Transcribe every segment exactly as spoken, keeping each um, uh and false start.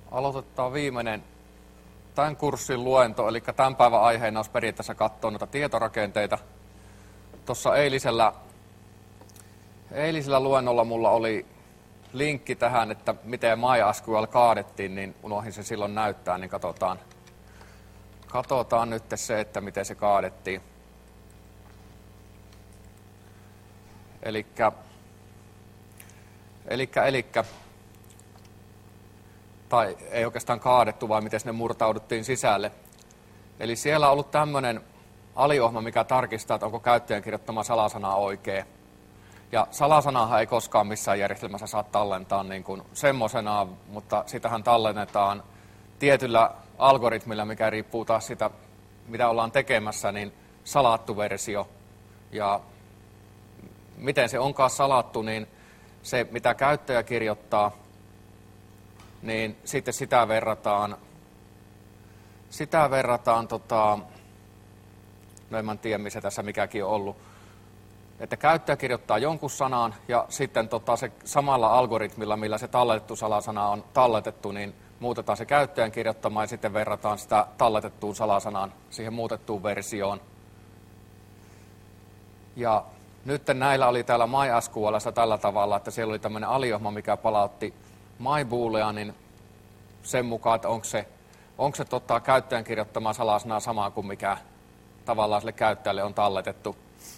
Aloitetaan viimeinen tämän kurssin luento, eli tämän päivän aiheena olisi periaatteessa katsoa noita tietorakenteita. Tuossa eilisellä, eilisellä luennolla mulla oli linkki tähän, että miten MySQL kaadettiin, niin unohdin sen silloin näyttää, niin katsotaan, katsotaan nyt se, että miten se kaadettiin. Elikkä, elikkä, elikkä, tai ei oikeastaan kaadettu, vaan miten sinne murtauduttiin sisälle. Eli siellä on ollut tämmöinen aliohjelma, mikä tarkistaa, että onko käyttäjän kirjoittama salasana oikein. Ja salasanaahan ei koskaan missään järjestelmässä saa tallentaa niin kuin semmoisenaan, mutta sitähän tallennetaan tietyllä algoritmilla, mikä riippuu taas sitä, mitä ollaan tekemässä, niin salattu versio. Ja miten se onkaan salattu, niin se, mitä käyttäjä kirjoittaa, niin sitten sitä verrataan, sitä verrataan, tota, no en mä tiedä, missä tässä mikäkin on ollut, että käyttäjä kirjoittaa jonkun sanan ja sitten tota, se samalla algoritmilla, millä se talletettu salasana on talletettu, niin muutetaan se käyttäjän kirjoittamaan ja sitten verrataan sitä talletettuun salasanaan siihen muutettuun versioon. Ja nyt näillä oli täällä MySQL:ssä tällä tavalla, että siellä oli tämmöinen aliohjelma, mikä palautti MyBooleanin sen mukaan, että onko se, onko se tota, käyttäjän kirjoittama salasana sama kuin mikä tavallaan sille käyttäjälle on talletettu.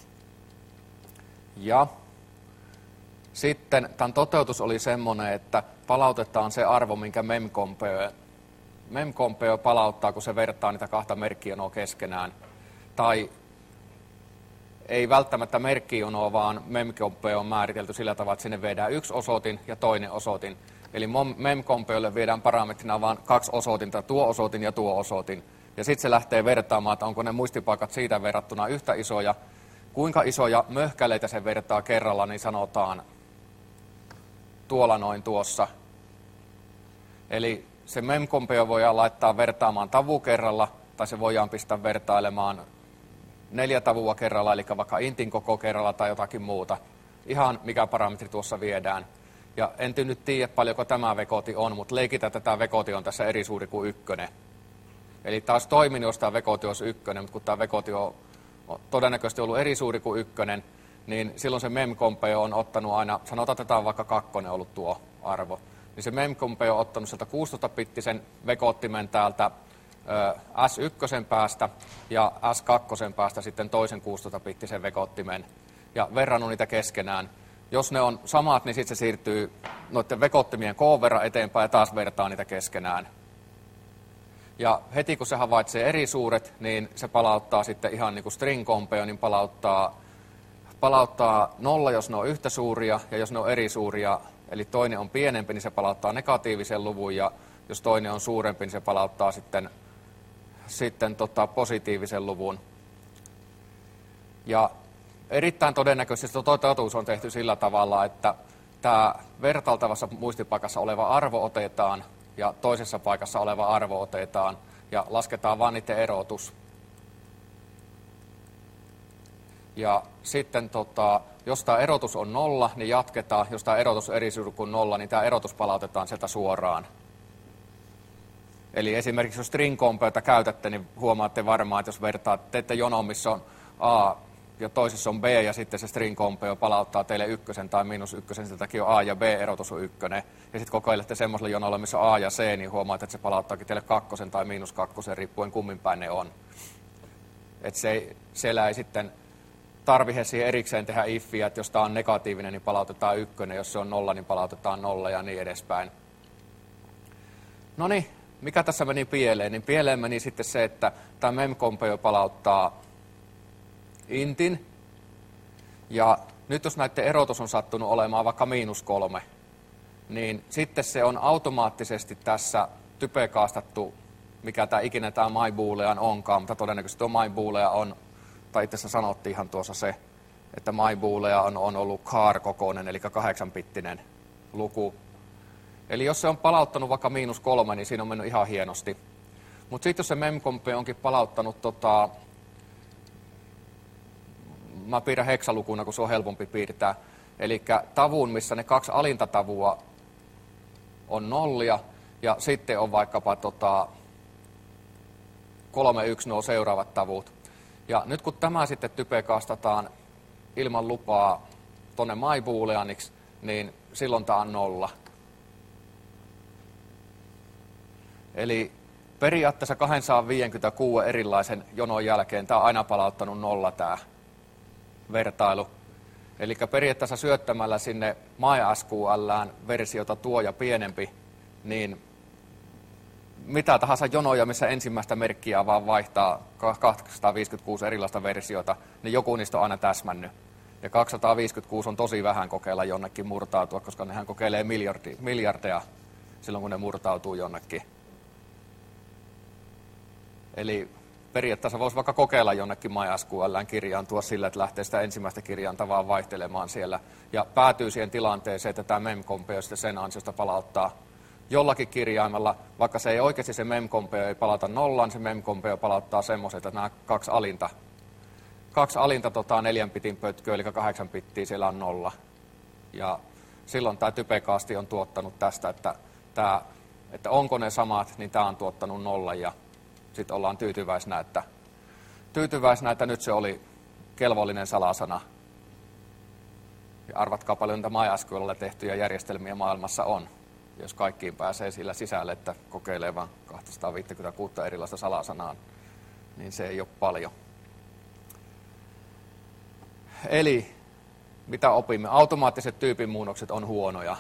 Ja sitten tämän toteutus oli semmoinen, että palautetaan se arvo, minkä memcompare, memcompare palauttaa, kun se vertaa niitä kahta merkkijonoa keskenään. Tai ei välttämättä merkkijonoa, vaan memcompare on määritelty sillä tavalla, että sinne viedään yksi osoitin ja toinen osoitin. Eli memcomparelle viedään parametrina vain kaksi osoitinta, tuo osoitin ja tuo osoitin. Ja sitten se lähtee vertaamaan, että onko ne muistipaikat siitä verrattuna yhtä isoja. Kuinka isoja möhkäleitä se vertaa kerralla, niin sanotaan tuolla noin tuossa. Eli se memcompare voidaan laittaa vertaamaan tavu kerralla, tai se voidaan pistää vertailemaan neljä tavua kerralla, eli vaikka intin koko kerralla tai jotakin muuta. Ihan mikä parametri tuossa viedään. Ja en nyt tiedä paljonko tämä vekoti on, mutta leikitä tätä vekoti on tässä eri suuri kuin ykkönen. Eli taas toiminut, jos tämä vekoti olisi ykkönen, mutta kun tämä vekoti on todennäköisesti ollut eri suuri kuin ykkönen, niin silloin se memcompare on ottanut aina, sanotaan, että tämä on vaikka kakkonen ollut tuo arvo, niin se memcompare on ottanut sieltä kuusitoista-bittisen vekottimen täältä ö, S yksi päästä ja S kaksi päästä sitten toisen kuusitoista-bittisen vekottimen ja verrannut niitä keskenään. Jos ne on samat, niin sitten se siirtyy noiden vekottimien koon verran eteenpäin ja taas vertaa niitä keskenään. Ja heti kun se havaitsee eri suuret, niin se palauttaa sitten ihan niin kuin string compare, niin palauttaa, palauttaa nolla, jos ne on yhtä suuria, ja jos ne on eri suuria, eli toinen on pienempi, niin se palauttaa negatiivisen luvun, ja jos toinen on suurempi, niin se palauttaa sitten, sitten tota positiivisen luvun. Ja erittäin todennäköisesti toteutus on tehty sillä tavalla, että tämä vertailtavassa muistipaikassa oleva arvo otetaan, ja toisessa paikassa oleva arvo otetaan, ja lasketaan vaan niiden erotus. Ja sitten, tota, jos tämä erotus on nolla, niin jatketaan. Jos tämä erotus on eri suuri kuin nolla, niin tämä erotus palautetaan sieltä suoraan. Eli esimerkiksi jos string compareta käytätte, niin huomaatte varmaan, että jos vertaat, teette jonon, missä on A ja toisessa on B, ja sitten se string compare palauttaa teille ykkösen tai miinus ykkösen, sieltäkin on A ja B, erotus on ykkönen. Ja sitten kokeilette semmoisella jonolla, missä on A ja C, niin huomaatte, että se palauttaakin teille kakkosen tai miinus kakkosen, riippuen kummin päin ne on. Että se ei, siellä ei sitten tarvitse siihen erikseen tehdä iffiä, että jos tämä on negatiivinen, niin palautetaan ykkönen, jos se on nolla, niin palautetaan nolla ja niin edespäin. No niin, mikä tässä meni pieleen? Niin pieleen meni sitten se, että tämä memcompare palauttaa intin, ja nyt jos näiden erotus on sattunut olemaan vaikka miinus kolme, niin sitten se on automaattisesti tässä typekaastattu, mikä tämä ikinä tämä MyBoolean onkaan, mutta todennäköisesti tuo MyBoolea on, tai itse asiassa sanottiin ihan tuossa se, että MyBoolea on, on ollut char-kokoinen, eli kahdeksanbittinen luku. Eli jos se on palauttanut vaikka miinus kolme, niin siinä on mennyt ihan hienosti. Mutta sitten jos se memcompare onkin palauttanut tota, mä piirrän heksalukuna, kun se on helpompi piirtää. Eli tavun, missä ne kaksi alinta tavua on nollia, Ja sitten on vaikkapa tota, kolme yksi nuo seuraavat tavut. Ja nyt kun tämä sitten typekaastataan ilman lupaa tuonne MyBooleaniksi, niin silloin tämä on nolla. Eli periaatteessa kaksisataaviisikymmentäkuusi erilaisen jonon jälkeen tämä on aina palauttanut nolla tämä vertailu. Eli periaatteessa syöttämällä sinne MySQLään versiota tuo ja pienempi, niin mitä tahansa jonoja, missä ensimmäistä merkkiä vaan vaihtaa kaksisataaviisikymmentäkuusi erilaista versiota, niin joku niistä on aina täsmännyt. Ja kaksisataaviisikymmentäkuusi on tosi vähän kokeilla jonnekin murtautua, koska nehän kokeilee miljardi, miljardeja silloin, kun ne murtautuu jonnekin. Eli periaatteessa voisi vaikka kokeilla jonnekin MySQL:ään kirjaantua sillä, että lähtee sitä ensimmäistä kirjainta vaan vaihtelemaan siellä. Ja päätyy siihen tilanteeseen, että tämä memcompare sitten sen ansiosta palauttaa jollakin kirjaimella, vaikka se ei oikeasti se memcompare ei palauta nollaan, se memcompare palauttaa semmoiset, että nämä kaksi alinta, kaksi alinta tota, neljän bitin pötköä, eli kahdeksan bittiä, siellä on nolla. Ja silloin tämä typekaasti on tuottanut tästä, että, tämä, että onko ne samat, niin tämä on tuottanut nollan ja sitten ollaan tyytyväisenä, että, tyytyväisenä, että nyt se oli kelvollinen salasana. Ja arvatkaa paljon niitä MySQL:llä tehtyjä järjestelmiä maailmassa on, jos kaikkiin pääsee sillä sisälle, että kokeilee vain kaksisataaviisikymmentäkuusi erilaista salasanaa, niin se ei ole paljon. Eli mitä opimme? Automaattiset tyypinmuunnokset on huonoja.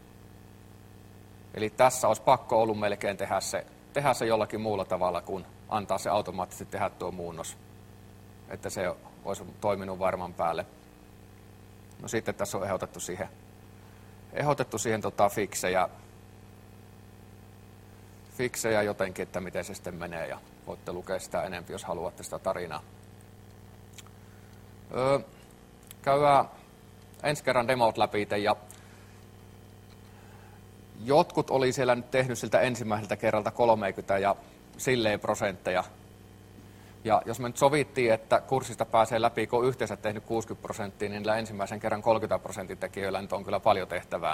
Eli tässä olisi pakko ollut melkein tehdä se, tehdä se jollakin muulla tavalla, kuin antaa se automaattisesti tehdä tuo muunnos, että se olisi toiminut varman päälle. No sitten tässä on ehdotettu siihen, ehdotettu siihen tota fiksejä, fiksejä jotenkin, että miten se sitten menee, ja voitte lukea sitä enemmän, jos haluatte sitä tarinaa. Öö, käydään ensi kerran demot läpi, ja jotkut oli siellä nyt tehnyt siltä ensimmäiseltä kerralta kolmekymmentä ja silleen prosentteja. Ja jos me nyt sovittiin, että kurssista pääsee läpi, kun on yhteensä tehnyt kuusikymmentä prosenttia, niin niillä ensimmäisen kerran kolmekymmentä prosentin tekijöillä nyt on kyllä paljon tehtävää.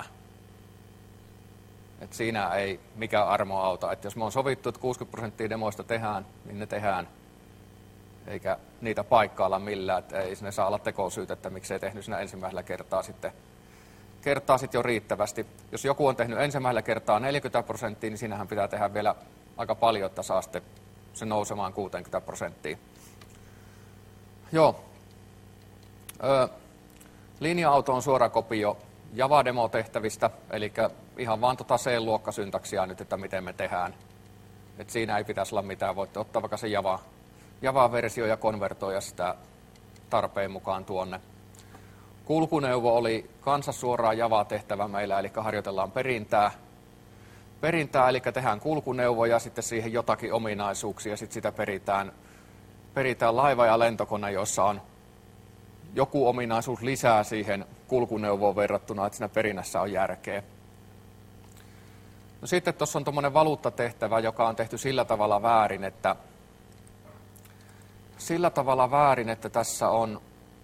Et siinä ei mikään armo auta. Et jos me on sovittu, että kuusikymmentä prosenttia demoista tehdään, niin ne tehdään. Eikä niitä paikkailla millään. Et ei ne saa olla tekosyyt, että miksei tehnyt siinä ensimmäisellä kertaa sitten, kertaa sitten jo riittävästi. Jos joku on tehnyt ensimmäisellä kertaa neljäkymmentä prosenttia, niin siinähän pitää tehdä vielä aika paljon, että saa sitten se nousemaan kuusikymmentä prosenttia. Joo. Ö, linja-auto on suora kopio Java-demo-tehtävistä, eli ihan vaan tota C-luokkasyntaksia nyt, että miten me tehdään. Et siinä ei pitäisi olla mitään. Voitte ottaa vaikka se Java, Java-versio ja konvertoida sitä tarpeen mukaan tuonne. Kulkuneuvo oli kanssa suoraan Java-tehtävä meillä, eli harjoitellaan perintää. Perintää, eli tehdään kulkuneuvo ja sitten siihen jotakin ominaisuuksia, sitten sitä peritään, peritään laiva ja lentokone, jossa on joku ominaisuus lisää siihen kulkuneuvoon verrattuna, että siinä perinnässä on järkeä. No sitten tuossa on tuommoinen valuuttatehtävä, joka on tehty sillä tavalla väärin, että sillä tavalla väärin, että tässä on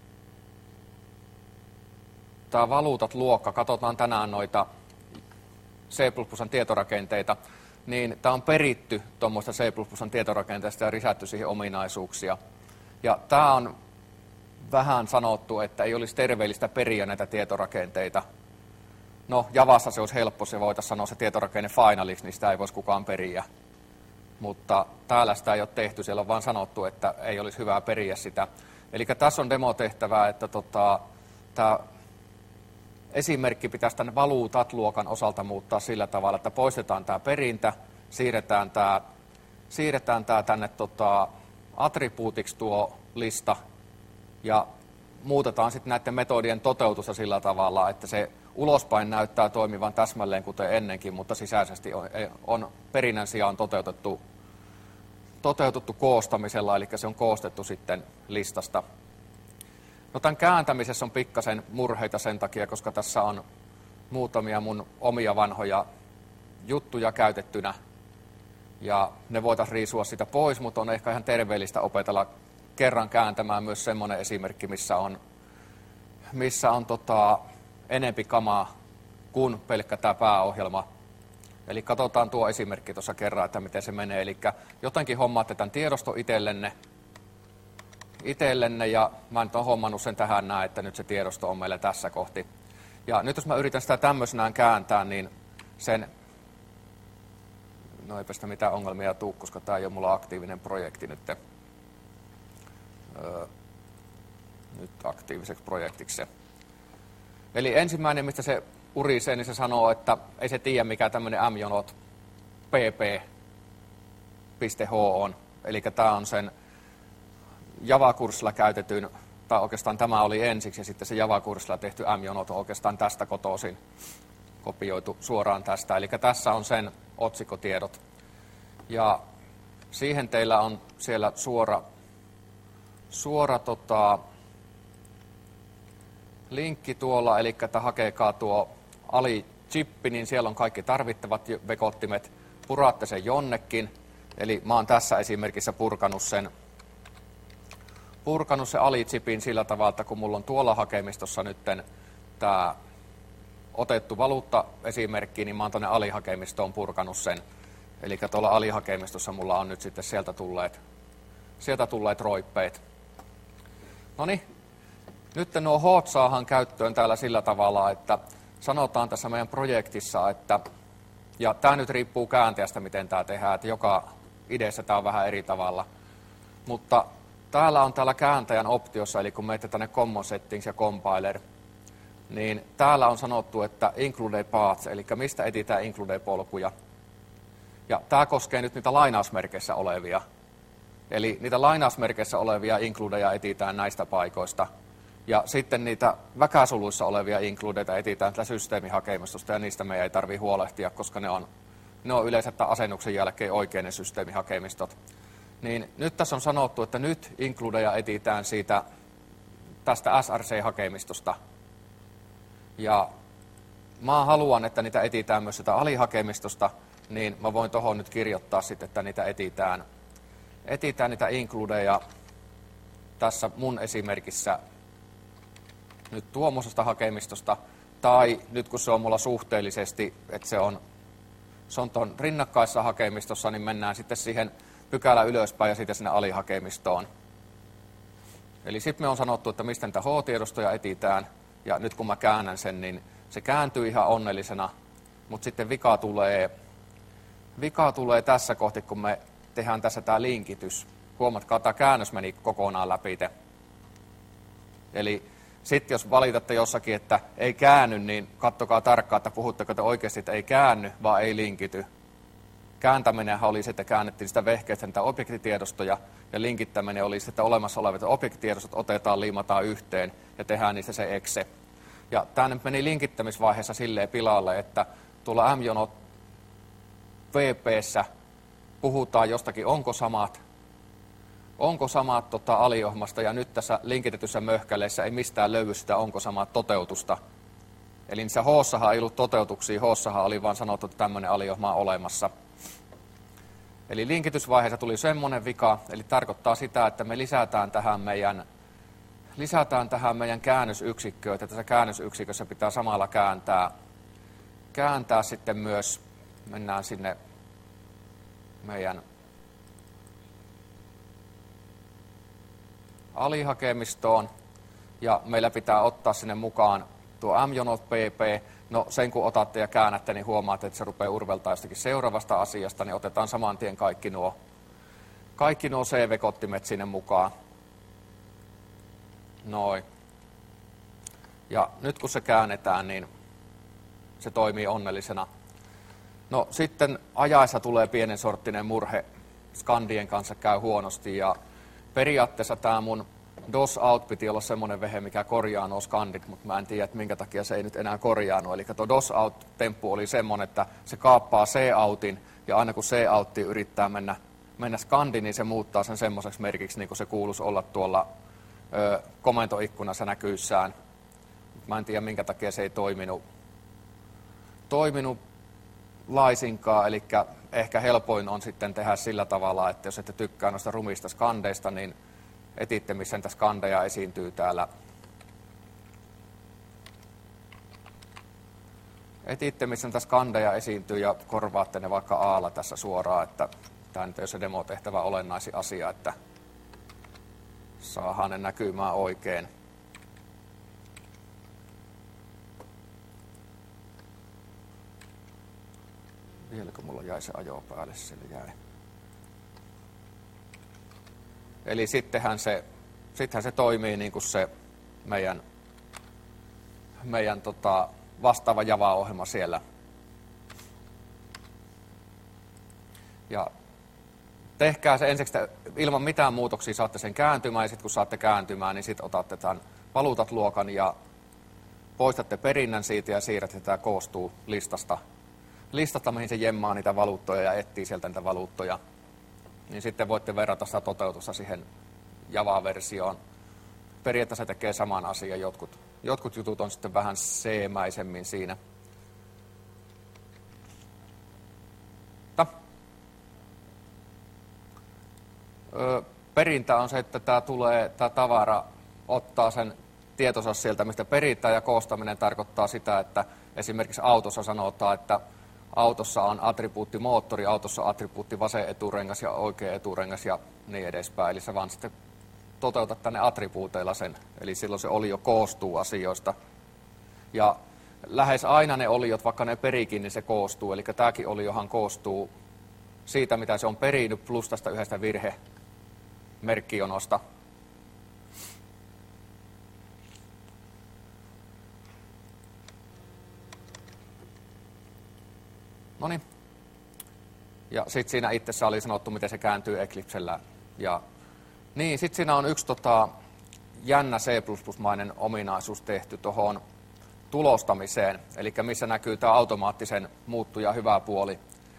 tämä valuutat-luokka, katsotaan tänään noita C plus plus tietorakenteita, niin tämä on peritty tuommoista C plus plus tietorakenteesta ja lisätty siihen ominaisuuksia. Ja tämä on vähän sanottu, että ei olisi terveellistä periä näitä tietorakenteita. No, Javassa se olisi helppo, se voitaisiin sanoa se tietorakenne finaliksi, niin sitä ei voisi kukaan periä. Mutta täällä sitä ei ole tehty, siellä on vaan sanottu, että ei olisi hyvää periä sitä. Eli tässä on demotehtävää, että tota, tämä esimerkki pitäisi tämän valuutat-luokan osalta muuttaa sillä tavalla, että poistetaan tämä perintä, siirretään tämä, siirretään tämä tänne tota, attribuutiksi tuo lista ja muutetaan sitten näiden metodien toteutusta sillä tavalla, että se ulospäin näyttää toimivan täsmälleen kuten ennenkin, mutta sisäisesti on, on perinnän sijaan toteutettu, toteutettu koostamisella, eli se on koostettu sitten listasta. No, tämän kääntämisessä on pikkasen murheita sen takia, koska tässä on muutamia mun omia vanhoja juttuja käytettynä. Ja ne voitaisiin riisua sitä pois, mutta on ehkä ihan terveellistä opetella kerran kääntämään myös semmoinen esimerkki, missä on, missä on tota, enempi kamaa kuin pelkkä tämä pääohjelma. Eli katsotaan tuo esimerkki tuossa kerran, että miten se menee. Eli jotenkin hommaatte tämän tiedosto itsellenne, itsellenne ja mä nyt olen hommannut sen tähän näin, että nyt se tiedosto on meillä tässä kohti. Ja nyt jos mä yritän sitä tämmöisenään kääntää, niin sen, no eipä sitä mitään ongelmia tuu, koska tämä ei ole mulla aktiivinen projekti nyt. Öö, nyt aktiiviseksi projektiksi. Eli ensimmäinen, mistä se urisee, niin se sanoo, että ei se tiedä, mikä tämmöinen mjonot pp piste h on. Eli tämä on sen Java-kurssilla käytetyn, tai oikeastaan tämä oli ensiksi, ja sitten se Java-kurssilla tehty mjonot on oikeastaan tästä kotoisin kopioitu suoraan tästä. Eli tässä on sen otsikkotiedot. Ja siihen teillä on siellä suora, suora tota, linkki tuolla, eli että hakekaa tuo Ali-chippi, niin siellä on kaikki tarvittavat vekottimet. Puraatte sen jonnekin, eli mä oon tässä esimerkissä purkanut sen, purkanut sen Ali-chipin sillä tavalla, että kun mulla on tuolla hakemistossa nyt tämä otettu valuutta-esimerkki, niin mä oon tuonne Ali-hakemistoon purkanut sen. Eli tuolla Ali-hakemistossa mulla on nyt sitten sieltä tulleet, sieltä tulleet roippeet. Noniin. Nyt nuo hot saahan käyttöön täällä sillä tavalla, että sanotaan tässä meidän projektissa, että, ja tämä nyt riippuu kääntäjästä, miten tämä tehdään, että joka ideassa tämä on vähän eri tavalla, mutta täällä on täällä kääntäjän optiossa, eli kun menette tänne Common Settings ja Compiler, niin täällä on sanottu, että include paths, eli mistä etsitään include polkuja. Ja tämä koskee nyt niitä lainausmerkeissä olevia. Eli niitä lainausmerkeissä olevia includeja etsitään näistä paikoista. Ja sitten niitä väkäsuluissa olevia includeita etsitään tällä systeemihakemistosta, ja niistä meidän ei tarvitse huolehtia, koska ne on, ne on yleensä tämän asennuksen jälkeen oikein ne systeemihakemistot. Niin nyt tässä on sanottu, että nyt includeja etsitään siitä tästä S R C-hakemistosta. Ja mä haluan, että niitä etsitään myös sitä alihakemistosta, niin mä voin tuohon nyt kirjoittaa sitten, että niitä etsitään, etsitään niitä includeja tässä mun esimerkissä nyt tuommoisesta hakemistosta, tai nyt kun se on mulla suhteellisesti, että se on, se on tuon rinnakkaissa hakemistossa, niin mennään sitten siihen pykälä ylöspäin ja sitten sinne alihakemistoon. Eli sitten me on sanottu, että mistä niitä H-tiedostoja etsitään, ja nyt kun mä käännän sen, niin se kääntyy ihan onnellisena, mutta sitten vika tulee, vika tulee tässä kohti, kun me tehdään tässä tämä linkitys. Huomatkaa, että tämä käännös meni kokonaan läpi. Eli sitten jos valitatte jossakin, että ei käänny, niin katsokaa tarkkaan, että puhutteko te oikeasti, että ei käänny, vaan ei linkity. Kääntäminenhän oli se, että käännettiin sitä vehkeistä niitä objektitiedostoja, ja linkittäminen oli se, että olemassa olevat objektitiedostot otetaan, liimataan yhteen ja tehdään niistä se exe. Ja tämä nyt meni linkittämisvaiheessa silleen pilalle, että tuolla mjonot V P:ssä puhutaan jostakin, onko samat, onko samat tota, aliohjelmasta, ja nyt tässä linkitetyssä möhkäleissä ei mistään löydy sitä onko samat toteutusta. Eli niissä H-sahan ei ollut toteutuksia, H-sahan oli vaan sanottu, että tämmöinen aliohjelma on olemassa. Eli linkitysvaiheessa tuli semmoinen vika, eli tarkoittaa sitä, että me lisätään tähän meidän, lisätään tähän meidän käännösyksikköön, että tässä käännösyksikössä pitää samalla kääntää, kääntää sitten myös, mennään sinne meidän alihakemistoon, ja meillä pitää ottaa sinne mukaan tuo mjonot pp. No sen kun otatte ja käännätte, niin huomaatte, että se rupeaa urveltaa jostakin seuraavasta asiasta, niin otetaan saman tien kaikki nuo, kaikki nuo C V-kottimet sinne mukaan. Noin. Ja nyt kun se käännetään, niin se toimii onnellisena. No sitten ajaessa tulee pienen sorttinen murhe, skandien kanssa käy huonosti, ja periaatteessa tämä mun DOS-out piti olla semmoinen vehe, mikä korjaa nuo skandit, mutta mä en tiedä, että minkä takia se ei nyt enää korjaanut. Eli tuo DOS-out-temppu oli semmoinen, että se kaappaa C-outin, ja aina kun C-outti yrittää mennä, mennä skandiin, niin se muuttaa sen semmoiseksi merkiksi, niin kuin se kuuluisi olla tuolla ö, komentoikkunassa näkyissään. Mä en tiedä, minkä takia se ei toiminut, toiminut laisinkaan, eli ehkä helpoin on sitten tehdä sillä tavalla, että jos ette tykkää noista rumista skandeista, niin etitte, missä niitä skandeja esiintyy täällä etitte, missä tässä kandeja esiintyy ja korvaatte ne vaikka aalla tässä suoraan, että tämä nyt ei ole se demotehtävä olennaisin asia, että saadaan ne näkymään oikein. Vieläkö mulla jäi se ajo päälle? Sille jäi. Eli sittenhän se, sittenhän se toimii niin kuin se meidän, meidän tota, vastaava Java-ohjelma siellä. Ja tehkää se ensiksi, ilman mitään muutoksia saatte sen kääntymään, ja sitten kun saatte kääntymään, niin sitten otatte tämän valuutat-luokan ja poistatte perinnän siitä ja siirrätte, että tämä koostuu listasta. Listasta, mihin se jemmaa niitä valuuttoja ja etsii sieltä niitä valuuttoja. Niin sitten voitte verrata sitä toteutusta siihen Java-versioon. Periaatteessa se tekee saman asian. Jotkut, jotkut jutut on sitten vähän C-mäisemmin siinä. Öö, perintä on se, että tämä, tulee, tämä tavara ottaa sen tietonsa sieltä, mistä peritään, ja koostaminen tarkoittaa sitä, että esimerkiksi autossa sanotaan, että autossa on attribuutti moottori, autossa on attribuutti vasen eturengas ja oikea eturengas ja niin edespäin. Eli sä vaan sitten toteutat tänne attribuuteilla sen. Eli silloin se olio koostuu asioista. Ja lähes aina ne oliot, vaikka ne perikin, niin se koostuu. Eli tämäkin oliohan koostuu siitä, mitä se on perinyt, plus tästä yhdestä virhemerkkionosta. Noniin. Ja sitten siinä itsessä oli sanottu, miten se kääntyy Eclipsellä. Ja niin, sitten siinä on yksi tota, jännä C plus plus-mainen ominaisuus tehty tuohon tulostamiseen, eli missä näkyy tämä automaattisen muuttuja hyvä puoli.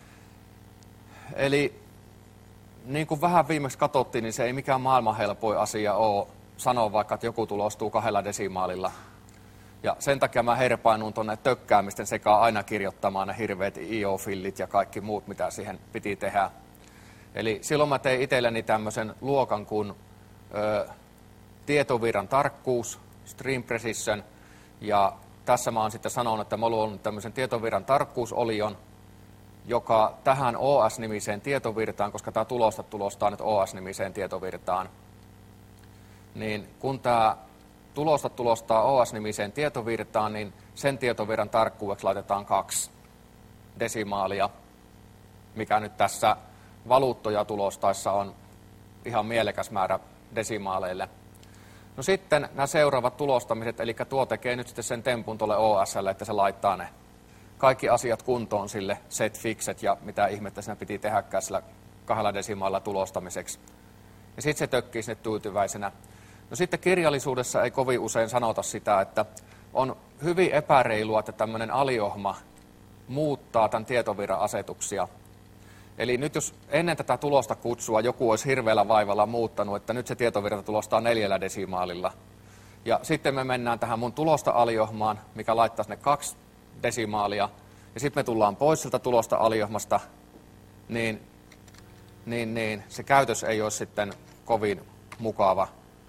Eli niin kuin vähän viimeksi katsottiin, niin se ei mikään maailman helpoin asia ole sanoa vaikka, että joku tulostuu kahdella desimaalilla. Ja sen takia mä herpaannun tuonne tökkäämisten sekaan aina kirjoittamaan ne hirveät I O-fillit ja kaikki muut, mitä siihen piti tehdä. Eli silloin mä tein itselleni tämmöisen luokan kuin ö, tietovirran tarkkuus, stream precision, ja tässä mä oon sitten sanonut, että mä luon tämmöisen tietovirran tarkkuusolion, joka tähän O S-nimiseen tietovirtaan, koska tämä tulosta tulostaa nyt O S-nimiseen tietovirtaan, niin kun tämä tulosta tulostaa O S-nimiseen tietovirtaan, niin sen tietovirran tarkkuudeksi laitetaan kaksi desimaalia, mikä nyt tässä valuuttoja tulostaessa on ihan mielekäs määrä desimaaleille. No sitten nämä seuraavat tulostamiset, eli tuo tekee nyt sitten sen tempun tuolle O S:lle, että se laittaa ne kaikki asiat kuntoon sille set fixet ja mitä ihmettä siinä piti tehdäkään sillä kahdella desimaalilla tulostamiseksi. Ja sitten se tökkii sinne tyytyväisenä. No sitten kirjallisuudessa ei kovin usein sanota sitä, että on hyvin epäreilua, että tämmöinen aliohma muuttaa tämän tietovirran asetuksia. Eli nyt jos ennen tätä tulosta kutsua joku olisi hirveällä vaivalla muuttanut, että nyt se tietovirta tulostaa neljällä desimaalilla. Ja sitten me mennään tähän mun tulosta aliohmaan, mikä laittaa sinne kaksi desimaalia. Ja sitten me tullaan pois siltä tulosta aliohmasta, niin, niin, niin se käytös ei ole sitten kovin mukava.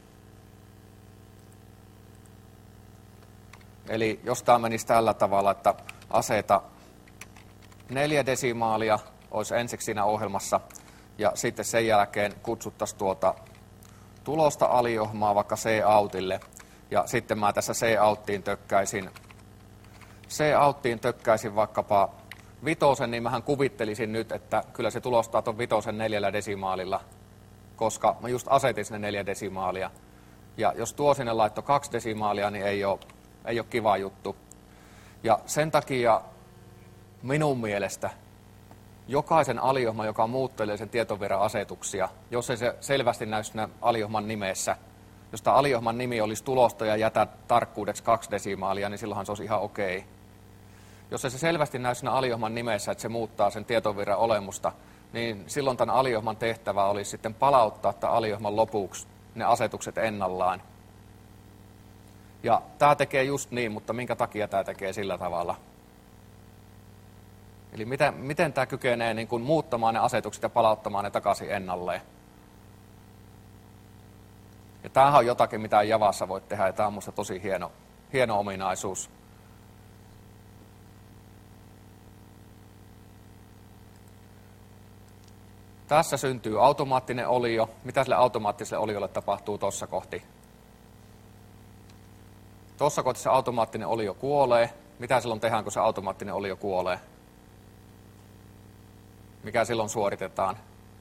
Eli jos tämä menisi tällä tavalla, että aseta neljä desimaalia olisi ensiksi siinä ohjelmassa, ja sitten sen jälkeen kutsuttaisiin tuota tulosta aliohmaa vaikka C-outille, ja sitten mä tässä C-outtiin tökkäisin, C-outtiin tökkäisin vaikkapa vitosen, niin mähän kuvittelisin nyt, että kyllä se tulostaa tuon vitosen neljällä desimaalilla, koska mä just asetin sinne neljä desimaalia. Ja jos tuo sinne laitto kaksi desimaalia, niin ei ole, ei ole kiva juttu. Ja sen takia minun mielestä jokaisen aliohman, joka muuttelee sen tietovirran asetuksia, jos ei se selvästi näy siinä aliohman nimessä, jos tämä aliohman nimi olisi tulosta ja jätä tarkkuudeksi kaksi desimaalia, niin silloinhan se olisi ihan okei. Jos ei se selvästi näy siinä aliohman nimessä, että se muuttaa sen tietovirran olemusta, niin silloin tämän aliohman tehtävä olisi sitten palauttaa tämän aliohman lopuksi ne asetukset ennallaan. Ja tämä tekee just niin, mutta minkä takia tämä tekee sillä tavalla? Eli miten, miten tämä kykenee niin kuin muuttamaan ne asetukset ja palauttamaan ne takaisin ennalleen? Ja tämähän on jotakin, mitä Javassa voit tehdä, ja tämä on minusta tosi hieno, hieno ominaisuus. Tässä syntyy automaattinen olio. Mitä sille automaattiselle oliolle tapahtuu tuossa kohti? Tuossa kohti se automaattinen olio kuolee. Mitä silloin tehdään, kun se automaattinen olio kuolee? Mikä silloin suoritetaan?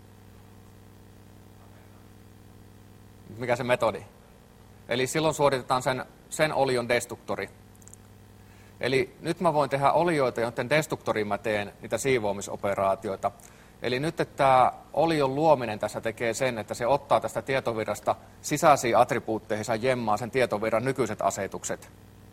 Mikä se metodi? Eli silloin suoritetaan sen, sen olion destruktori. Eli nyt mä voin tehdä olioita, joiden destruktoriin mä teen niitä siivoamisoperaatioita. Eli nyt että tämä olion luominen tässä tekee sen, että se ottaa tästä tietovirrasta sisäisiin attribuutteihinsa jemmaa sen tietovirran nykyiset asetukset.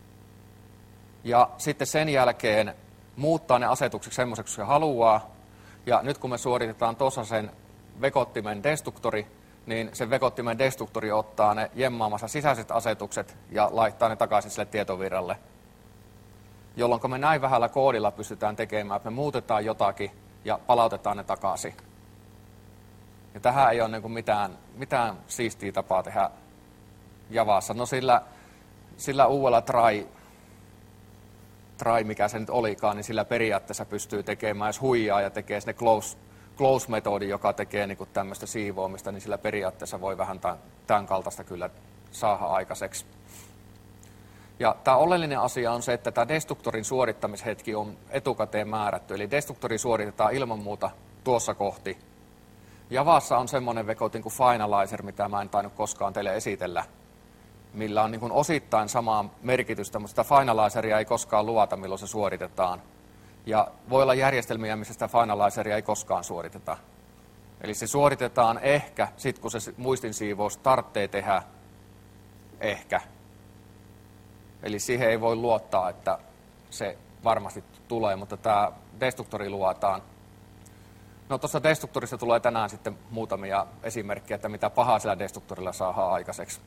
Ja sitten sen jälkeen muuttaa ne asetukset semmoiseksi, kun se haluaa. Ja nyt kun me suoritetaan tuossa sen vekottimen destruktori, niin se vekottimen destruktori ottaa ne jemmaamassa sisäiset asetukset ja laittaa ne takaisin sille tietovirralle. Jolloin me näin vähällä koodilla pystytään tekemään, että me muutetaan jotakin ja palautetaan ne takaisin. Ja tähän ei ole niin kuin mitään, mitään siistiä tapaa tehdä Javassa. No sillä, sillä uudella try, try, mikä se nyt olikaan, niin sillä periaatteessa pystyy tekemään, jos huijaa ja tekee sinne close, close-metodi, joka tekee niin kuin tämmöistä siivoamista, niin sillä periaatteessa voi vähän tämän kaltaista kyllä saada aikaiseksi. Ja tämä oleellinen asia on se, että tämä destruktorin suorittamishetki on etukäteen määrätty. Eli destruktori suoritetaan ilman muuta tuossa kohti. Javassa on semmoinen vekotin kuin finalizer, mitä mä en tainnut koskaan teille esitellä, millä on niin kuin osittain samaa merkitystä, mutta sitä finalizeria ei koskaan luvata, milloin se suoritetaan. Ja voi olla järjestelmiä, missä sitä finalizeria ei koskaan suoriteta. Eli se suoritetaan ehkä, sit kun se muistinsiivous tarvitsee tehdä, ehkä. Eli siihen ei voi luottaa, että se varmasti tulee, mutta tämä destruktori luotaan. No tuossa destruktorissa tulee tänään sitten muutamia esimerkkejä, että mitä pahaa sillä destruktorilla saadaan aikaiseksi.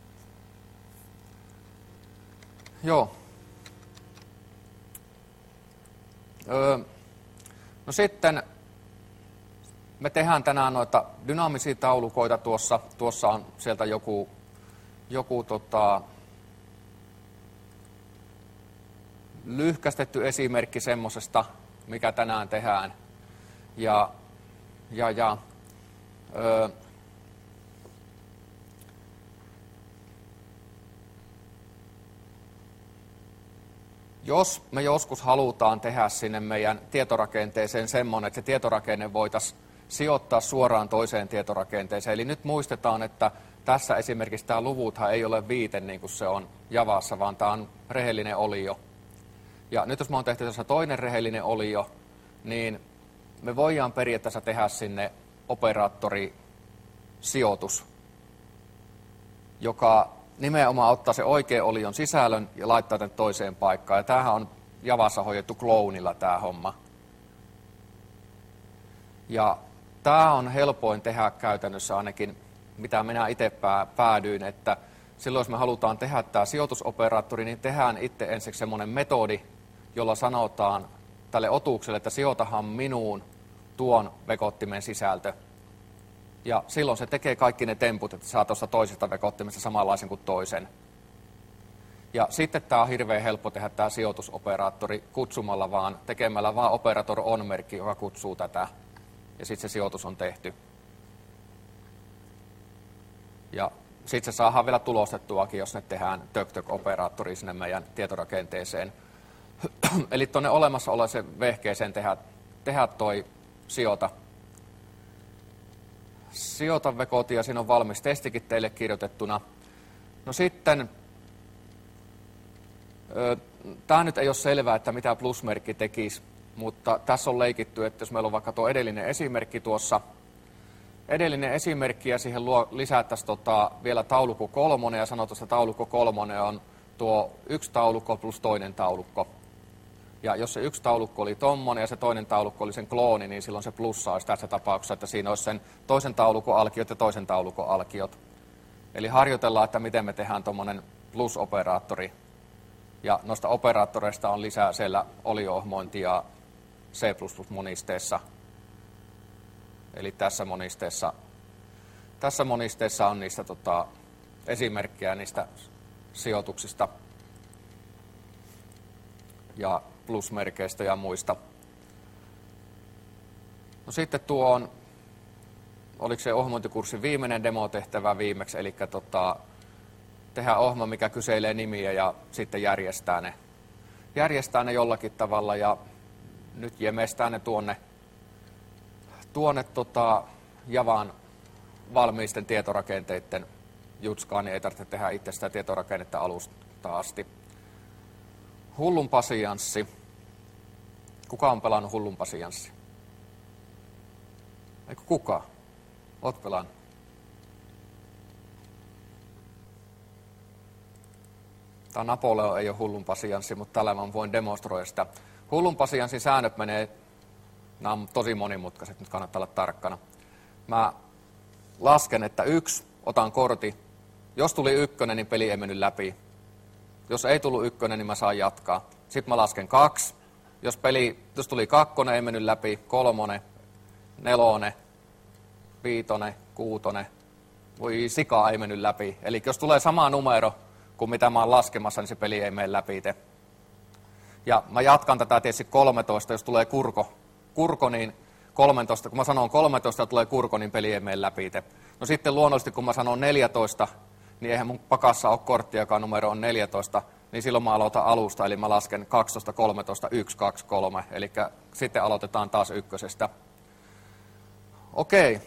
Joo. Öö, no sitten me tehdään tänään noita dynaamisia taulukoita tuossa. Tuossa on sieltä joku, joku tota, lyhkästetty esimerkki semmosesta, mikä tänään tehdään. Ja, ja, ja öö, jos me joskus halutaan tehdä sinne meidän tietorakenteeseen semmoinen, että se tietorakenne voitaisiin sijoittaa suoraan toiseen tietorakenteeseen. Eli nyt muistetaan, että tässä esimerkiksi tämä luvuthan ei ole viite niin kuin se on Javassa, vaan tämä on rehellinen olio. Ja nyt jos me on tehty tässä toinen rehellinen olio, niin me voidaan periaatteessa tehdä sinne operaattorisijoitus, joka nimenomaan ottaa se oikean olion sisällön ja laittaa tänne toiseen paikkaan. Ja tämähän on Javassa hoidettu cloneilla tämä homma. Ja tämä on helpoin tehdä käytännössä ainakin, mitä minä itse päädyin, että silloin jos me halutaan tehdä tämä sijoitusoperaattori, niin tehdään itse ensiksi semmoinen metodi, jolla sanotaan tälle otukselle, että sijoitahan minuun tuon vekottimen sisältö. Ja silloin se tekee kaikki ne temput, että saa tuosta toisesta vekottimesta samanlaisen kuin toisen. Ja sitten tämä on hirveän helppo tehdä tämä sijoitusoperaattori kutsumalla vaan, tekemällä vaan operator on-merkki, joka kutsuu tätä. Ja sitten se sijoitus on tehty. Ja sitten se saadaan vielä tulostettuakin, jos ne tehdään tök-tök-operaattori sinne meidän tietorakenteeseen. Eli tuonne olemassa olevan vehkeeseen tehdä, tehdä toi sijoita. Sijoita vekoti ja siinä on valmis testikin teille kirjoitettuna. No sitten, tämä nyt ei ole selvää, että mitä plusmerkki tekisi, mutta tässä on leikitty, että jos meillä on vaikka tuo edellinen esimerkki tuossa, edellinen esimerkki ja siihen luo, lisättäisiin tota vielä taulukko kolmonen ja sanotaan, että taulukko kolmonen on tuo yksi taulukko plus toinen taulukko. Ja jos se yksi taulukko oli tommonen ja se toinen taulukko oli sen klooni, niin silloin se plussa olisi tässä tapauksessa, että siinä olisi sen toisen taulukon alkiot ja toisen taulukon alkiot. Eli harjoitellaan, että miten me tehdään tuommoinen plus-operaattori. Ja noista operaattoreista on lisää siellä olio-ohmointia C plus plus-monisteessa. Eli tässä monisteessa, tässä monisteessa on niistä tota, esimerkkejä niistä sijoituksista ja plusmerkeistä ja muista. No sitten tuo on oliko se ohjelmointikurssin viimeinen demotehtävä viimeksi, eli tota, tehdään ohjelma, mikä kyselee nimiä ja sitten järjestää ne, järjestää ne jollakin tavalla ja nyt jemestää ne tuonne, tuonne tota, Javan valmiisten tietorakenteiden jutskaan, niin ei tarvitse tehdä itse sitä tietorakennetta alusta asti. Hullun pasianssi. Kuka on pelannut hullun pasianssi? Eikö kuka? Oot pelannut? Tämä Napoleon ei ole hullun pasianssi, mutta tällä mä voin demonstroida sitä. Hullun pasianssin säännöt menee, nämä on tosi monimutkaiset, nyt kannattaa olla tarkkana. Mä lasken, että yksi, otan kortti. Jos tuli ykkönen, niin peli ei mennyt läpi. Jos ei tullut ykkönen, niin mä saan jatkaa. Sitten mä lasken kaksi. Jos, peli, jos tuli kakkonen, ei mennyt läpi. Kolmonen, nelonen, viitonen, kuutonen. Voi sikaa ei mennyt läpi. Eli jos tulee sama numero kuin mitä mä oon laskemassa, niin se peli ei mene läpi. Ja mä jatkan tätä tietysti kolmetoista, jos tulee kurko. Kurko, niin kolmetoista. Kun mä sanon kolmetoista ja tulee kurko, niin peli ei mene läpi. No sitten luonnollisesti, kun mä sanon neljätoista, niin eihän mun pakassa ole kortti, joka numero on neljätoista, niin silloin mä aloitan alusta, eli mä lasken kaksitoista, kolmetoista, yksi, kaksi, kolme, eli sitten aloitetaan taas ykkösestä. Okei.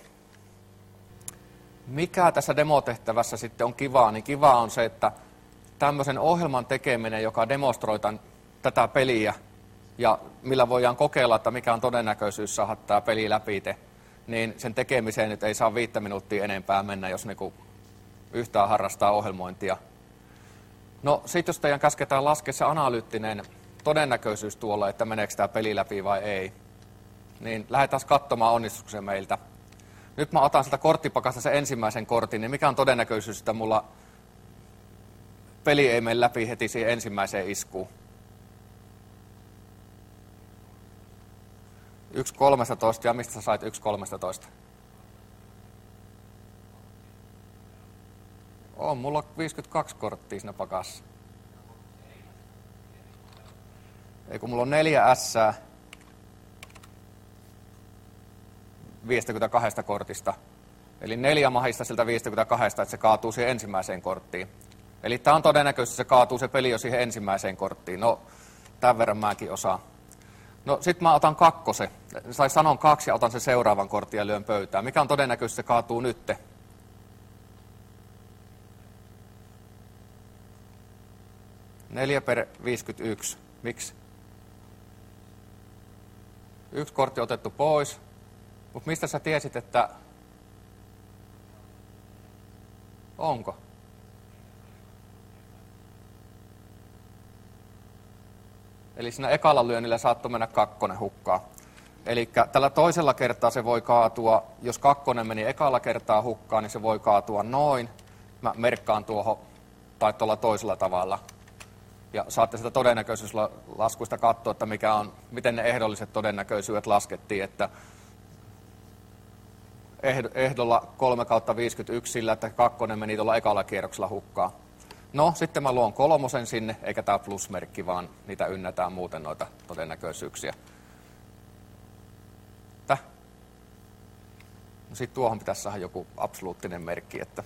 Mikä tässä demotehtävässä sitten on kivaa? Niin kivaa on se, että tämmöisen ohjelman tekeminen, joka demonstroi tätä peliä, ja millä voidaan kokeilla, että mikä on todennäköisyys saada tämä peli läpi, niin sen tekemiseen nyt ei saa viittä minuuttia enempää mennä, jos niinku yhtään harrastaa ohjelmointia. No sitten jos teidän käsketään laskea se analyyttinen todennäköisyys tuolla, että meneekö tämä peli läpi vai ei, niin lähdetään katsomaan onnistuuko se meiltä. Nyt mä otan sieltä korttipakasta sen ensimmäisen kortin, niin mikä on todennäköisyys, että mulla peli ei mene läpi heti siihen ensimmäiseen iskuun? Yksi kolmestatoista, ja mistä sä sait yksi kolmestatoista? On, mulla on viisikymmentäkaksi korttia siinä pakassa. Ei kun mulla on neljä ässää viisikymmentäkaksi kortista. Eli neljä mahista siltä viisikymmentäkaksi, että se kaatuu siihen ensimmäiseen korttiin. Eli tämä on todennäköisesti, että se kaatuu se peli jo siihen ensimmäiseen korttiin. No, tämän verran mäkin osaan. No, sit mä otan kakkosen. Tai sanon kaksi ja otan sen seuraavan kortin ja lyön pöytään. Mikä on todennäköisesti, se kaatuu nytte? neljä per viisikymmentäyksi. Miksi? Yksi kortti otettu pois. Mutta mistä sä tiesit, että... Onko? Eli siinä ekalla lyönnillä saattoi mennä kakkonen hukkaan. Eli tällä toisella kertaa se voi kaatua, jos kakkonen meni ekalla kertaa hukkaan, niin se voi kaatua noin. Mä merkkaan tuohon tai tuolla toisella tavalla. Ja saatte sitä todennäköisyyslaskuista katsoa, että mikä on, miten ne ehdolliset todennäköisyydet laskettiin, että ehdolla kolme kautta viisikymmentäyksi sillä, että kakkonen meni tuolla ekalla kierroksella hukkaan. No, sitten mä luon kolmosen sinne, eikä tää plusmerkki, vaan niitä ynnätään muuten noita todennäköisyyksiä. Täh? No sit tuohon pitäisi saada joku absoluuttinen merkki, että...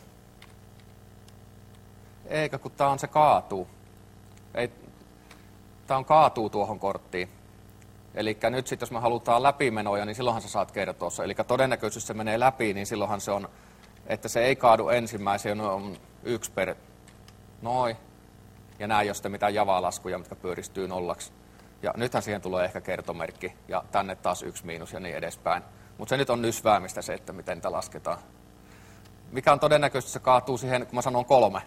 Eikä, kun tää on se kaatuu. Ei, tää on kaatuu tuohon korttiin. Eli nyt sitten, jos me halutaan läpimenoja, niin silloinhan sä saat kertoa se. Eli todennäköisyys se menee läpi, niin silloinhan se on, että se ei kaadu ensimmäiseen, on yksi per noin. Ja nämä ei ole sitten mitään javalaskuja, mitkä pyöristyy nollaksi. Ja nythän siihen tulee ehkä kertomerkki, ja tänne taas yksi miinus ja niin edespäin. Mutta se nyt on nysväämistä se, että miten niitä lasketaan. Mikä on todennäköisesti, se kaatuu siihen, kun mä sanon kolme.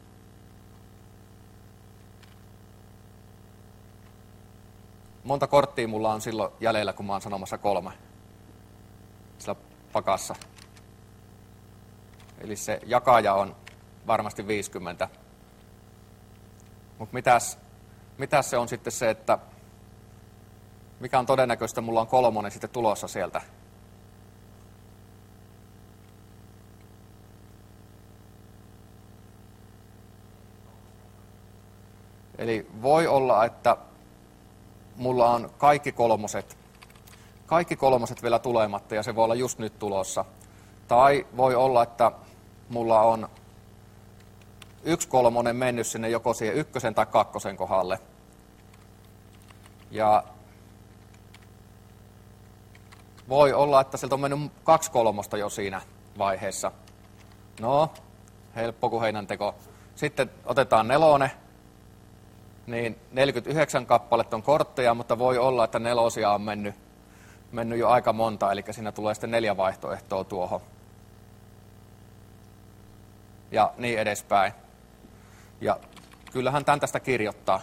Monta korttia mulla on silloin jäljellä, kun mä oon sanomassa kolme. Sillä pakassa. Eli se jakaja on varmasti viisikymmentä. Mutta mitäs, mitäs se on sitten se, että mikä on todennäköistä, mulla on kolmonen sitten tulossa sieltä. Eli voi olla, että mulla on kaikki kolmoset, kaikki kolmoset vielä tulematta ja se voi olla just nyt tulossa. Tai voi olla, että mulla on yksi kolmonen mennyt sinne joko siihen ykkösen tai kakkosen kohdalle. Ja voi olla, että sieltä on mennyt kaksi kolmosta jo siinä vaiheessa. No, helppo kuin heinänteko. Sitten otetaan nelone, niin neljäkymmentäyhdeksän kappaletta on kortteja, mutta voi olla, että nelosia on mennyt, mennyt jo aika monta, eli siinä tulee sitten neljä vaihtoehtoa tuohon. Ja niin edespäin. Ja kyllähän tämän tästä kirjoittaa.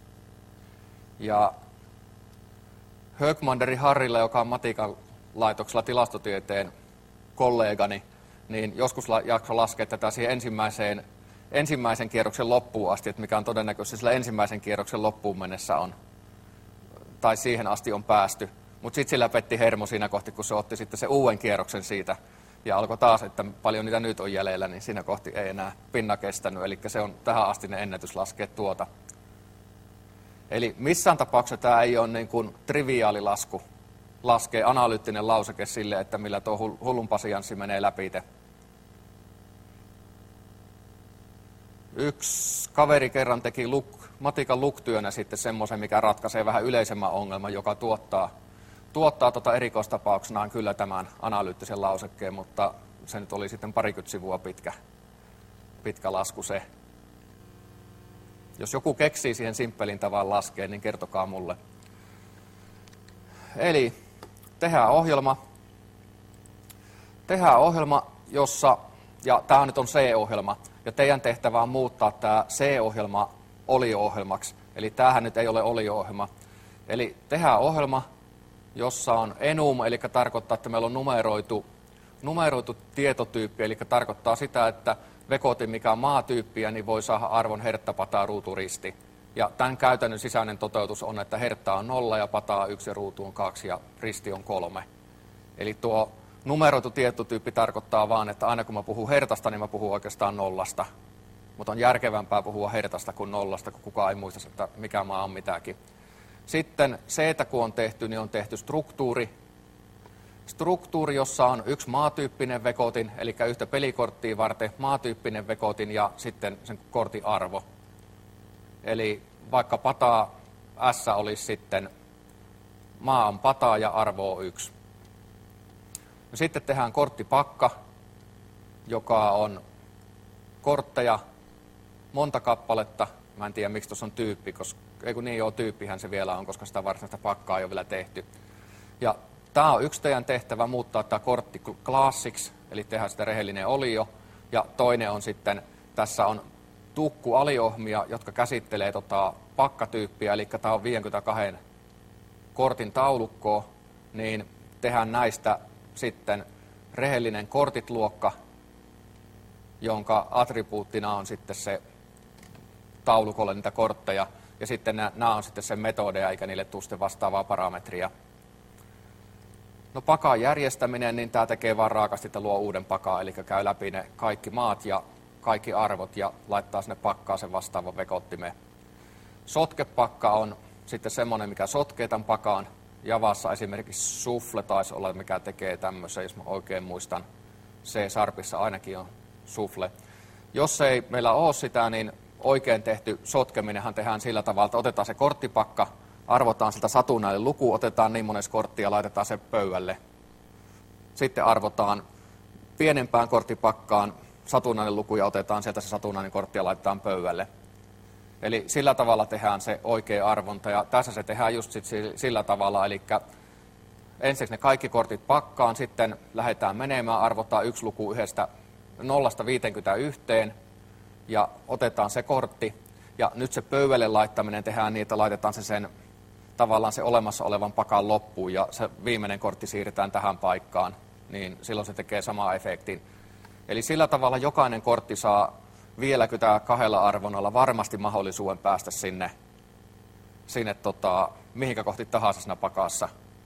Ja Högmanderin Harrilla, joka on matikan laitoksella tilastotieteen kollegani, niin joskus jakso laskea tätä siihen ensimmäiseen, ensimmäisen kierroksen loppuun asti, että mikä on todennäköisesti sillä ensimmäisen kierroksen loppuun mennessä on, tai siihen asti on päästy. Mutta sitten sillä petti hermo siinä kohti, kun se otti sitten se uuden kierroksen siitä, ja alkoi taas, että paljon niitä nyt on jäljellä, niin siinä kohti ei enää pinna kestänyt, eli se on tähän asti ne ennätys laskea tuota. Eli missään tapauksessa tämä ei ole niin kuin triviaali lasku, laskee analyyttinen lauseke sille, että millä tuo hullun pasianssi menee läpi. Yksi kaveri kerran teki luk, matikan luktyönä sitten semmoisen, mikä ratkaisee vähän yleisemmän ongelman, joka tuottaa, tuottaa tota erikoistapauksenaan kyllä tämän analyyttisen lausekkeen, mutta se nyt oli sitten parikymmentä sivua pitkä, pitkä lasku se. Jos joku keksii siihen simppelin tavan laskea, niin kertokaa mulle. Eli tehdään ohjelma. Tehdään ohjelma, jossa, ja tämä nyt on C-ohjelma, ja teidän tehtävä on muuttaa tämä C-ohjelma olio-ohjelmaksi. Eli tämähän nyt ei ole olio-ohjelma. Eli tehdään ohjelma, jossa on enum, eli tarkoittaa, että meillä on numeroitu, numeroitu tietotyyppi, eli tarkoittaa sitä, että vekotin, mikä on maatyyppiä, niin voi saada arvon hertta, pataa, ruutu, risti. Ja tämän käytännön sisäinen toteutus on, että hertta on nolla ja pataa yksi ja ruutu on kaksi ja risti on kolme. Eli tuo numeroitu tietotyyppi tarkoittaa vaan, että aina kun mä puhun hertasta, niin mä puhun oikeastaan nollasta. Mutta on järkevämpää puhua hertasta kuin nollasta, kun kukaan ei muista, että mikä maa on mitäkin. Sitten se, että kun on tehty, niin on tehty struktuuri. Struktuuri, jossa on yksi maatyyppinen vekotin, eli yhtä pelikorttia varten maatyyppinen vekotin ja sitten sen kortin arvo. Eli vaikka pataa S olisi sitten, maa on pataa ja arvo on yksi. No sitten tehdään korttipakka, joka on kortteja, monta kappaletta. Mä en tiedä, miksi tuossa on tyyppi, koska ei kun niin joo, tyyppihän se vielä on, koska sitä varsinaista pakkaa ei ole vielä tehty. Ja tämä on yksi teidän tehtävä, muuttaa tämä kortti klassiksi, eli tehdä sitä rehellinen olio. Ja toinen on sitten, tässä on tukku aliohmia, jotka käsittelee tota pakkatyyppiä, eli tämä on viisikymmentäkaksi kortin taulukkoa, niin tehdään näistä sitten rehellinen kortit-luokka, jonka attribuuttina on sitten se taulukolle niitä kortteja, ja sitten nämä on sitten se metodeja, eikä niille tule sitten vastaavaa parametria. No pakan järjestäminen, niin tämä tekee vaan raakasti, että luo uuden pakan, eli käy läpi ne kaikki maat ja kaikki arvot ja laittaa sinne pakkaan sen vastaavan vekottimeen. Sotkepakka on sitten semmoinen, mikä sotkee tämän pakaan. Javassa esimerkiksi Shuffle taisi olla, mikä tekee tämmöisen, jos mä oikein muistan. C-sharpissa ainakin on Shuffle. Jos ei meillä ole sitä, niin oikein tehty sotkeminenhan tehdään sillä tavalla, että otetaan se korttipakka, arvotaan siltä satunnainen luku, otetaan niin mones kortti ja laitetaan se pöydälle. Sitten arvotaan pienempään korttipakkaan satunnainen luku ja otetaan sieltä se satunnainen kortti ja laitetaan pöydälle. Eli sillä tavalla tehdään se oikea arvonta, ja tässä se tehdään just sit sillä tavalla, eli ensiksi ne kaikki kortit pakkaan, sitten lähdetään menemään, arvotaan yksi luku yhdestä nollasta viiteenkymmeneenyhteen, ja otetaan se kortti, ja nyt se pöydälle laittaminen tehdään niin, että laitetaan se sen tavallaan se olemassa olevan pakan loppuun, ja se viimeinen kortti siirretään tähän paikkaan, niin silloin se tekee samaa efektin. Eli sillä tavalla jokainen kortti saa vielä kytää kahdella arvonnalla varmasti mahdollisuuden päästä sinne, sinne tota, mihinkä kohti tahansa siinä pakassa.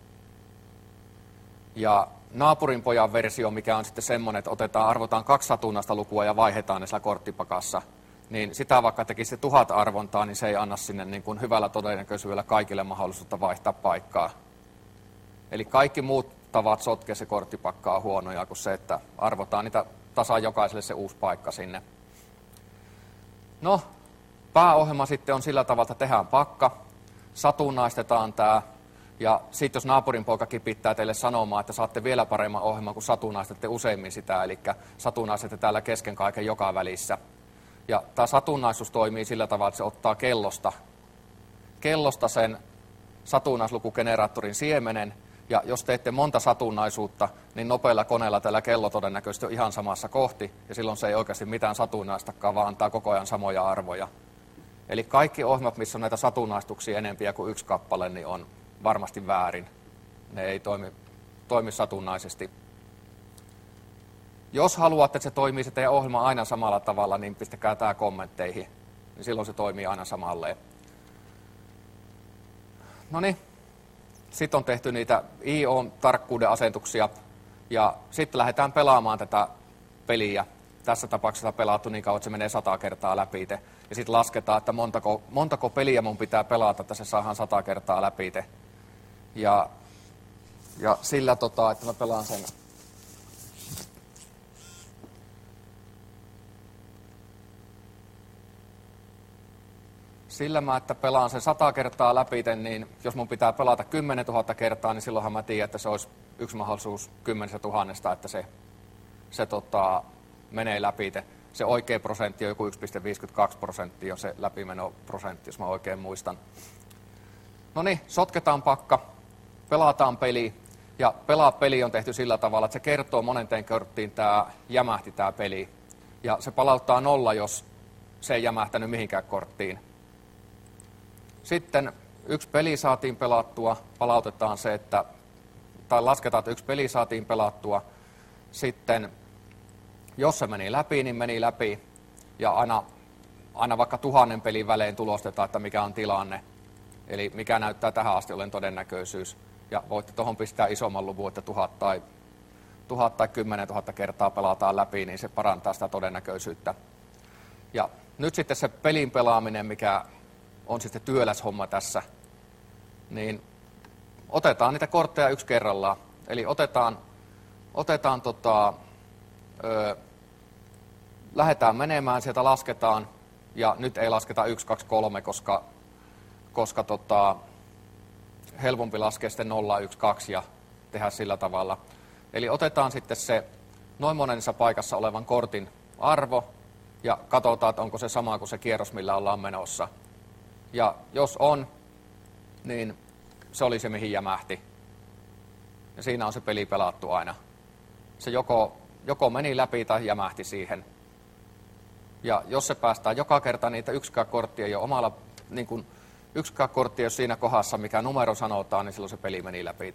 Ja naapurin pojan versio, mikä on sitten semmoinen, että otetaan, arvotaan kaksi satunnaista lukua ja vaihdetaan ne siellä korttipakassa, niin sitä vaikka tekisi se tuhat arvontaa, niin se ei anna sinne niin kuin hyvällä todennäköisyydellä kaikille mahdollisuutta vaihtaa paikkaa. Eli kaikki muut tavat sotkea se korttipakka on huonoja kuin se, että arvotaan niitä tasan jokaiselle se uusi paikka sinne. No, pääohjelma sitten on sillä tavalla, että tehdään pakka, satunnaistetaan tämä, ja sitten jos naapurin poika kipittää teille sanomaan, että saatte vielä paremman ohjelman, kun satunnaistatte useimmin sitä, eli satunnaistatte täällä kesken kaiken joka välissä. Ja tämä satunnaisuus toimii sillä tavalla, että se ottaa kellosta, kellosta sen satunnaislukugeneraattorin siemenen, ja jos teette monta satunnaisuutta, niin nopealla koneella tällä kello todennäköisesti on ihan samassa kohti, ja silloin se ei oikeasti mitään satunnaistakaan, vaan antaa koko ajan samoja arvoja. Eli kaikki ohjelmat, missä on näitä satunnaistuksia enempiä kuin yksi kappale, niin on varmasti väärin. Ne ei toimi, toimi satunnaisesti. Jos haluatte, että se toimii se teidän ohjelma aina samalla tavalla, niin pistäkää tämä kommentteihin. Niin silloin se toimii aina samalleen. No niin, sitten on tehty niitä I O-tarkkuuden asentuksia. Ja sitten lähdetään pelaamaan tätä peliä. Tässä tapauksessa pelattu niin kauan, että se menee sata kertaa läpi. Ja sitten lasketaan, että montako, montako peliä mun pitää pelata, että se saadaan sata kertaa läpi. Ja, ja sillä, tota, että mä pelaan sen. Sillä mä, että pelaan sen sata kertaa läpi, niin jos mun pitää pelata kymmenen tuhatta kertaa, niin silloinhan mä tiedän, että se olisi yksi mahdollisuus kymmenestä tuhannesta, että se, se tota, menee läpi. Se oikea prosentti on joku yksi pilkku viisikymmentäkaksi prosenttia, on se läpimenoprosentti, jos mä oikein muistan. No niin, sotketaan pakka, pelataan peli, ja pelaa peli on tehty sillä tavalla, että se kertoo monenteen korttiin tämä jämähti tämä peli. Ja se palauttaa nolla, jos se ei jämähtänyt mihinkään korttiin. Sitten yksi peli saatiin pelattua, palautetaan se, että, tai lasketaan, että yksi peli saatiin pelattua. Sitten, jos se meni läpi, niin meni läpi. Ja aina, aina vaikka tuhannen pelin välein tulostetaan, että mikä on tilanne. Eli mikä näyttää tähän asti olen todennäköisyys. Ja voitte tuohon pistää isomman luvun, että tuhat tai, tuhat tai kymmenen tuhatta kertaa pelataan läpi, niin se parantaa sitä todennäköisyyttä. Ja nyt sitten se pelin pelaaminen, mikä on sitten työläs homma tässä, niin otetaan niitä kortteja yksi kerrallaan. Eli otetaan, otetaan tota, ö, lähdetään menemään, sieltä lasketaan, ja nyt ei lasketa yksi, kaksi, kolme, koska, koska tota, helpompi laskea sitten nolla, yksi, kaksi ja tehdä sillä tavalla. Eli otetaan sitten se noin monessa paikassa olevan kortin arvo, ja katsotaan, että onko se sama kuin se kierros, millä ollaan menossa. Ja jos on, niin se oli se, mihin jämähti. Ja siinä on se peli pelattu aina. Se joko, joko meni läpi tai jämähti siihen. Ja jos se päästään joka kerta, niitä yksikään kortti ei ole omalla, niin kuin yksikään kortti ei ole siinä kohdassa, mikä numero sanotaan, niin silloin se peli meni läpi.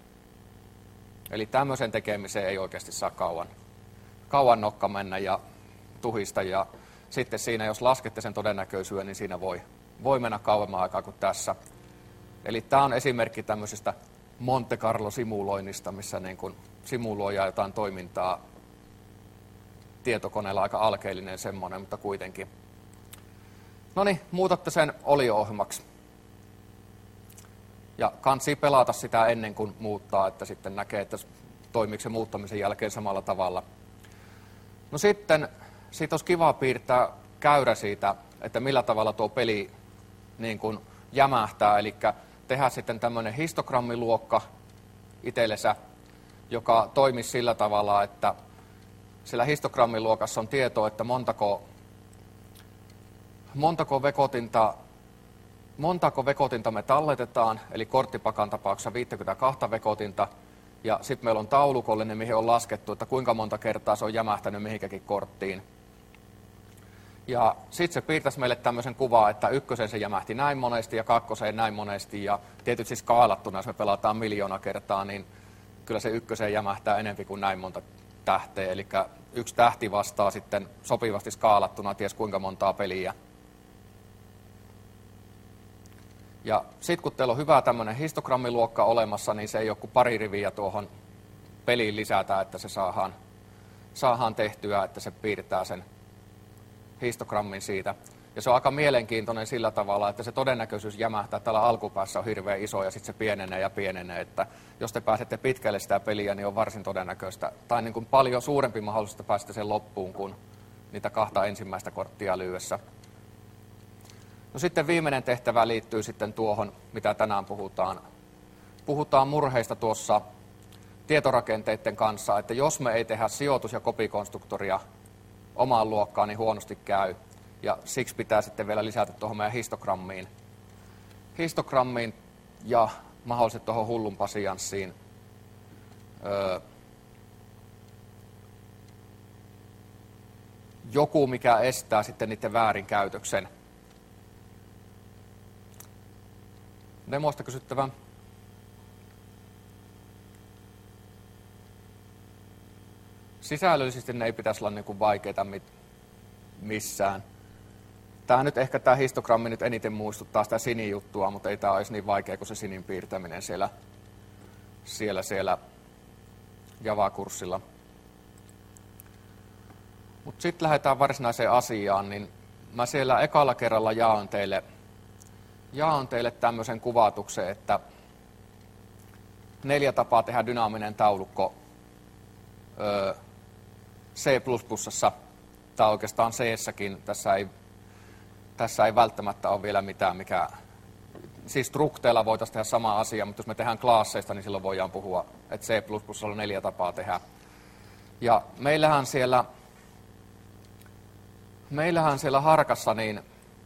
Eli tämmöisen tekemiseen ei oikeasti saa kauan, kauan nokka mennä ja tuhista. Ja sitten siinä, jos laskette sen todennäköisyyden, niin siinä voi, voi mennä kauemman aikaa kuin tässä. Eli tämä on esimerkki tämmöisestä Monte Carlo-simuloinnista, missä niin kuin simuloidaan jotain toimintaa tietokoneella, aika alkeellinen semmoinen, mutta kuitenkin. No niin, muutatte sen olio-ohjelmaksi. Ja kansi pelata sitä ennen kuin muuttaa, että sitten näkee, että toimiiko se muuttamisen jälkeen samalla tavalla. No sitten, siitä olisi kiva piirtää käyrä siitä, että millä tavalla tuo peli niin kuin jämähtää, eli tehdä sitten tämmöinen histogrammiluokka itsellensä, joka toimisi sillä tavalla, että sillä histogrammiluokassa on tieto, että montako, montako, vekotinta, montako vekotinta me talletetaan, eli korttipakan tapauksessa viisikymmentäkaksi vekotinta, ja sitten meillä on taulukollinen, mihin on laskettu, että kuinka monta kertaa se on jämähtänyt mihinkäkin korttiin. Ja sitten se piirtäisi meille tämmöisen kuvaa, että ykkösen se jämähti näin monesti ja kakkoseen näin monesti. Ja tietysti skaalattuna, jos me pelataan miljoona kertaa, niin kyllä se ykköseen jämähtää enemmän kuin näin monta tähteä. Eli yksi tähti vastaa sitten sopivasti skaalattuna ties kuinka montaa peliä. Ja sitten kun teillä on hyvä tämmöinen histogrammiluokka olemassa, niin se ei ole kuin pari riviä tuohon peliin lisätä, että se saadaan, saadaan tehtyä, että se piirtää sen histogrammin siitä. Ja se on aika mielenkiintoinen sillä tavalla, että se todennäköisyys jämähtää täällä alkupäässä on hirveän iso ja sitten se pienenee ja pienenee. Että jos te pääsette pitkälle sitä peliä, niin on varsin todennäköistä. Tai niin kuin paljon suurempi mahdollisuus, että pääsette sen loppuun kuin niitä kahta ensimmäistä korttia lyössä. No sitten viimeinen tehtävä liittyy sitten tuohon, mitä tänään puhutaan. Puhutaan murheista tuossa tietorakenteiden kanssa, että jos me ei tehdä sijoitus- ja kopikonstruktoria omaan luokkaan, niin huonosti käy. Ja siksi pitää sitten vielä lisätä tuohon meidän histogrammiin. Histogrammiin ja mahdollisesti tuohon hullun pasianssiin. Öö, joku, mikä estää sitten niiden väärinkäytöksen. Demoista kysyttävä. Sisällöllisesti ne ei pitäisi olla niin kuin vaikeita missään. Tämä nyt ehkä tämä histogrammi nyt eniten muistuttaa sitä sinijuttua, mutta ei tämä olisi niin vaikea kuin se sinin piirtäminen siellä, siellä, siellä Java-kurssilla. Mutta sitten lähdetään varsinaiseen asiaan, niin mä siellä ekalla kerralla jaan teille, jaan teille tämmöisen kuvatuksen, että neljä tapaa tehdä dynaaminen taulukko öö, C plus plus:ssa, tai oikeastaan C-säkin, tässä ei, tässä ei välttämättä ole vielä mitään, mikä... Siis strukteilla voitaisiin tehdä sama asia, mutta jos me tehdään klaasseista, niin silloin voidaan puhua, että C plus plus on neljä tapaa tehdä. Ja meillähän siellä, meillähän siellä Harkassa, niin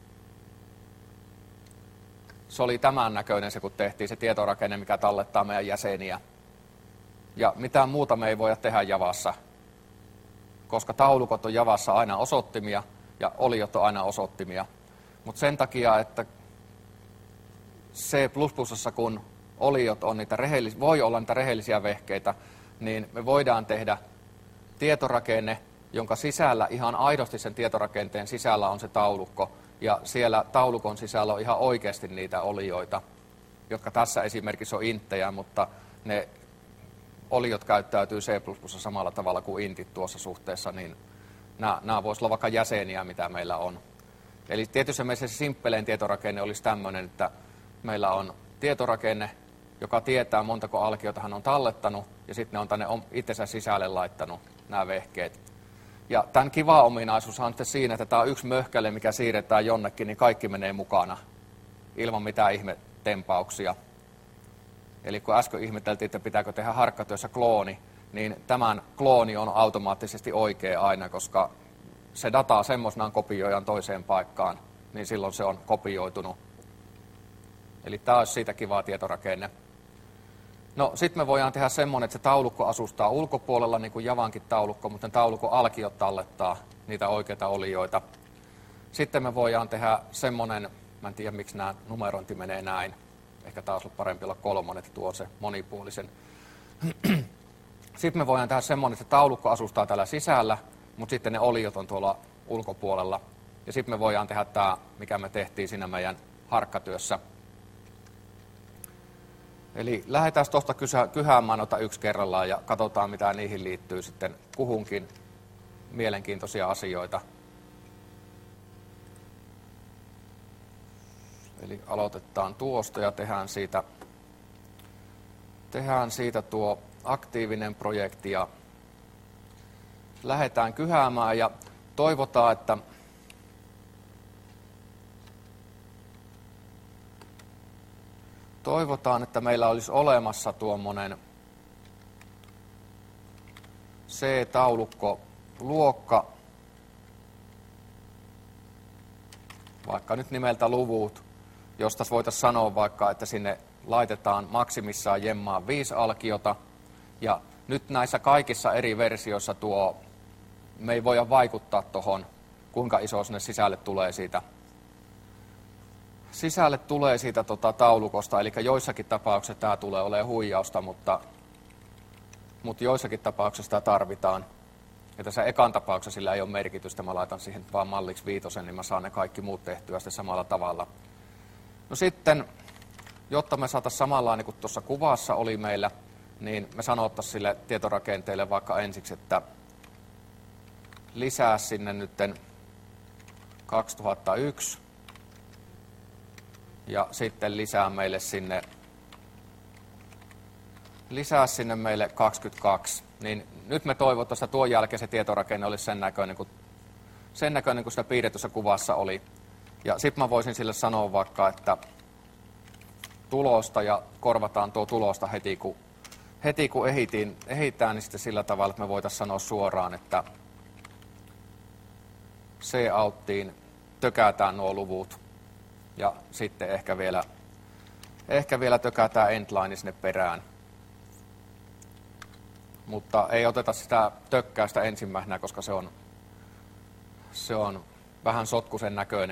se oli tämän näköinen se, kun tehtiin se tietorakenne, mikä tallettaa meidän jäseniä. Ja mitään muuta me ei voida tehdä Javassa, koska taulukot on Javassa aina osoittimia ja oliot on aina osoittimia. Mutta sen takia, että C plus plus:ssa, kun oliot on niitä rehellis- voi olla niitä rehellisiä vehkeitä, niin me voidaan tehdä tietorakenne, jonka sisällä, ihan aidosti sen tietorakenteen sisällä on se taulukko. Ja siellä taulukon sisällä on ihan oikeasti niitä olioita, jotka tässä esimerkiksi on inttejä, mutta ne oliot käyttäytyy C plus plus:ssa samalla tavalla kuin intit tuossa suhteessa, niin nämä, nämä voisivat olla vaikka jäseniä, mitä meillä on. Eli tietysti meillä se simppelein tietorakenne olisi tämmöinen, että meillä on tietorakenne, joka tietää montako alkiota hän on tallettanut, ja sitten ne on tänne itsensä sisälle laittanut nämä vehkeet. Ja tämän kiva ominaisuus on siinä, että tämä on yksi möhkäle, mikä siirretään jonnekin, niin kaikki menee mukana ilman mitään ihmetempauksia. Eli kun äsken ihmeteltiin, että pitääkö tehdä harkkatyössä klooni, niin tämän klooni on automaattisesti oikea aina, koska se dataa semmoisenaan kopioidaan toiseen paikkaan, niin silloin se on kopioitunut. Eli tämä olisi siitä kiva tietorakenne. No sitten me voidaan tehdä semmoinen, että se taulukko asustaa ulkopuolella, niin kuin Javankin taulukko, mutta taulukon alkiot tallettaa niitä oikeita olioita. Sitten me voidaan tehdä semmoinen, mä en tiedä miksi nämä numerointi menee näin, ehkä taas on parempi olla kolmonen, että tuo se monipuolisen. Sitten me voidaan tehdä semmoinen, että taulukko asustaa täällä sisällä, mutta sitten ne oliot on tuolla ulkopuolella. Ja sitten me voidaan tehdä tämä, mikä me tehtiin siinä meidän harkkatyössä. Eli lähdetään tuosta kyhäämään noita yksi kerrallaan ja katsotaan, mitä niihin liittyy sitten kuhunkin mielenkiintoisia asioita. Eli aloitetaan tuosta ja tehdään siitä, tehdään siitä tuo aktiivinen projekti ja lähdetään kyhäämään ja toivotaan, että Toivotaan, että meillä olisi olemassa tuommoinen C-taulukko luokka, vaikka nyt nimeltä luvut, josta voitaisiin sanoa vaikka, että sinne laitetaan maksimissaan jemmaan viisi alkiota. Ja nyt näissä kaikissa eri versioissa tuo, me ei voida vaikuttaa tuohon, kuinka iso sinne sisälle tulee siitä Sisälle tulee siitä tota, taulukosta, eli joissakin tapauksissa tämä tulee olemaan huijausta, mutta, mutta joissakin tapauksissa tämä tarvitaan. Ja tässä ekan tapauksessa sillä ei ole merkitystä, mä laitan siihen vaan malliksi viitosen, niin mä saan ne kaikki muut tehtyä sitten samalla tavalla. No sitten, jotta me saataisiin samanlainen kuin tuossa kuvassa oli meillä, niin me sanottaisiin sille tietorakenteelle vaikka ensiksi, että lisää sinne nytten kaksituhattayksi ja sitten lisää meille sinne, lisää sinne meille kaksikymmentäkaksi. Niin nyt me toivottavasti, että tuon jälkeen se tietorakenne olisi sen näköinen, kuin, sen näköinen kuin sitä piirretyssä kuvassa oli. Ja sitten mä voisin sille sanoa vaikka, että tulosta ja korvataan tuo tulosta heti kun, heti kun ehitin, ehitään, niin sitten sillä tavalla, että me voitaisiin sanoa suoraan, että C-outtiin tökätään nuo luvut ja sitten ehkä vielä, ehkä vielä tökätään endline sinne perään. Mutta ei oteta sitä tökkäystä ensimmäisenä, koska se on, se on vähän sotkuisen näköinen.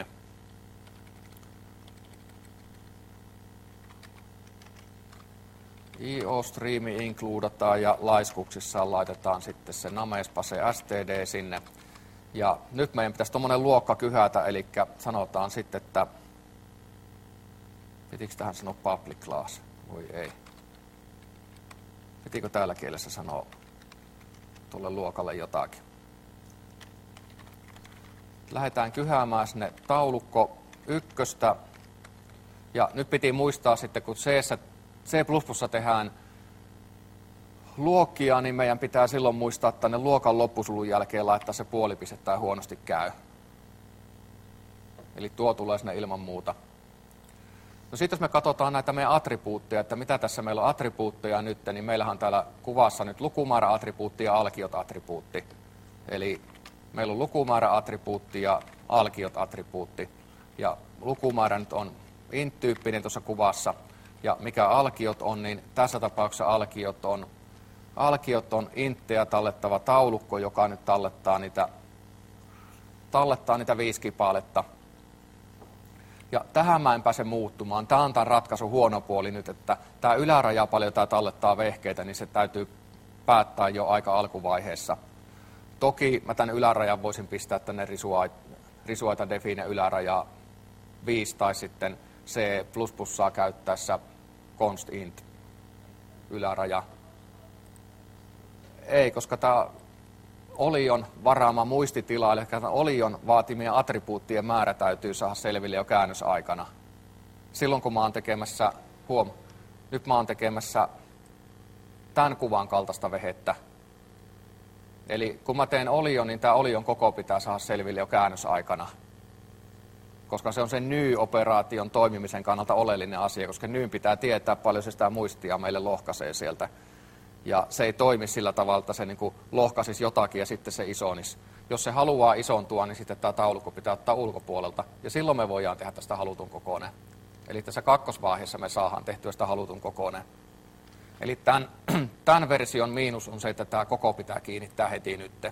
I O-striimi includataan ja laiskuksissaan laitetaan sitten se namespase std sinne. Ja nyt meidän pitäisi tuommoinen luokka kyhätä, eli sanotaan sitten, että pitikö tähän sanoa public class? Voi ei. Pitikö täällä kielessä sanoa tuolle luokalle jotakin? Lähdetään kyhäämään sinne taulukko ykköstä. Ja nyt piti muistaa sitten, kun C plus plus tehdään luokkia, niin meidän pitää silloin muistaa, että tänne luokan loppusulun jälkeen laittaa se puolipiste tai huonosti käy. Eli tuo tulee sinne ilman muuta. No sitten jos me katsotaan näitä meidän attribuutteja, että mitä tässä meillä on attribuutteja nyt, niin meillähän on täällä kuvassa nyt lukumäärä-attribuutti ja alkiot-attribuutti. Eli meillä on lukumäärä-attribuutti ja alkiot-attribuutti. Ja lukumäärä nyt on int-tyyppinen tuossa kuvassa. Ja mikä alkiot on, niin tässä tapauksessa alkiot on, alkiot on inttejä tallettava taulukko, joka nyt tallettaa niitä, tallettaa niitä viisi kipaletta. Ja tähän mä en pääse muuttumaan. Tämä on tämän ratkaisun huono puoli nyt, että tämä yläraja paljon tämä tallettaa vehkeitä, niin se täytyy päättää jo aika alkuvaiheessa. Toki mä tämän ylärajan voisin pistää tänne risuaita define yläraja viisi tai sitten C plus plus saa käyttäessä const int yläraja. Ei, koska tämä olion varaama muistitila, eli olion vaatimien attribuuttien määrä täytyy saada selville jo käännösaikana. Silloin kun mä oon tekemässä, huom, nyt mä oon tekemässä tämän kuvan kaltaista vehettä. Eli kun mä teen olion, niin tämä olion koko pitää saada selville jo käännösaikana. Koska se on sen ny-operaation toimimisen kannalta oleellinen asia, koska nyyn pitää tietää paljon se sitä muistia meille lohkaisee sieltä. Ja se ei toimi sillä tavalla, että se niin kuin lohkaisisi jotakin ja sitten se isonisi. Jos se haluaa isontua, niin sitten tämä taulukko pitää ottaa ulkopuolelta. Ja silloin me voidaan tehdä tästä halutun kokoinen. Eli tässä kakkosvaiheessa me saadaan tehtyä sitä halutun kokoinen. Eli tämän, tämän version miinus on se, että tämä koko pitää kiinnittää heti nytte.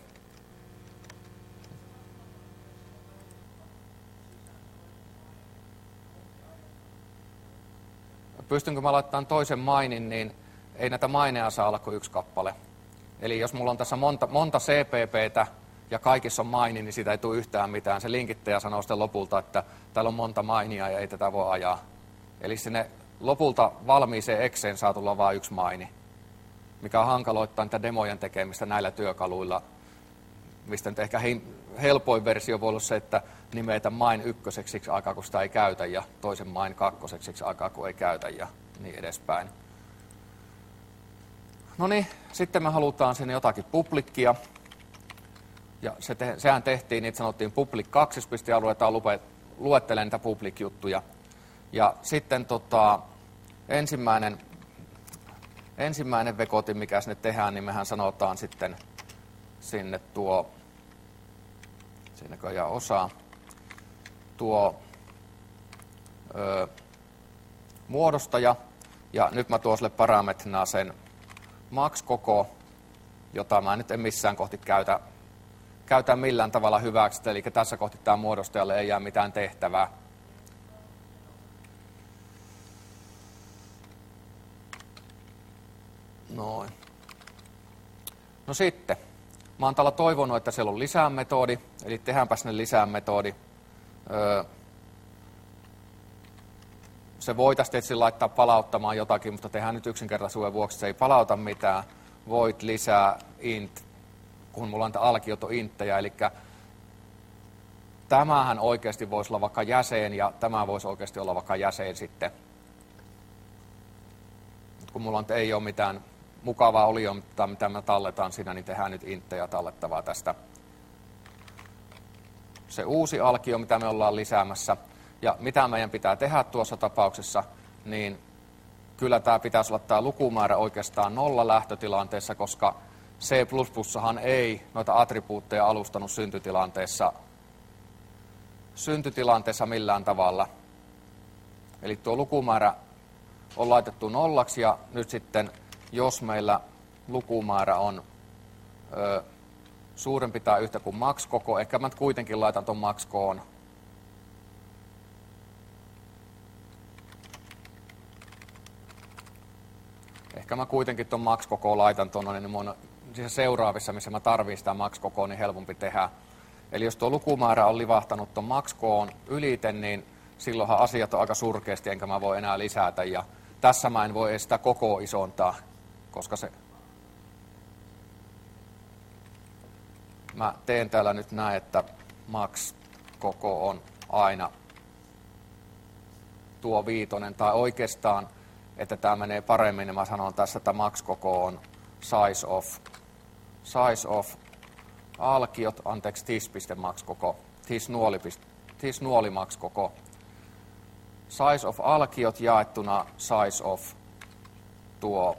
Pystynkö mä laittamaan toisen mainin, niin ei näitä maineja saa olla kuin yksi kappale. Eli jos mulla on tässä monta, monta C P P:tä ja kaikissa on maini, niin siitä ei tule yhtään mitään. Se linkittäjä sanoo sitten lopulta, että täällä on monta mainia ja ei tätä voi ajaa. Eli sinne lopulta valmiiseen Exceen saa tulla vain yksi maini, mikä hankaloittaa niitä demojen tekemistä näillä työkaluilla, mistä nyt ehkä helpoin versio voi olla se, että nimetä main ykköseksi aikaa, kun sitä ei käytä, ja toisen main kakkoseksi aikaa, kun ei käytä, ja niin edespäin. No niin, sitten me halutaan sinne jotakin publikkia. Ja se te, sehän tehtiin, niin sanottiin public kaksi, jos pisti alueetaan luettelemaan niitä public-juttuja. Ja sitten tota, ensimmäinen, ensimmäinen vekoti, mikä sinne tehdään, niin mehän sanotaan sitten sinne tuo, siinäkö osa, tuo ö, muodostaja. Ja nyt mä tuon sille parametrina sen max-koko, jota mä nyt en missään kohti käytä, käytä millään tavalla hyväksi. Eli tässä kohti tämä muodostajalle ei jää mitään tehtävää. Noin. No sitten, mä oon täällä toivonut, että siellä on lisää metodi, eli tehdäänpä sinne lisää metodi. Öö, se voitaisiin tietysti laittaa palauttamaan jotakin, mutta tehdään nyt yksinkertaisuuden vuoksi, se ei palauta mitään. Void lisää int, kun mulla on alkiot on inttejä, eli tämähän oikeasti voisi olla vaikka jäsen ja tämä voisi oikeasti olla vaikka jäsen sitten. Mut kun mulla ei ole mitään mukavaa oliota, mitä me talletaan siinä, niin tehdään nyt inttejä tallettavaa tästä. Se uusi alkio, mitä me ollaan lisäämässä. Ja mitä meidän pitää tehdä tuossa tapauksessa, niin kyllä tämä pitäisi olla tämä lukumäärä oikeastaan nolla lähtötilanteessa, koska C plus plussahan ei noita attribuutteja alustanut syntytilanteessa, syntytilanteessa millään tavalla. Eli tuo lukumäärä on laitettu nollaksi ja nyt sitten, jos meillä lukumäärä on ö, suurempi tai yhtä kuin max-koko, ehkä mä kuitenkin laitan tuon max-koon. Ehkä mä kuitenkin tuon max-kokoon laitan tuonne, niin mun siis seuraavissa, missä mä tarvitsen sitä max-kokoa, niin helpompi tehdä. Eli jos tuo lukumäärä on livahtanut tuon max-koon ylite, niin silloinhan asiat on aika surkeasti, enkä mä voi enää lisätä. Ja tässä mä en voi edes sitä koko isontaa, koska se... Mä teen täällä nyt näin, että max-koko on aina tuo viitonen, tai oikeastaan, että tämä menee paremmin, niin mä sanon tässä, että max-koko on size of, size of alkiot, anteeksi, tis.max-koko, tis nuoli, tis nuoli max-koko. Size of alkiot jaettuna size of tuo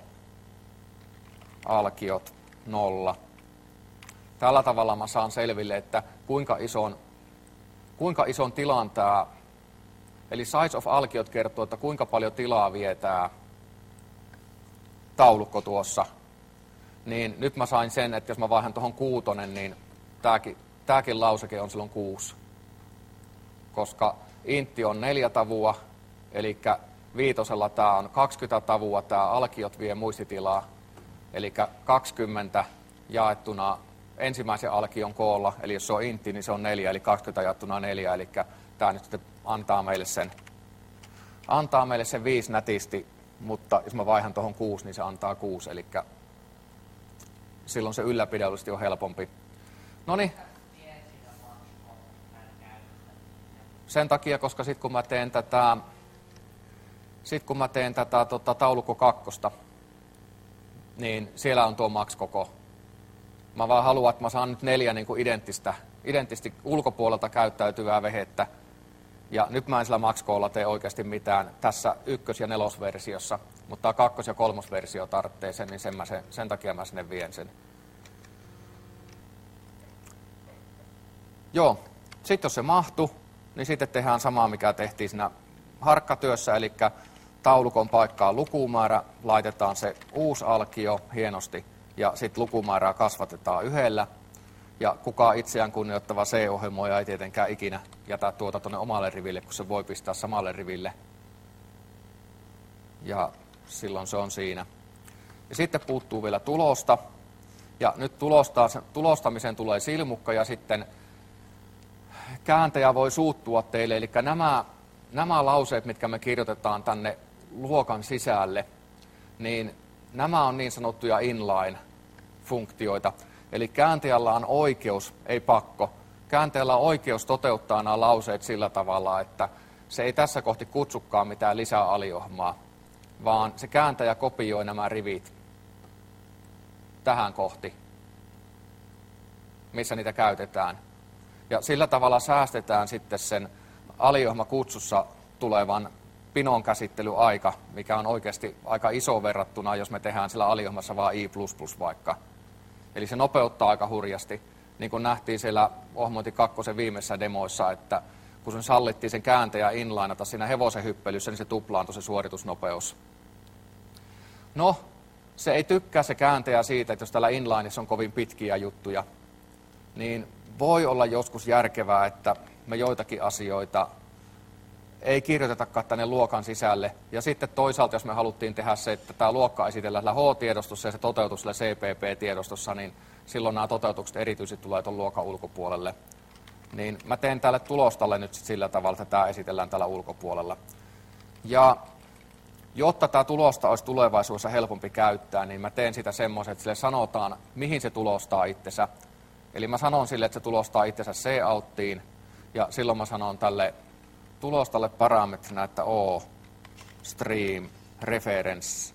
alkiot nolla. Tällä tavalla mä saan selville, että kuinka ison, kuinka ison tilan tämä, eli size of alkiot kertoo, että kuinka paljon tilaa vie tämä taulukko tuossa. Niin nyt mä sain sen, että jos mä vaihdan tuohon kuutonen, niin tääkin, tääkin lauseke on silloin kuusi. Koska intti on neljä tavua, eli viitosella tämä on kaksikymmentä tavua, tämä alkiot vie muistitilaa, eli kaksikymmentä jaettuna ensimmäisen alkion koolla, eli jos se on intti, niin se on neljä, eli kaksikymmentä jaettuna neljä, eli tämä nyt sitten antaa meille sen, antaa meille sen viisi nätisti, mutta jos mä vaihan tuohon kuusi, niin se antaa kuusi, eli silloin se ylläpidollisesti on helpompi. Noniin. Sen takia, koska sitten kun mä teen tätä, sit kun mä teen tätä tota, taulukko kakkosta, niin siellä on tuo max-koko. Mä vaan haluan, että mä saan nyt neljä niin kuin identtistä, identtisesti ulkopuolelta käyttäytyvää vehettä. Ja nyt mä en sillä max-koolla tee oikeasti mitään tässä ykkös- ja nelosversiossa, mutta tämä kakkos- ja kolmosversio tarvitsee sen, niin sen, mä sen, sen takia mä sinne vien sen. Joo, sitten jos se mahtuu, niin sitten tehdään samaa, mikä tehtiin siinä harkkatyössä, eli taulukon paikkaan lukumäärä, laitetaan se uusi alkio hienosti, ja sitten lukumäärää kasvatetaan yhdellä. Ja kukaan itseään kunnioittava C-ohjelmoija ei tietenkään ikinä jätä tuota tuonne omalle riville, kun se voi pistää samalle riville. Ja silloin se on siinä. Ja sitten puuttuu vielä tulosta. Ja nyt tulosta, tulostamiseen tulee silmukka ja sitten kääntäjä voi suuttua teille. Eli nämä, nämä lauseet, mitkä me kirjoitetaan tänne luokan sisälle, niin nämä on niin sanottuja inline-funktioita. Eli kääntäjällä on oikeus, ei pakko, kääntäjällä on oikeus toteuttaa nämä lauseet sillä tavalla, että se ei tässä kohti kutsukaan mitään lisää aliohmaa, vaan se kääntäjä kopioi nämä rivit tähän kohti, missä niitä käytetään. Ja sillä tavalla säästetään sitten sen aliohmakutsussa tulevan pinon käsittelyaika, mikä on oikeasti aika iso verrattuna, jos me tehdään sillä aliohmassa vaan i plus plus vaikka. Eli se nopeuttaa aika hurjasti, niin kuin nähtiin siellä Ohmointi kakkosen viimeisissä demoissa, että kun sen sallittiin sen kääntäjä inlineata siinä hevosen hyppelyssä, niin se tuplaantui se suoritusnopeus. No, se ei tykkää se kääntäjä siitä, että jos täällä inlineissa on kovin pitkiä juttuja, niin voi olla joskus järkevää, että me joitakin asioita ei kirjoitetakaan tänne luokan sisälle. Ja sitten toisaalta, jos me haluttiin tehdä se, että tämä luokka esitellään H-tiedostossa ja se toteutus C P P-tiedostossa, niin silloin nämä toteutukset erityisesti tulee tuon luokan ulkopuolelle. Niin mä teen tälle tulostalle nyt sillä tavalla, että tämä esitellään täällä ulkopuolella. Ja jotta tämä tulosta olisi tulevaisuudessa helpompi käyttää, niin mä teen sitä semmoisen, että sille sanotaan, mihin se tulostaa itsensä. Eli mä sanon sille, että se tulostaa itsensä C-outtiin. Ja silloin mä sanon tälle tulostalle parametrina, että O, stream, reference,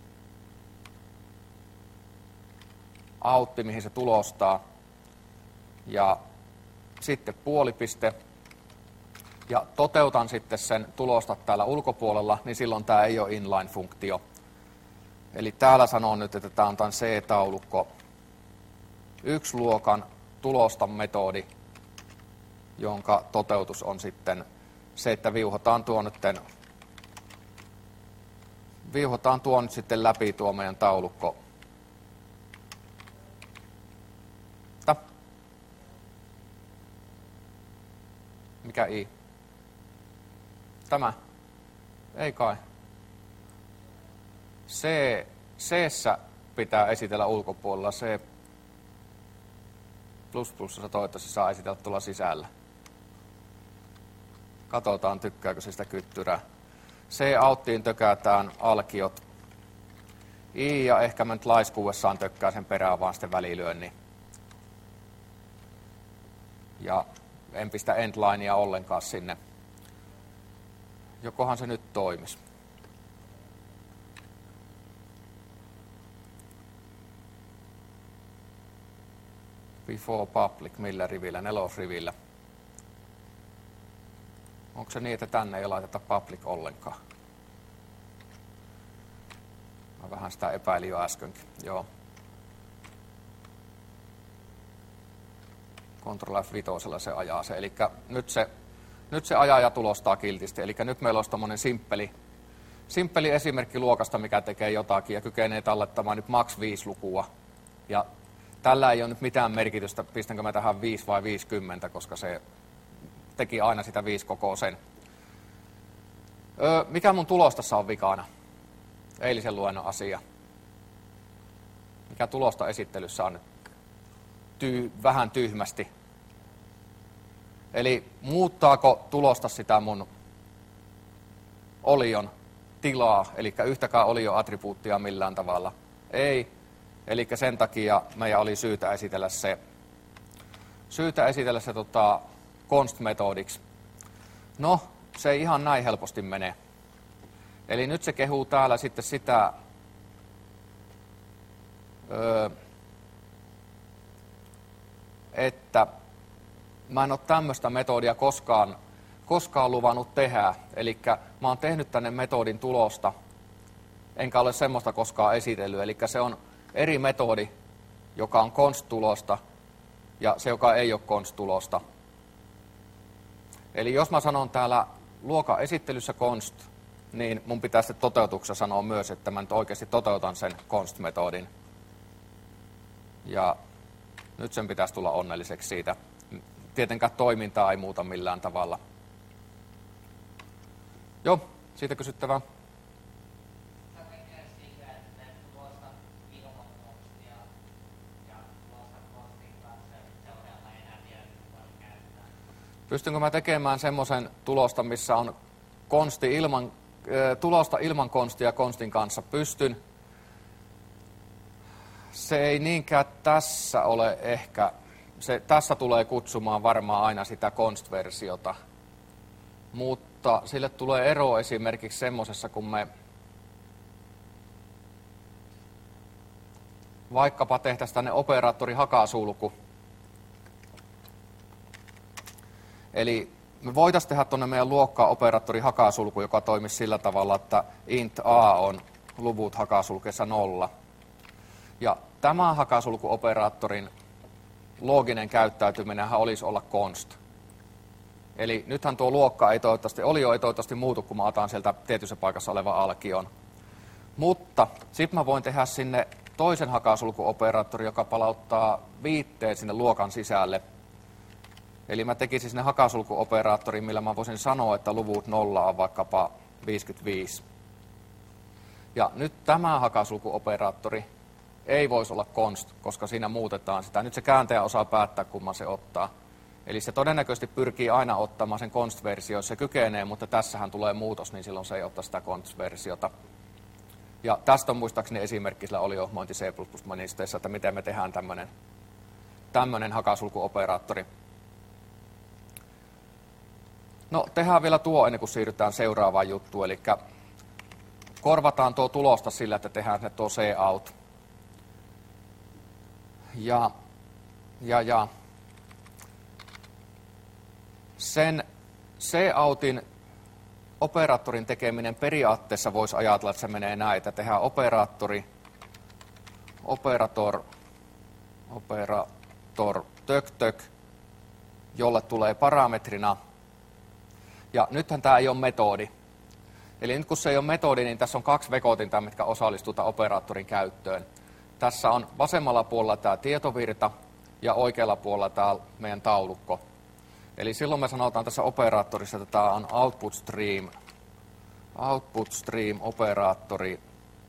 outti, mihin se tulostaa, ja sitten puolipiste, ja toteutan sitten sen tulosta täällä ulkopuolella, niin silloin tämä ei ole inline-funktio. Eli täällä sanon nyt, että tämä on tämän C-taulukko yksi luokan tulosta metodi, jonka toteutus on sitten se, että viuhotaan tuo nyt, viuhotaan tuo nyt sitten läpi tuo meidän taulukko. Mikä I? Tämä? Ei kai. C, C:ssä pitää esitellä ulkopuolella. C plus plussassa toivottavasti saa esitellä tuolla sisällä. Katsotaan, tykkääkö se sitä kyttyrää. C-outtiin tökätään alkiot. I ja ehkä mä nyt laiskuudessaan tökkää sen perään vaan sitten välilyönnin. Ja en pistä endlinea ollenkaan sinne. Jokohan se nyt toimisi. Before public, millä rivillä? Nelosrivillä. Onko se niin, että tänne ei laiteta public ollenkaan? Mä vähän sitä epäilin jo äskenkin. Joo. Control F viisi se ajaa se. Eli nyt se, nyt se ajaa ja tulostaa kiltisti. Eli nyt meillä olisi tommonen simppeli, simppeli esimerkki luokasta, mikä tekee jotakin ja kykenee tallettamaan nyt max viisi lukua. Ja tällä ei ole nyt mitään merkitystä, pistänkö mä tähän viisi vai viisikymmentä, koska se teki aina sitä viisi koko sen. Öö, mikä mun tulostassa on vikana? Eilisen luennon asia. Mikä tulosta esittelyssä on nyt tyy, vähän tyhmästi? Eli muuttaako tulosta sitä mun olion tilaa, eli yhtäkään olio-attribuuttia millään tavalla? Ei. Eli sen takia meidän oli syytä esitellä se, syytä esitellä se tota, const-metodiksi. No, se ei ihan näin helposti mene. Eli nyt se kehuu täällä sitten sitä, öö, että mä en ole tämmöistä metodia koskaan, koskaan luvannut tehdä. Eli mä oon tehnyt tänne metodin tulosta, enkä ole semmoista koskaan esitellyt. Eli se on eri metodi, joka on const-tulosta, ja se, joka ei ole const-tulosta. Eli jos mä sanon täällä luokan esittelyssä const, niin mun pitää sitten toteutuksessa sanoa myös, että mä nyt oikeasti toteutan sen const-metodin. Ja nyt sen pitäisi tulla onnelliseksi siitä. Tietenkään toimintaa ei muuta millään tavalla. Joo, siitä kysyttävää. Pystynkö mä tekemään semmoisen tulosta, missä on konsti ilman, äh, tulosta ilman konstia konstin kanssa? Pystyn. Se ei niinkään tässä ole ehkä. Se, tässä tulee kutsumaan varmaan aina sitä const-versiota. Mutta sille tulee ero esimerkiksi semmoisessa, kun me vaikkapa tehtäisiin tänne operaattori hakasulku. Eli me voitaisiin tehdä tuonne meidän luokkaan operaattori hakasulku, joka toimisi sillä tavalla, että int a on luvut hakasulkeessa nolla. Ja tämä hakasulkuoperaattorin looginen käyttäytyminenhän olisi olla const. Eli nythän tuo luokka ei toivottavasti, olio ei toivottavasti muutu, kun mä otan sieltä tietyssä paikassa oleva alkion. Mutta sitten mä voin tehdä sinne toisen hakasulkuoperaattori, joka palauttaa viitteet sinne luokan sisälle. Eli mä tekisin sinne hakasulkuoperaattorin, millä mä voisin sanoa, että luvut nolla on vaikkapa viisikymmentäviisi. Ja nyt tämä hakasulkuoperaattori ei voisi olla const, koska siinä muutetaan sitä. Nyt se kääntäjä osaa päättää, kumman se ottaa. Eli se todennäköisesti pyrkii aina ottamaan sen const-versio, jos se kykenee, mutta tässähän tulee muutos, niin silloin se ei ota sitä const-versiota. Ja tästä on muistaakseni esimerkki sillä oliohmointi C plus plus-manisteissa, että miten me tehdään tämmöinen tämmöinen hakasulkuoperaattori. No, tehdään vielä tuo ennen kuin siirrytään seuraavaan juttuun, eli korvataan tuo tulosta sillä, että tehdään se tuo C-out. Ja, ja, ja sen C-outin operaattorin tekeminen periaatteessa voisi ajatella, että se menee näin, että tehdään operaattori, operator, operator, tök, tök, jolle tulee parametrina. Ja nythän tämä ei ole metodi. Eli nyt kun se ei ole metodi, niin tässä on kaksi vekotinta, mitkä osallistuu tämän operaattorin käyttöön. Tässä on vasemmalla puolella tämä tietovirta ja oikealla puolella tämä meidän taulukko. Eli silloin me sanotaan tässä operaattorissa, että tämä on output stream, output stream operaattori.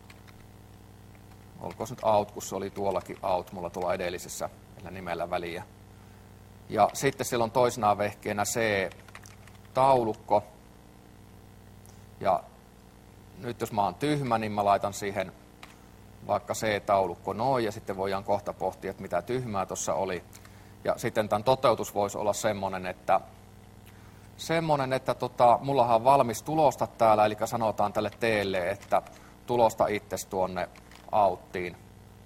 Olko se nyt out, kun se oli tuollakin out, mulla tuolla edellisessä nimellä väliä. Ja sitten silloin toisena vehkeenä C-taulukko. Ja nyt jos mä oon tyhmä, niin mä laitan siihen vaikka C-taulukko noin, ja sitten voidaan kohta pohtia, että mitä tyhmää tuossa oli. Ja sitten tämän toteutus voisi olla semmoinen, että, semmoinen, että tota, mullahan on valmis tulosta täällä, eli sanotaan tälle teelle, että tulosta itses tuonne outtiin.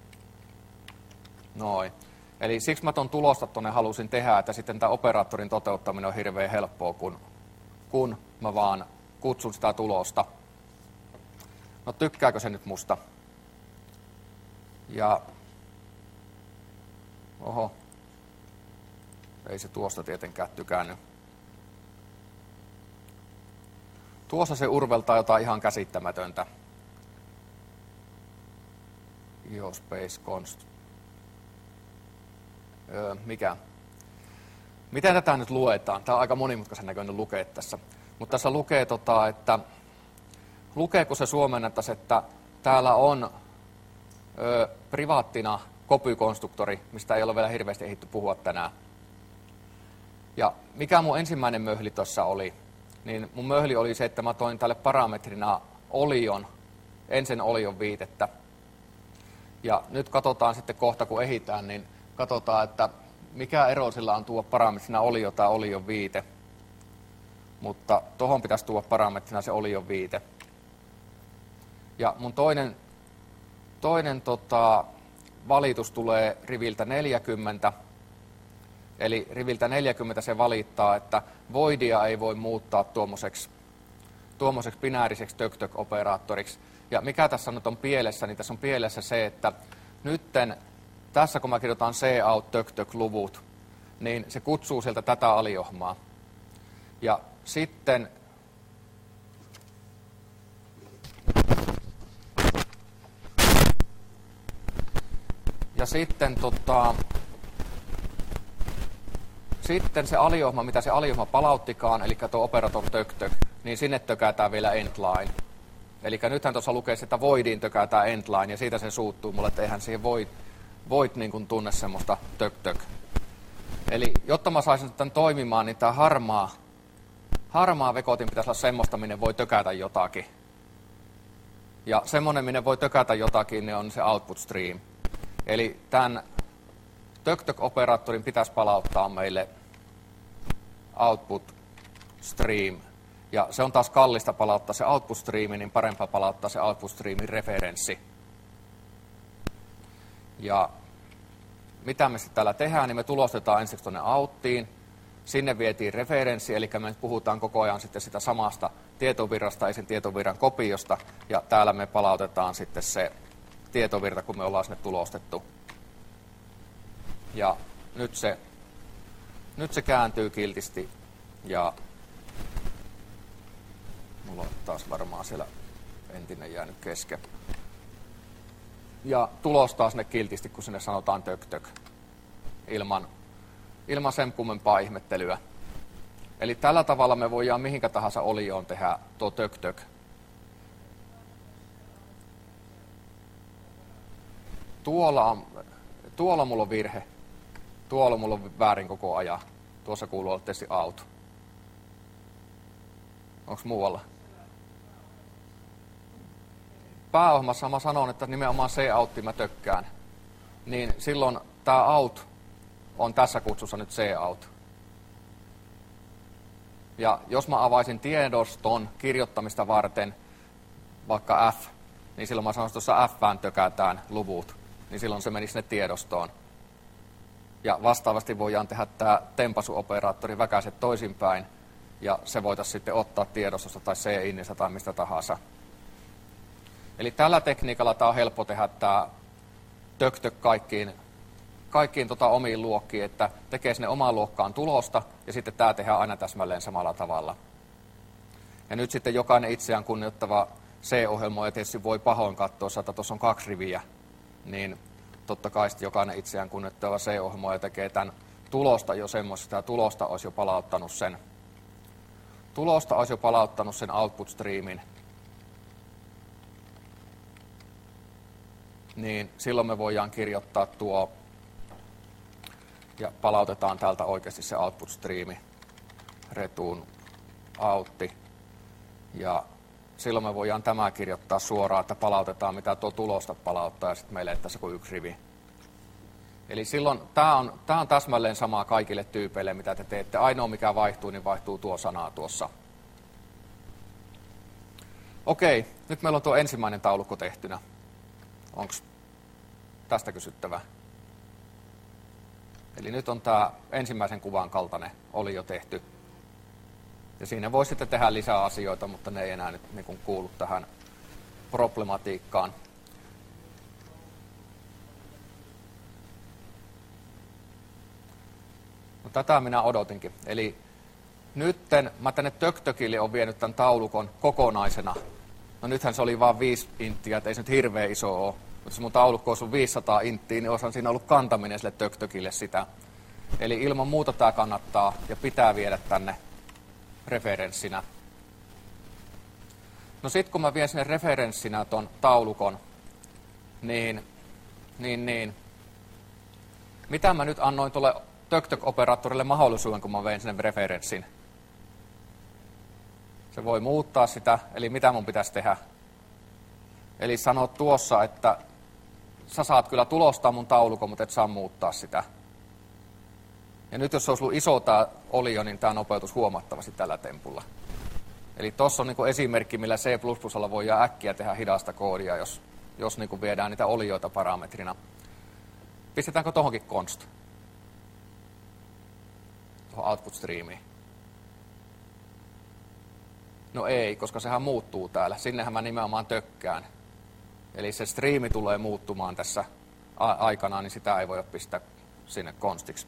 Noin. Eli siksi mä ton tulosta tuonne halusin tehdä, että sitten tämä operaattorin toteuttaminen on hirveän helppoa, kun, kun mä vaan kutsun sitä tulosta. No tykkääkö se nyt musta? Ja oho, ei se tuosta tietenkään tykännyt. Tuossa se urveltaa jotain ihan käsittämätöntä. I O space const. Öö, mikä? Miten tätä nyt luetaan? Tämä on aika monimutkaisen näköinen lukea tässä. Mutta tässä lukee, tota, että lukeeko se suomennettaisi, että täällä on ö, privaattina copy-konstruktori, mistä ei ole vielä hirveästi ehditty puhua tänään. Ja mikä mun ensimmäinen möhli tuossa oli, niin mun möhli oli se, että mä toin tälle parametrina olion, ensin olion viitettä. Ja nyt katsotaan sitten kohta, kun ehitään, niin katsotaan, että mikä ero sillä on tuo parametrina olio tai olion viite. Mutta tuohon pitäisi tuoda parametrina se olion viite. Ja mun toinen, toinen tota, valitus tulee riviltä neljäkymmentä. Eli riviltä neljäkymmentä se valittaa, että voidia ei voi muuttaa tuommoiseksi, tuommoiseksi binääriseksi tök-tök-operaattoriksi. Ja mikä tässä nyt on pielessä, niin tässä on pielessä se, että nytten tässä kun mä kirjoitan C-out tök-tök-luvut, niin se kutsuu sieltä tätä aliohmaa. Ja sitten ja sitten tota sitten se aliohma, mitä se aliohma palauttikaan, eli tuo operator tök-tök, niin sinne tökätään vielä endline. Eli nythän tuossa lukee, että voidiin tökätään endline, ja siitä se suuttuu mulle, että eihän siihen void, void niin kuin tunne semmoista tök-tök. Eli jotta mä saisin tämän toimimaan, niin tämä harmaa, harmaa vekotin pitäisi olla semmoista, minne voi tökätä jotakin. Ja semmoinen, minne voi tökätä jotakin, niin on se output stream. Eli tämän tök-tök-operaattorin pitäisi palauttaa meille output stream. Ja se on taas kallista palauttaa se output streami, niin parempaa palauttaa se output streamin referenssi. Ja mitä me sitten täällä tehdään, niin me tulostetaan ensiksi tuonne outtiin. Sinne vietiin referenssi, eli me puhutaan koko ajan sitten sitä samasta tietovirrasta, ei sen tietovirran kopiosta. Ja täällä me palautetaan sitten se tietovirta, kun me ollaan sinne tulostettu. Ja nyt se, nyt se kääntyy kiltisti ja mulla on taas varmaan siellä entinen jäänyt kesken. Ja tulostaa sinne kiltisti, kun sinne sanotaan tök-tök, ilman, ilman sen kummempaa ihmettelyä. Eli tällä tavalla me voidaan mihinkä tahansa olioon tehdä tuo tök-tök. Tuolla on, tuolla mulla on virhe. Tuolla mulla on väärin koko ajan. Tuossa kuuluu olla tietysti out. Onko muualla? Pääohjelmassa mä sanon, että nimenomaan C-outti mä tökkään. Niin silloin tämä out on tässä kutsussa nyt C-out. Ja jos mä avaisin tiedoston kirjoittamista varten vaikka F, niin silloin mä sanoisin, että tuossa F:ään tökätään luvut, niin silloin se menisi sinne tiedostoon. Ja vastaavasti voidaan tehdä tämä tempasuoperaattori väkäiset toisinpäin, ja se voitaisiin sitten ottaa tiedostosta tai C-innistä tai mistä tahansa. Eli tällä tekniikalla tämä on helppo tehdä tämä tök-tök kaikkiin, kaikkiin tota omiin luokkiin, että tekee sinne omaan luokkaan tulosta, ja sitten tämä tehdään aina täsmälleen samalla tavalla. Ja nyt sitten jokainen itseään kunnioittava C-ohjelmoija tietysti voi pahoin katsoa, että tuossa on kaksi riviä, niin totta kai sitten jokainen itseään kunnioittava C-ohjelmoija tekee tämän tulosta jo semmoista, että tulosta olisi jo palauttanut sen, tulosta olisi jo palauttanut sen output-streamin. Niin silloin me voidaan kirjoittaa tuo ja palautetaan täältä oikeasti se output-striimi, return outti. Ja silloin me voidaan tämä kirjoittaa suoraan, että palautetaan mitä tuo tulosta palauttaa ja sitten meille tässä kuin yksi rivi. Eli silloin tämä on, tämä on täsmälleen samaa kaikille tyypeille, mitä te teette. Ainoa mikä vaihtuu, niin vaihtuu tuo sana tuossa. Okei, nyt meillä on tuo ensimmäinen taulukko tehtynä. Onko tästä kysyttävää? Eli nyt on tämä ensimmäisen kuvan kaltainen, oli jo tehty. Ja siinä voi sitten tehdä lisää asioita, mutta ne ei enää nyt niin kuin kuulu tähän problematiikkaan. No, tätä minä odotinkin. Eli nytten mä tänne tök-tökille on vienyt tämän taulukon kokonaisena. No nythän se oli vain viisi inttiä, että ei se nyt hirveän iso ole. Mutta jos mun taulukko olisi ollut viisisataa inttiä, niin olisihan siinä ollut kantaminen sille tök-tökille sitä. Eli ilman muuta tämä kannattaa ja pitää viedä tänne referenssinä. No sitten kun mä vien sinne referenssinä ton taulukon, niin, niin, niin, mitä mä nyt annoin tuolle tök-tök-operaattorille mahdollisuuden, kun mä vein sinne referenssin? Se voi muuttaa sitä, eli mitä mun pitäisi tehdä? Eli sano tuossa, että sä saat kyllä tulostaa mun taulukon, mutta et saa muuttaa sitä. Ja nyt jos olisi ollut iso tämä olio, niin tämä nopeutus huomattavasti tällä tempulla. Eli tuossa on niin kuin esimerkki, millä C plus plus voidaan äkkiä tehdä hidasta koodia, jos, jos niin kuin viedään niitä olioita parametrina. Pistetäänkö tuohonkin const? Tuohon output streamiin. No ei, koska sehän muuttuu täällä. Sinnehän mä nimenomaan tökkään. Eli se striimi tulee muuttumaan tässä aikana, niin sitä ei voi pistää sinne constiksi.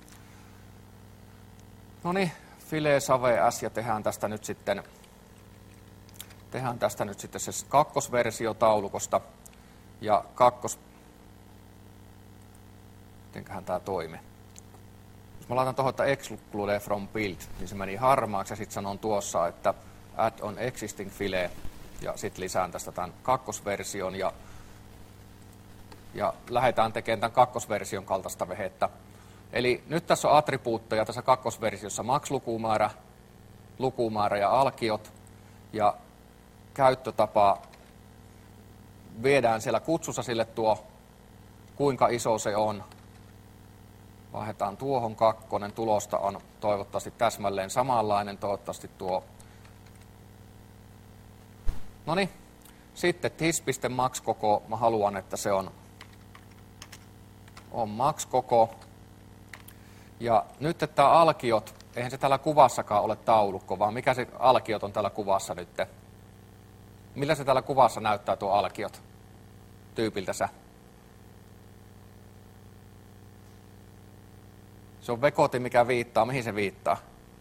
No niin, file save s ja tehdään tästä nyt sitten, tehdään tästä nyt sitten se kakkosversio taulukosta. Ja kakkos... Mitenköhän tämä toimi? Jos mä laitan tuohon, että exclude from build, niin se meni harmaaksi ja sitten sanon tuossa, että add on existing file ja sitten lisään tästä tämän kakkosversion ja, ja lähdetään tekemään tämän kakkosversion kaltaista vehettä. Eli nyt tässä on attribuutteja tässä kakkosversiossa max-lukumäärä, lukumäärä ja alkiot ja käyttötapa viedään siellä kutsussa sille tuo, kuinka iso se on. Vaihdetaan tuohon kakkonen, tulosta on toivottavasti täsmälleen samanlainen, toivottavasti tuo. Noniin, sitten tis.max koko, mä haluan, että se on, on max koko. Ja nyt, että alkiot, eihän se täällä kuvassakaan ole taulukko, vaan mikä se alkiot on täällä kuvassa nyt? Millä se täällä kuvassa näyttää tuo alkiot tyypiltänsä? Se on vekoti, mikä viittaa. Mihin se viittaa?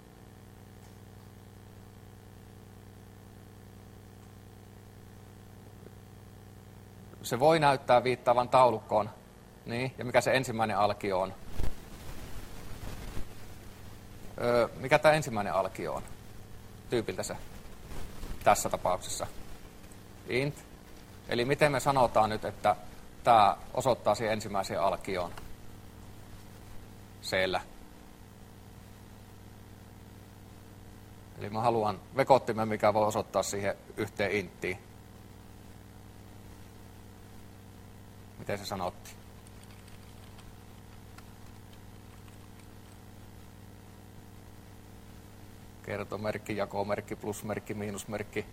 Se voi näyttää viittaavan taulukkoon. Niin, ja mikä se ensimmäinen alkio on? Öö, mikä tämä ensimmäinen alkio on? Tyypiltä se. Tässä tapauksessa. Int. Eli miten me sanotaan nyt, että tämä osoittaa siihen ensimmäiseen alkioon? Siellä. Eli mä haluan vekottimen, mikä voi osoittaa siihen yhteen inttiin. Miten se sanottiin? Kertomerkki, jakomerkki, plusmerkki, miinusmerkki.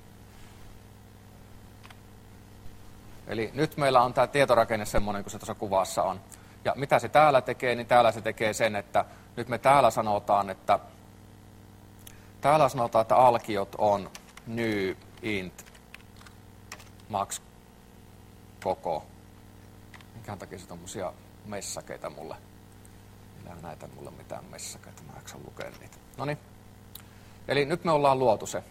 Eli nyt meillä on tämä tietorakenne semmoinen kuin se tuossa kuvassa on. Ja mitä se täällä tekee, niin täällä se tekee sen, että nyt me täällä sanotaan, että täällä sanotaan, että alkiot on new int max koko. Minkään takia se tommosia messakeita mulle. Minä näitä mulle mitään messakeita, mä jaksan lukea niitä. Noniin. Eli nyt me ollaan luotu se.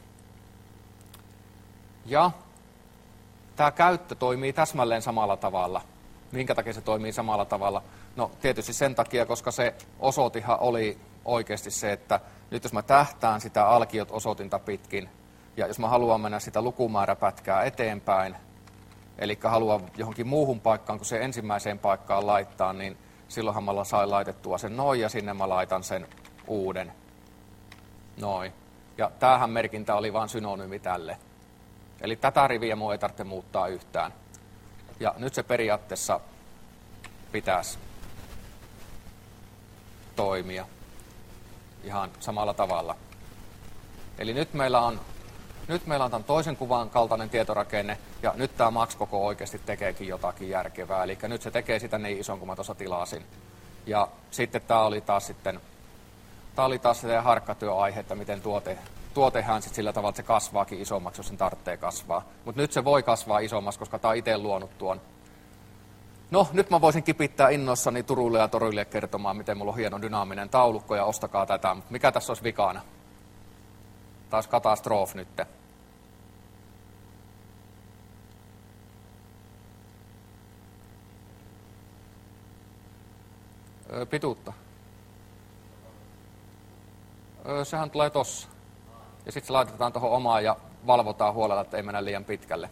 Ja tämä käyttö toimii täsmälleen samalla tavalla. Minkä takia se toimii samalla tavalla? No tietysti sen takia, koska se osoitihan oli oikeasti se, että nyt jos mä tähtään sitä alkiot osoitinta pitkin, ja jos mä haluan mennä sitä lukumääräpätkää eteenpäin, eli haluan johonkin muuhun paikkaan kuin se ensimmäiseen paikkaan laittaa, niin silloinhan mä sain laitettua sen noin, ja sinne mä laitan sen uuden. Noin. Ja tämähän merkintä oli vain synonyymi tälle. Eli tätä riviä mun ei tarvitse muuttaa yhtään. Ja nyt se periaatteessa pitäisi toimia ihan samalla tavalla. Eli nyt meillä on, nyt meillä on tämän toisen kuvan kaltainen tietorakenne, ja nyt tämä max-koko oikeasti tekeekin jotakin järkevää. Eli nyt se tekee sitä niin ison kuin mä tuossa tilasin. Ja sitten tämä oli taas sitten, tämä oli taas se harkkatyöaihe, että miten tuote, tuo tehdään sitten sillä tavalla, että se kasvaakin isommaksi, jos sen tarvitsee kasvaa. Mutta nyt se voi kasvaa isommaksi, koska tämä on itse luonut tuon. No, nyt mä voisin kipittää innoissani Turuille ja Toruille kertomaan, miten mulla on hieno dynaaminen taulukko ja ostakaa tätä. Mutta mikä tässä olisi vikana? Taas katastrofi nyt. Öö, pituutta. Öö, sehän tulee tossa. Ja sitten se laitetaan tuohon omaan ja valvotaan huolella, että ei mennä liian pitkälle.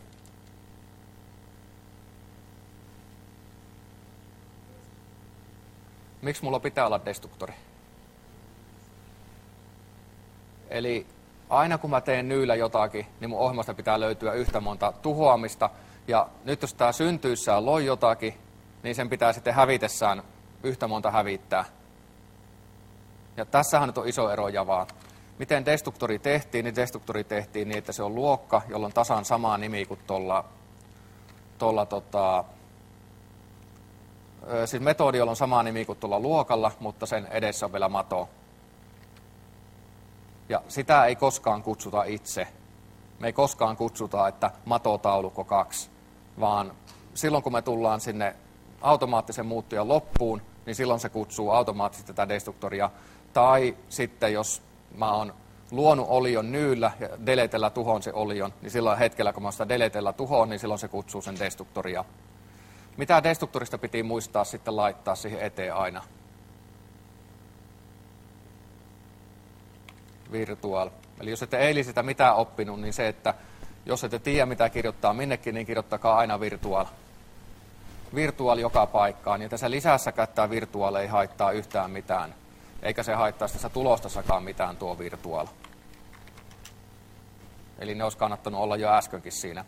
Miksi mulla pitää olla destruktori? Eli aina kun mä teen nyyllä jotakin, niin mun ohjelmasta pitää löytyä yhtä monta tuhoamista. Ja nyt jos tää syntyissään loi jotakin, niin sen pitää sitten hävitessään yhtä monta hävittää. Ja tässähän nyt on iso ero javaa. Miten destruktori tehtiin, niin destruktori tehtiin niin, että se on luokka, jolla on tasan sama nimi kuin tuolla, tuolla tota, siis metodi, jolla on sama nimi kuin tuolla luokalla, mutta sen edessä on vielä mato. Ja sitä ei koskaan kutsuta itse. Me ei koskaan kutsuta, että matotaulukko kaksi, vaan silloin kun me tullaan sinne automaattisen muuttujan loppuun, niin silloin se kutsuu automaattisesti tätä destruktoria. Tai sitten jos mä oon luonut olion nyyllä ja deletellä tuhoon se olion, niin silloin hetkellä, kun mä sitä deletellä tuhoon, niin silloin se kutsuu sen destruktoria. Mitä destruktorista piti muistaa sitten laittaa siihen eteen aina? Virtual. Eli jos ette eilen sitä mitään oppinut, niin se, että jos ette tiedä mitä kirjoittaa minnekin, niin kirjoittakaa aina virtual. Virtual joka paikkaan, niin tässä lisässäkään tämä virtual ei haittaa yhtään mitään. Eikä se haittaa tässä tulostassakaan mitään tuo virtual. Eli ne olisi kannattanut olla jo äskenkin siinä.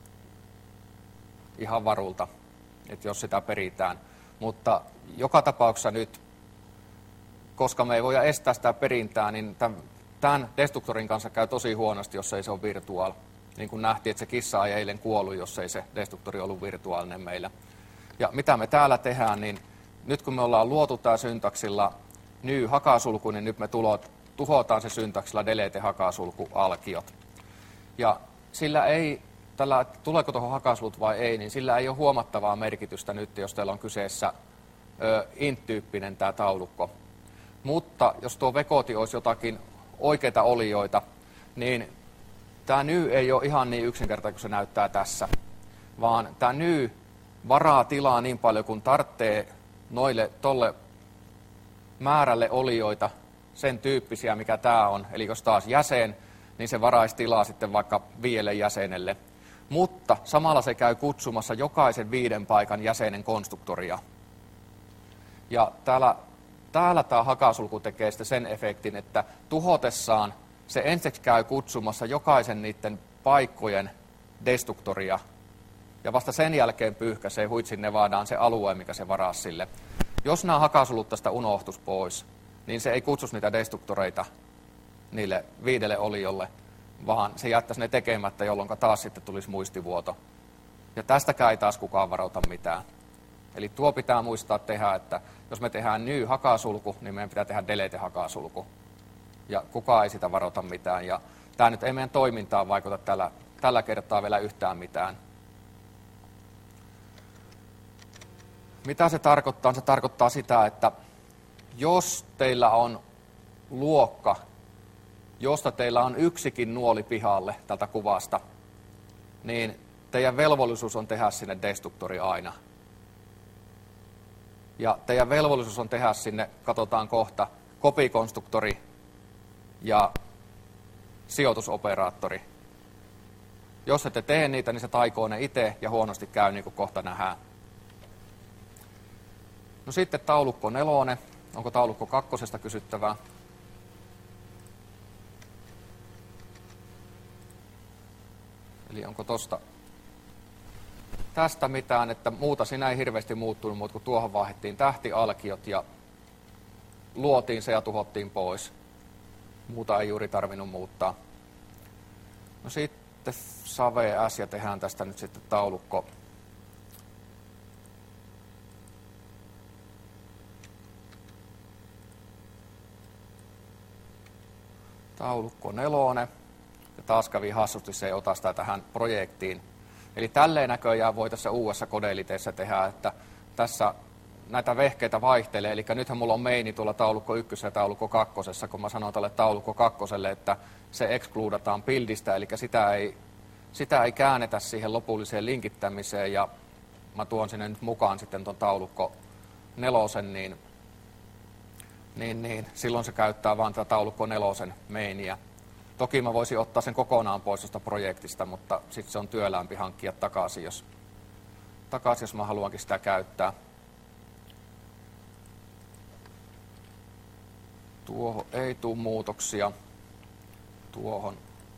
Ihan varulta, että jos sitä peritään. Mutta joka tapauksessa nyt, koska me ei voida estää sitä perintää, niin tämän destruktorin kanssa käy tosi huonosti, jos ei se ole virtual. Niin kuin nähtiin, että se kissa ei eilen kuollut, jos ei se destruktori ollut virtuaalinen meillä. Ja mitä me täällä tehdään, niin nyt kun me ollaan luotu tämä syntaksilla new hakasulku, niin nyt me tulot, tuhotaan se syntaksilla delete hakasulku alkiot. Ja sillä ei, tällä, tuleeko tuohon hakasulut vai ei, niin sillä ei ole huomattavaa merkitystä nyt, jos teillä on kyseessä ö, int-tyyppinen tämä taulukko. Mutta jos tuo vekoti olisi jotakin oikeita olioita, niin tämä new ei ole ihan niin yksinkertainen kuin se näyttää tässä, vaan tämä new varaa tilaa niin paljon kuin tarvitsee noille tolle määrälle olioita, sen tyyppisiä mikä tämä on. Eli jos taas jäsen, niin se varaisi tilaa sitten vaikka viidelle jäsenelle. Mutta samalla se käy kutsumassa jokaisen viiden paikan jäsenen konstruktoria. Ja täällä, täällä tämä hakasulku tekee sitten sen efektin, että tuhotessaan se ensiksi käy kutsumassa jokaisen niiden paikkojen destruktoria. Ja vasta sen jälkeen pyyhkäisee huitsin Nevadaan se alue, mikä se varaa sille. Jos nämä hakasulut tästä unohtus pois, niin se ei kutsuisi niitä destruktoreita. niille viidelle oliolle, vaan se jättäisi ne tekemättä, jolloin taas sitten tulisi muistivuoto. Ja tästäkään ei taas kukaan varoita mitään. Eli tuo pitää muistaa tehdä, että jos me tehdään new hakasulku, niin meidän pitää tehdä delete hakasulku. Ja kukaan ei sitä varoita mitään. Ja tämä nyt ei meidän toimintaan vaikuta tällä, tällä kertaa vielä yhtään mitään. Mitä se tarkoittaa? Se tarkoittaa sitä, että jos teillä on luokka, josta teillä on yksikin nuoli pihalle tältä kuvasta, niin teidän velvollisuus on tehdä sinne destruktori aina. Ja teidän velvollisuus on tehdä sinne, katsotaan kohta, kopikonstruktori ja sijoitusoperaattori. Jos ette tee niitä, niin se taikoo ne itse ja huonosti käy, niin kuin kohta nähdään. No sitten taulukko nelonen. Onko taulukko kakkosesta kysyttävää? Eli onko tosta tästä mitään, että muuta siinä ei hirveästi muuttunut, mutta kun tuohon vaihdettiin tähtialkiot ja luotiin se ja tuhottiin pois. Muuta ei juuri tarvinnut muuttaa. No sitten Save S ja tehdään tästä nyt sitten taulukko. Taulukko nelonen. Ja taas kävi hassusti, se ei ota sitä tähän projektiin. Eli tälleen näköjään voi tässä uudessa kodeliteessä tehdä, että tässä näitä vehkeitä vaihtelee. Eli nythän mulla on meini tuolla taulukko ykkösessä ja taulukko kakkosessa, kun mä sanon tälle taulukko kakkoselle, että se excludataan buildistä, eli sitä ei, sitä ei käännetä siihen lopulliseen linkittämiseen, ja mä tuon sinne nyt mukaan sitten tuon taulukko nelosen, niin, niin, niin silloin se käyttää vaan tätä taulukko nelosen meiniä. Toki mä voisin ottaa sen kokonaan pois tuosta projektista, mutta sitten se on työlämpi hankkia takaisin, jos, takaisin, jos mä haluankin sitä käyttää. Tuohon ei tule muutoksia. Tuohon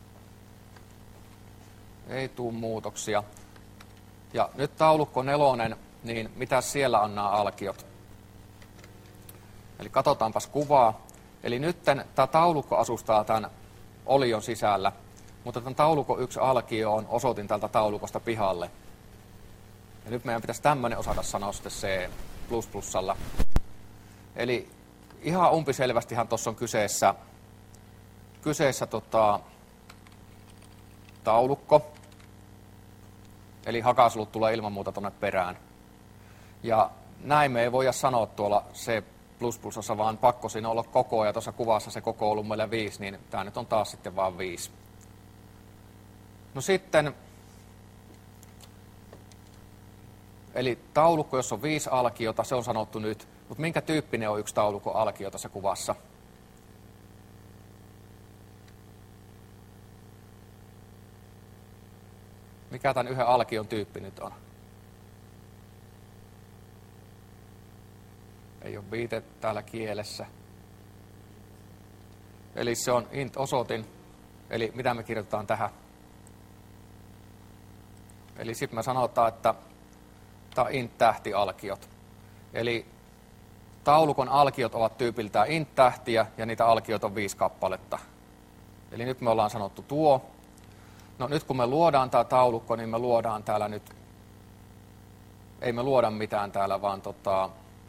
ei tule muutoksia. Ja nyt taulukko nelonen, niin mitä siellä on nämä alkiot? Eli katsotaanpas kuvaa. Eli nyt tämä taulukko asustaa tämän olion sisällä, mutta tämän taulukon yksi alkio on osoitin tältä taulukosta pihalle. Ja nyt meidän pitäisi tämmöinen osata sanoa sitten C plus plussalla. Eli ihan umpiselvästihan tuossa on kyseessä, kyseessä tota, taulukko. Eli hakasulut tulee ilman muuta tuonne perään. Ja näin me ei voida sanoa tuolla C plus plusassa, vaan pakko siinä olla koko, ja tuossa kuvassa se koko on ollut meillä viisi, niin tämä nyt on taas sitten vaan viisi. No sitten, eli taulukko, jos on viisi alkiota, se on sanottu nyt, mutta minkä tyyppinen on yksi taulukko alkio tässä kuvassa? Mikä tämän yhden alkion tyyppi nyt on? Ei ole viite täällä kielessä. Eli se on int-osoitin. Eli mitä me kirjoitetaan tähän? Eli sitten me sanotaan, että tämä on int-tähtialkiot. Eli taulukon alkiot ovat tyypiltään int-tähtiä ja niitä alkiot on viisi kappaletta. Eli nyt me ollaan sanottu tuo. No nyt kun me luodaan tämä taulukko, niin me luodaan täällä nyt, ei me luoda mitään täällä, vaan tota,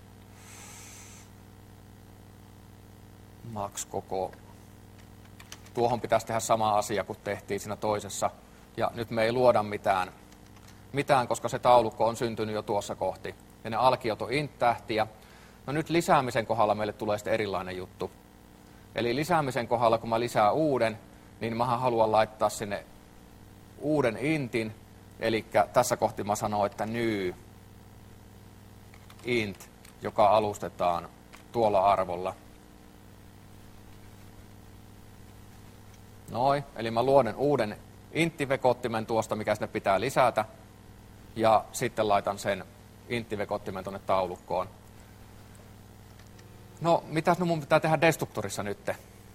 max koko. Tuohon pitäisi tehdä sama asia kuin tehtiin siinä toisessa. Ja nyt me ei luoda mitään, mitään, koska se taulukko on syntynyt jo tuossa kohti. Ja ne alkiot on int-tähtiä. No nyt lisäämisen kohdalla meille tulee sitten erilainen juttu. Eli lisäämisen kohdalla, kun mä lisään uuden, niin mä haluan laittaa sinne uuden intin. Eli tässä kohti mä sanon, että new int, joka alustetaan tuolla arvolla. Noin, eli mä luoden uuden inttivekottimen tuosta, mikä sinne pitää lisätä, ja sitten laitan sen inttivekottimen tuonne taulukkoon. No, mitäs no mun pitää tehdä destruktorissa nyt?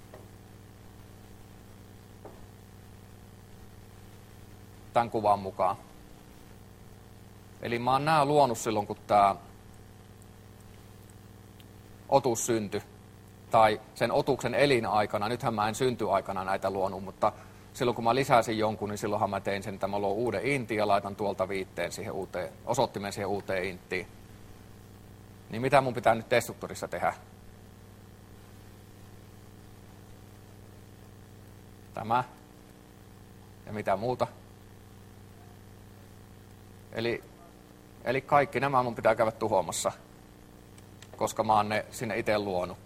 Tämän kuvan mukaan. Eli mä oon nää luonut silloin, kun tää otus syntyi. tai sen otuksen elinaikana, nythän mä en syntyaikana näitä luonut, mutta silloin kun mä lisäsin jonkun, niin silloinhan mä tein sen, että mä luon uuden intin ja laitan tuolta viitteen siihen uuteen, osoittimen siihen uuteen inttiin. Niin mitä mun pitää nyt destruktorissa tehdä? Tämä. Ja mitä muuta? Eli, eli kaikki nämä mun pitää käydä tuhoamassa, koska mä oon ne sinne itse luonut.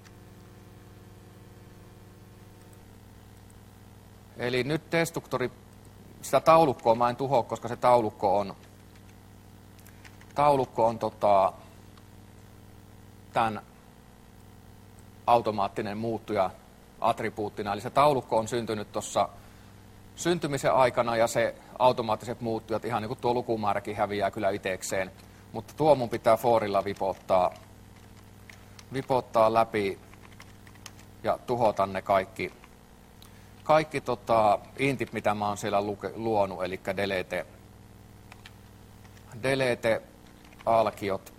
Eli nyt destruktori, sitä taulukkoa mä en tuhoa, koska se taulukko on, taulukko on tota, tämän automaattinen muuttuja attribuuttina. Eli se taulukko on syntynyt tuossa syntymisen aikana ja se automaattiset muuttujat, ihan niin kuin tuo lukumääräkin häviää kyllä itsekseen. Mutta tuo mun pitää forilla vipottaa, vipottaa läpi ja tuhota ne kaikki, kaikki tota, intit, mitä mä oon siellä luke, luonut, eli delete, delete alkiot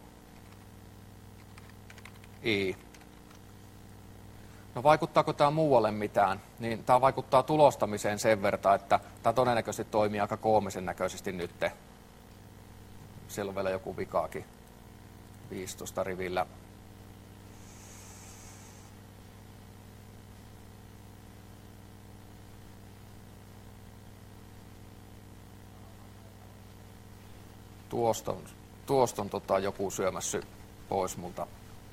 i. No vaikuttaako tämä muualle mitään? Niin tämä vaikuttaa tulostamiseen sen verran, että tämä todennäköisesti toimii aika koomisen näköisesti nyt. Siellä on vielä joku vikaakin viisitoista rivillä. Tuosta on, tuosta on tota joku syömässy pois multa.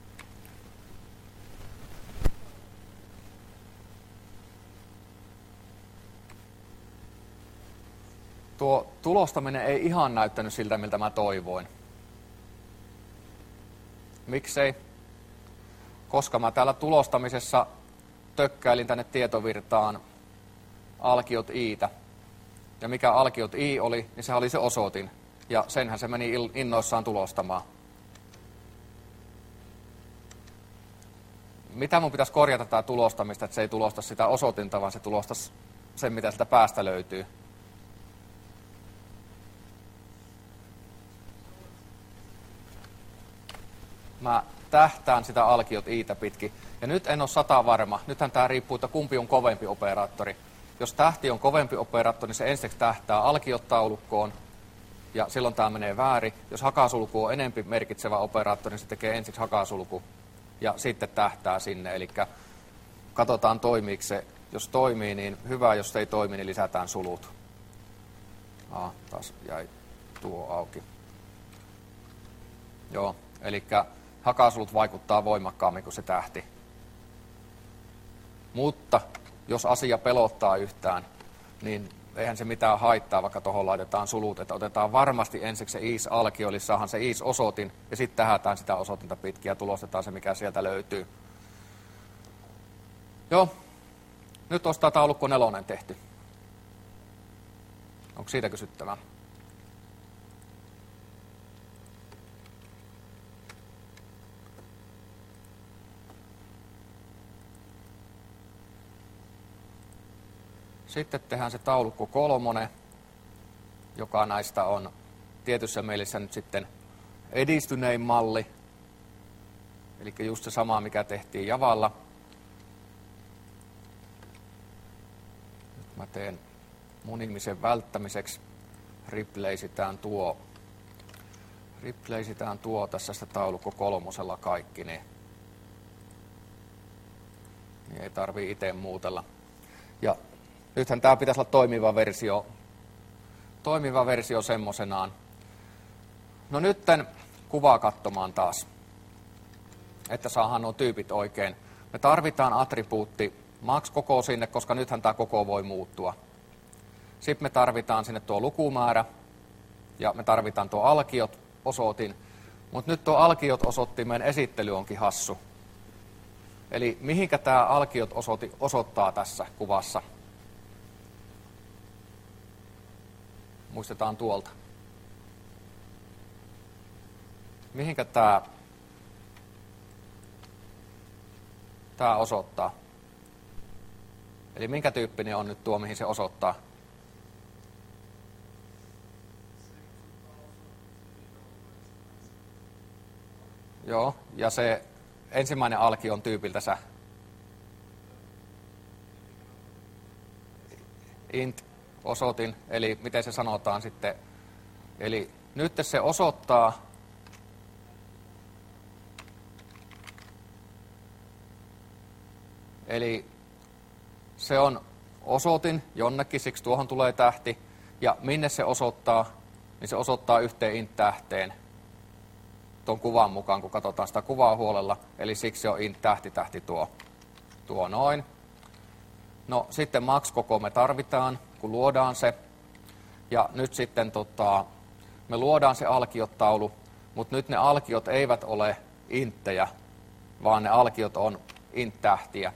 Tuo tulostaminen ei ihan näyttänyt siltä, miltä mä toivoin. Miksei? Koska mä täällä tulostamisessa tökkäilin tänne tietovirtaan alkiot i'tä. Ja mikä alkiot i oli, niin se oli se osoitin. Ja senhän se meni innoissaan tulostamaan. Mitä mun pitäisi korjata tää tulostamista, että se ei tulosta sitä osoitinta, vaan se tulostaisi sen, mitä sieltä päästä löytyy? Mä tähtään sitä alkiot i'tä pitkin. Ja nyt en ole sata varma. Nythän tää riippuu, että kumpi on kovempi operaattori. Jos tähti on kovempi operaattori, niin se ensiksi tähtää alkiot taulukkoon. Ja silloin tämä menee väärin. Jos hakasulku on enempi merkitsevä operaattori, niin se tekee ensiksi hakasulku ja sitten tähtää sinne. Eli katsotaan toimiiko se. Jos toimii, niin hyvä. Jos ei toimi, niin lisätään sulut. Ah, taas jäi tuo auki. Joo, eli hakasulut vaikuttaa voimakkaammin kuin se tähti. Mutta jos asia pelottaa yhtään, niin eihän se mitään haittaa, vaikka tuohon laitetaan sulut, että otetaan varmasti ensiksi se is-alkio, eli saadaan se is-osoitin, ja sitten tähätään sitä osoitinta pitkin ja tulostetaan se, mikä sieltä löytyy. Joo, nyt on tämä taulukko nelonen tehty. Onko siitä kysyttävää? Sitten tehdään se taulukko kolmonen, joka näistä on tietyssä mielessä nyt sitten edistynein malli. Eli just se sama, mikä tehtiin Javalla. Nyt mä teen munimisen välttämiseksi. Replaceitään tuo, replaceitään tuo tässä sitä taulukko kolmosella kaikki, niin, niin ei tarvii itse muutella. Ja nythän tämä pitäisi olla toimiva versio, toimiva versio semmoisenaan. No nytten kuvaa katsomaan taas, että saadaan nuo tyypit oikein. Me tarvitaan attribuutti max koko sinne, koska nythän tämä koko voi muuttua. Sitten me tarvitaan sinne tuo lukumäärä ja me tarvitaan tuo alkiot osoitin. Mutta nyt tuo alkiot osoittimen esittely onkin hassu. Eli mihinkä tämä alkiot osoitti, osoittaa tässä kuvassa? Muistetaan tuolta. Mihinkä tämä, tämä osoittaa? Eli minkä tyyppinen on nyt tuo, mihin se osoittaa? Joo, ja se ensimmäinen alki on tyypiltä sä. int osoitin, eli miten se sanotaan sitten, eli nyt se osoittaa, eli se on osoitin jonnekin, siksi tuohon tulee tähti, ja minne se osoittaa, niin se osoittaa yhteen int-tähteen tuon kuvan mukaan, kun katsotaan sitä kuvaa huolella, eli siksi on int-tähti tähti tuo, tuo noin. No sitten max-koko me tarvitaan, kun luodaan se, ja nyt sitten tota, me luodaan se alkiotaulu, mutta nyt ne alkiot eivät ole inttejä, vaan ne alkiot on int-tähtiä.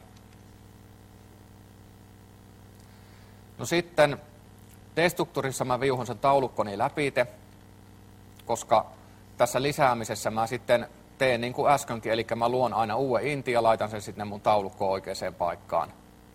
No sitten destruktorissa mä viuhon sen taulukkoni läpite, koska tässä lisäämisessä mä sitten teen niin kuin äskenkin, eli mä luon aina uuden intin ja laitan sen sitten mun taulukkoon oikeaan paikkaan.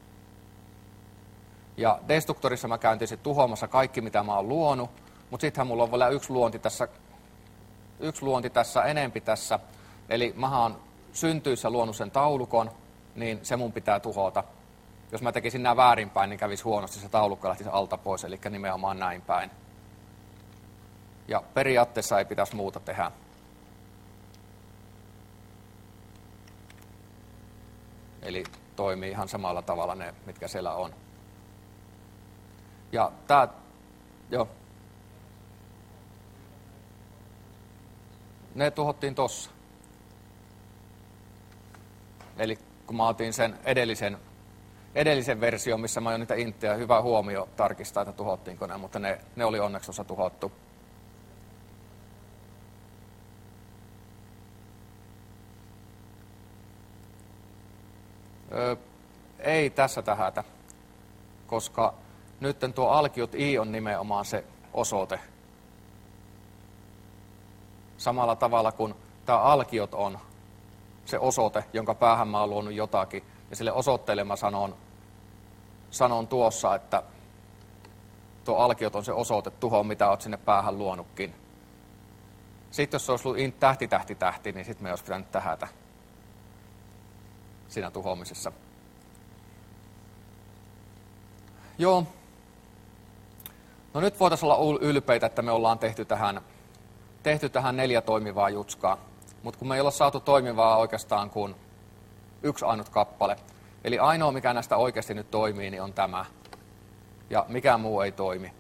Ja destruktorissa mä käyn tietysti tuhoamassa kaikki, mitä mä oon luonut, mutta sittenhän mulla on vielä yksi luonti tässä, yksi luonti tässä enempi tässä, eli mä oon syntyissä luonut sen taulukon, niin se mun pitää tuhota. Jos mä tekisin nämä väärinpäin, niin kävisi huonosti, se taulukko lähtisi alta pois, eli nimenomaan näin päin. Ja periaatteessa ei pitäisi muuta tehdä. Eli toimii ihan samalla tavalla ne, mitkä siellä on. Ja tää, joo. Ne tuhottiin tossa. Eli kun mä otin sen edellisen, edellisen version, missä mä oon niitä inttejä, hyvä huomio tarkistaa, että tuhottiinko ne, mutta ne, ne oli onneksi osa tuhottu. Öö, ei tässä tähätä, koska nyt tuo alkiot i on nimenomaan se osoite. Samalla tavalla kuin tämä alkiot on se osoite, jonka päähän mä oon luonut jotakin. Ja sille osoitteelle mä sanon, sanon tuossa, että tuo alkiot on se osoite tuhoon, mitä oot sinne päähän luonutkin. Sitten jos se olisi ollut int tähti, tähti, tähti, niin sitten me olisi pitänyt tähätä siinä tuhoamisessa. Joo. No nyt voitaisiin olla ylpeitä, että me ollaan tehty tähän, tehty tähän neljä toimivaa jutskaa. Mutta kun me ei olla saatu toimivaa oikeastaan kuin yksi ainut kappale. Eli ainoa, mikä näistä oikeasti nyt toimii, niin on tämä. Ja mikään muu ei toimi.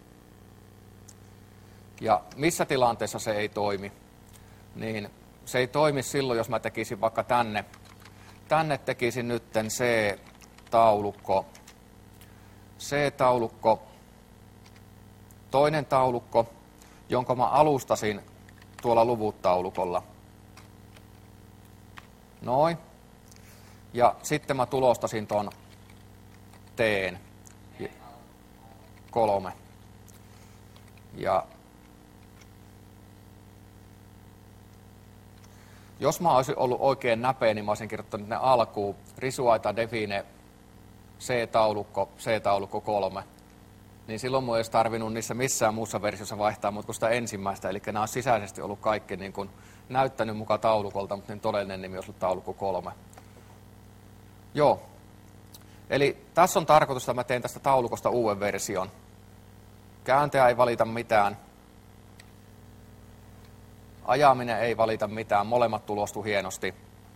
Ja missä tilanteessa se ei toimi? Niin se ei toimi silloin, jos mä tekisin vaikka tänne. Tänne tekisin nytten C-taulukko. C-taulukko. Toinen taulukko, jonka mä alustasin tuolla luvut-taulukolla. Noin. Ja sitten mä tulostasin ton teen. Kolme. Ja jos mä olisin ollut oikein näpeä, niin mä olisin kirjoittanut ne alkuun. Risuaita define C-taulukko, C-taulukko kolme. Niin silloin mun ei olisi tarvinnut niissä missään muussa versiossa vaihtaa, mutta kun sitä ensimmäistä. Eli nämä on sisäisesti ollut kaikki niin kuin näyttänyt mukaan taulukolta, mutta niin todellinen nimi olisi ollut taulukko kolme. Joo. Eli tässä on tarkoitus, että mä teen tästä taulukosta uuden version. Kääntäjä ei valita mitään. Ajaminen ei valita mitään. Molemmat tulostu hienosti.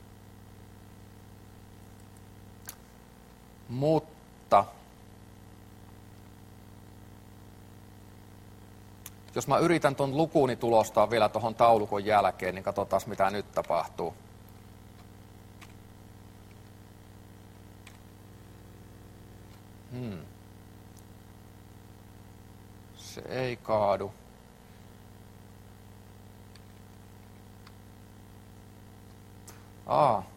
Mutta jos mä yritän ton lukuni tulostaa vielä tuohon taulukon jälkeen, niin katsotaan mitä nyt tapahtuu. Hmm. Se ei kaadu. Aa.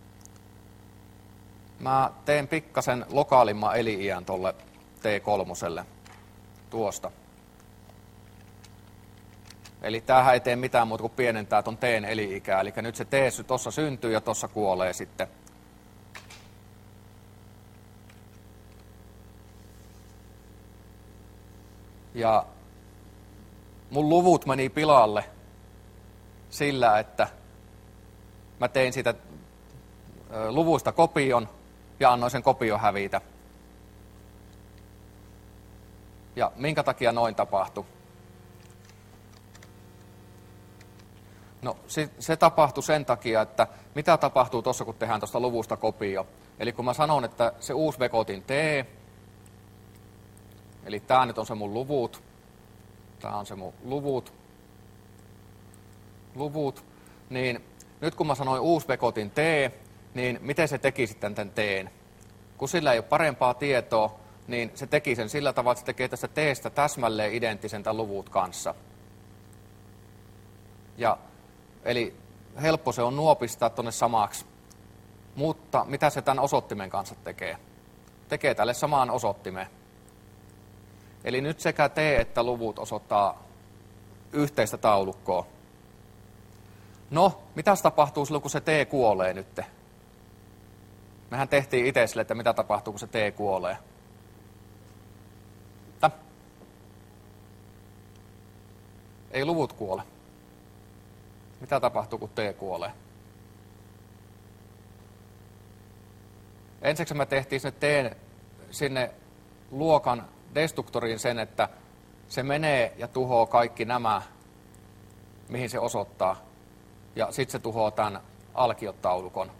Mä teen pikkasen lokaalimman eli-iän tolle T kolme tuosta. Eli tämähän ei tee mitään muuta kuin pienentää ton T:n eli-ikää. Eli nyt se T tuossa syntyy ja tuossa kuolee sitten. Ja mun luvut meni pilalle sillä, että mä tein siitä luvuista kopion ja annoin sen kopion hävitä. Ja minkä takia noin tapahtui? No se, se tapahtui sen takia, että mitä tapahtuu tuossa, kun tehdään tuosta luvusta kopio. Eli kun mä sanon, että se uusi vekotin T, eli tää nyt on se mun luvut, tää on se mun luvut, luvut, niin nyt kun mä sanoin uusi vekotin T, niin miten se teki sitten tämän T:n? Kun sillä ei ole parempaa tietoa, niin se teki sen sillä tavalla, että se tekee tästä T:stä täsmälleen identtisen tämän luvut kanssa. Ja, eli helppo se on nuopistaa tuonne samaksi. Mutta mitä se tämän osoittimen kanssa tekee? Tekee tälle samaan osoittimeen. Eli nyt sekä T että luvut osoittaa yhteistä taulukkoa. No, mitä tapahtuu silloin, kun se T kuolee nyt? Mehän tehtiin itse sille, että mitä tapahtuu, kun se T kuolee. Tää. Ei luvut kuole. Mitä tapahtuu, kun T kuolee? Ensiksi me tehtiin sinne, T, sinne luokan destruktoriin sen, että se menee ja tuhoaa kaikki nämä, mihin se osoittaa. Ja sitten se tuhoaa tämän alkiotaulukon.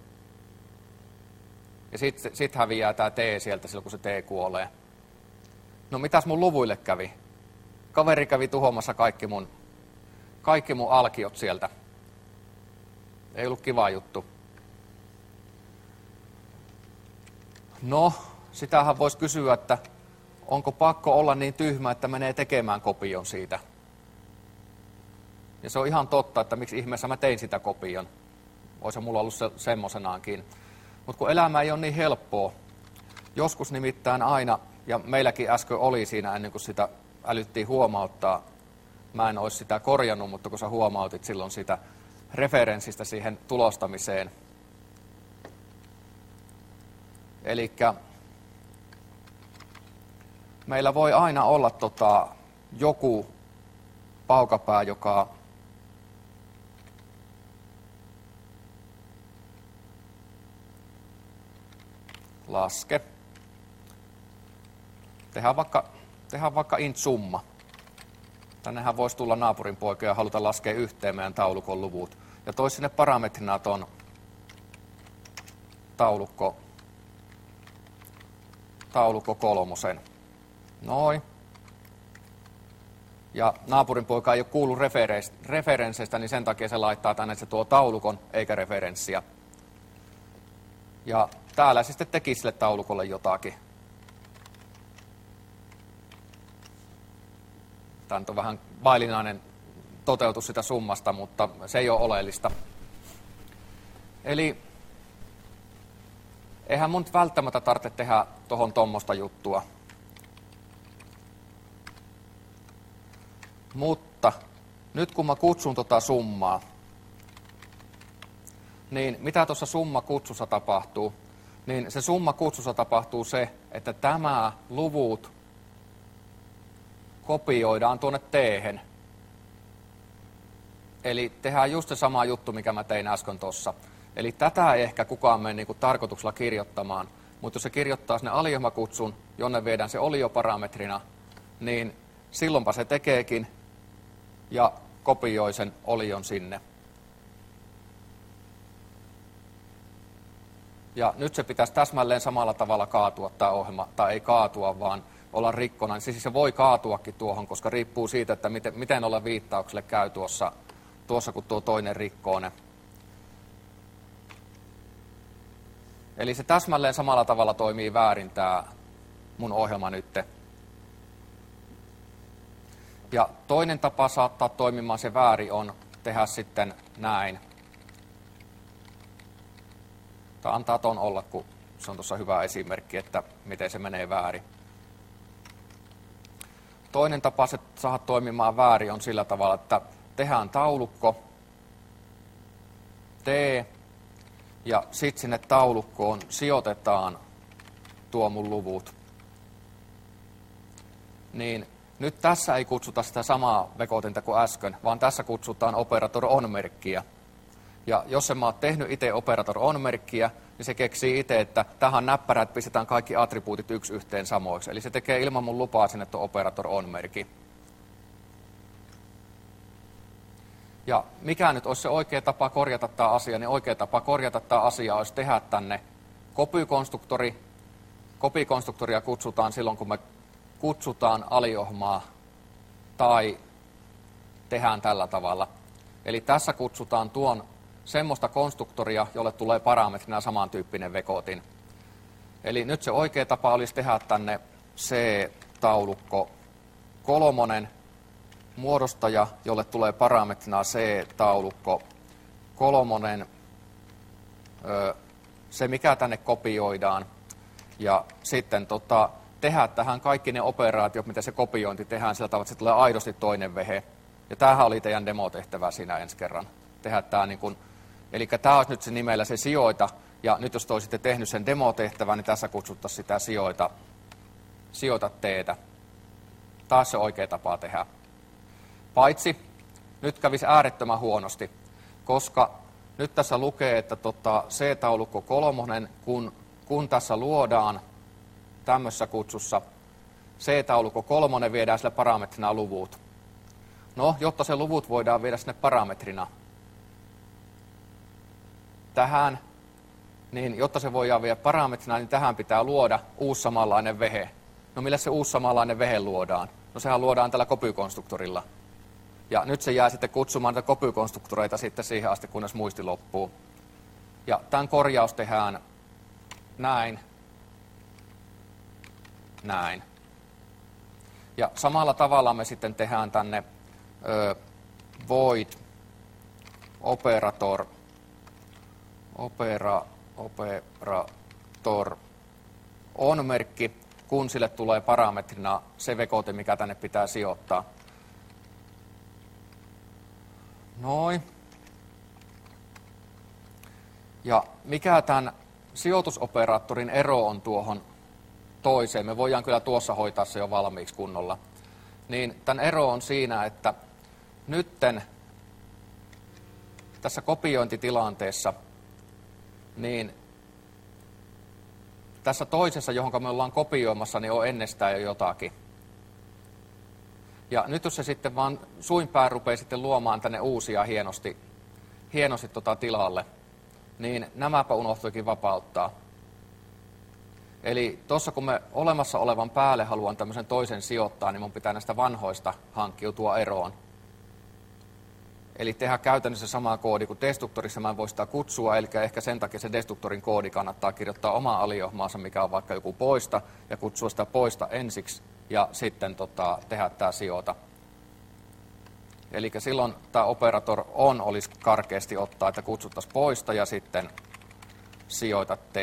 Ja sitten sit häviää tämä T sieltä silloin, kun se T kuolee. No mitäs mun luvuille kävi? Kaveri kävi tuhoamassa kaikki mun, kaikki mun alkiot sieltä. Ei ollut kiva juttu. No, sitähän voisi kysyä, että onko pakko olla niin tyhmä, että menee tekemään kopion siitä. Ja se on ihan totta, että miksi ihmeessä mä tein sitä kopion. Olisi mulla ollut se, semmoisenaankin. Mutta kun elämä ei ole niin helppoa, joskus nimittäin aina, ja meilläkin äsken oli siinä ennen kuin sitä älyttiin huomauttaa, mä en olisi sitä korjannut, mutta kun sä huomautit silloin sitä referenssistä siihen tulostamiseen. Elikkä meillä voi aina olla tota, joku paukapää, joka laske. Tehdään vaikka, tehdään vaikka int summa. Tännehän voisi tulla naapurin poika ja haluta laskea yhteen meidän taulukon luvut. Ja toisi sinne parametrina ton taulukko, taulukko kolmosen. Noin. Ja naapurin poika ei ole kuullut referensseistä, niin sen takia se laittaa tänne, että se tuo taulukon eikä referenssiä. Ja täällä se sitten teki sille taulukolle jotakin. Tämä on vähän vaillinainen toteutus sitä summasta, mutta se ei ole oleellista. Eli eihän mun välttämättä tarvitse tehdä tuohon tuommoista juttua. Mutta nyt kun mä kutsun tota summaa, niin mitä tuossa summakutsussa tapahtuu? Niin se summakutsussa tapahtuu se, että tämä luvut kopioidaan tuonne T:hen. Eli tehdään just se sama juttu, mikä mä tein äsken tuossa. Eli tätä ei ehkä kukaan mene niin tarkoituksella kirjoittamaan, mutta jos se kirjoittaa sinne aliohjelmakutsun, jonne viedään se olioparametrina, niin silloinpa se tekeekin ja kopioi sen olion sinne. Ja nyt se pitäisi täsmälleen samalla tavalla kaatua tämä ohjelma, tai ei kaatua, vaan olla rikkona. Siis se voi kaatuakin tuohon, koska riippuu siitä, että miten, miten olla viittaukselle käy tuossa, tuossa, kun tuo toinen rikkoo ne. Eli se täsmälleen samalla tavalla toimii väärin tämä mun ohjelma nytte. Ja toinen tapa saattaa toimimaan se väärin on tehdä sitten näin. Tämä antaa ton olla, kun se on tuossa hyvä esimerkki, että miten se menee väärin. Toinen tapa se saada toimimaan väärin on sillä tavalla, että tehdään taulukko, T, ja sitten sinne taulukkoon sijoitetaan tuo mun luvut. Niin nyt tässä ei kutsuta sitä samaa vekotinta kuin äsken, vaan tässä kutsutaan operator on-merkkiä. Ja jos en mä oon tehnyt itse operator on-merkkiä, niin se keksii itse, että tähän näppärät että pistetään kaikki attribuutit yksi yhteen samoiksi. Eli se tekee ilman mun lupaa sinne tuon operator on-merkin. Ja mikä nyt olisi se oikea tapa korjata tämä asia, niin oikea tapa korjata tämä asia olisi tehdä tänne copy-konstruktori. Copy-konstruktoria kutsutaan silloin, kun me kutsutaan aliohmaa tai tehdään tällä tavalla. Eli tässä kutsutaan tuon semmoista konstruktoria, jolle tulee parametrina samantyyppinen vekotin. Eli nyt se oikea tapa olisi tehdä tänne C-taulukko kolmonen muodostaja, jolle tulee parametrina C-taulukko kolmonen, se mikä tänne kopioidaan, ja sitten tota, tehdä tähän kaikki ne operaatiot, mitä se kopiointi tehdään sillä tavalla, että se tulee aidosti toinen vehe. Ja tämähän oli teidän demotehtävä siinä ensi kerran. Tehdä tämä niin kuin, eli tämä olisi nyt se nimellä se sijoita, ja nyt jos te olisitte tehnyt sen demotehtävän, niin tässä kutsuttaisiin sitä sijoita, sijoita teetä. Taas se oikea tapa tehdä. Paitsi nyt kävisi äärettömän huonosti, koska nyt tässä lukee, että tota C-taulukko kolmonen, kun, kun tässä luodaan tämmöisessä kutsussa C-taulukko kolmonen, viedään sille parametrina luvut. No, jotta se luvut voidaan viedä sinne parametrina tähän, niin jotta se voidaan viedä parametrina, niin tähän pitää luoda uusi samanlainen vehe. No millä se uusi samanlainen vehe luodaan? No sehän luodaan tällä copy-konstruktorilla. Ja nyt se jää sitten kutsumaan näitä copy-konstruktoreita sitten siihen asti, kunnes muisti loppuu. Ja tämän korjaus tehdään näin, näin. Ja samalla tavalla me sitten tehdään tänne ö, void operator, opera, operator on-merkki, kun sille tulee parametrina se vekote, mikä tänne pitää sijoittaa. Noin. Ja mikä tämän sijoitusoperaattorin ero on tuohon toiseen, me voidaan kyllä tuossa hoitaa se jo valmiiksi kunnolla, niin tämän ero on siinä, että nytten tässä kopiointitilanteessa, niin tässä toisessa, johon me ollaan kopioimassa, niin on ennestään jo jotakin. Ja nyt jos se sitten vaan suinpään rupeaa sitten luomaan tänne uusia hienosti, hienosti tota tilalle, niin nämäpä unohtuikin vapauttaa. Eli tuossa kun me olemassa olevan päälle haluan tämmöisen toisen sijoittaa, niin mun pitää näistä vanhoista hankkiutua eroon. Eli tehdä käytännössä sama koodi kuin destruktorissa, mä en voi sitä kutsua, eli ehkä sen takia se destruktorin koodi kannattaa kirjoittaa oma aliohmaansa, mikä on vaikka joku poista, ja kutsua sitä poista ensiksi, ja sitten tota, tehdä tämä sijoita. Eli silloin tämä operator on olisi karkeasti ottaa, että kutsuttaisiin poista, ja sitten sijoita t.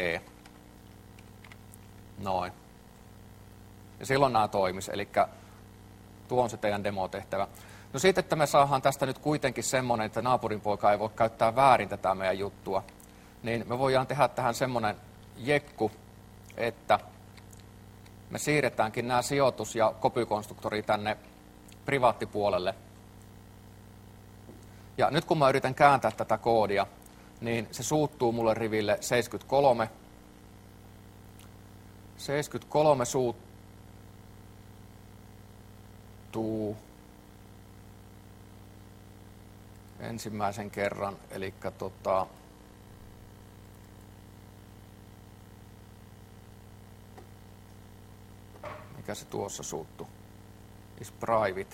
Noin. Ja silloin nämä toimis, eli tuo on se teidän demotehtävä. No sitten, että me saadaan tästä nyt kuitenkin semmoinen, että naapurin poika ei voi käyttää väärin tätä meidän juttua, niin me voidaan tehdä tähän semmoinen jekku, että me siirretäänkin nämä sijoitus- ja copy-konstruktori tänne privaattipuolelle. Ja nyt kun mä yritän kääntää tätä koodia, niin se suuttuu mulle riville seitsemänkymmentäkolme. seitsemänkymmentäkolme suuttuu ensimmäisen kerran, eli tota, mikä se tuossa suuttu? Is private.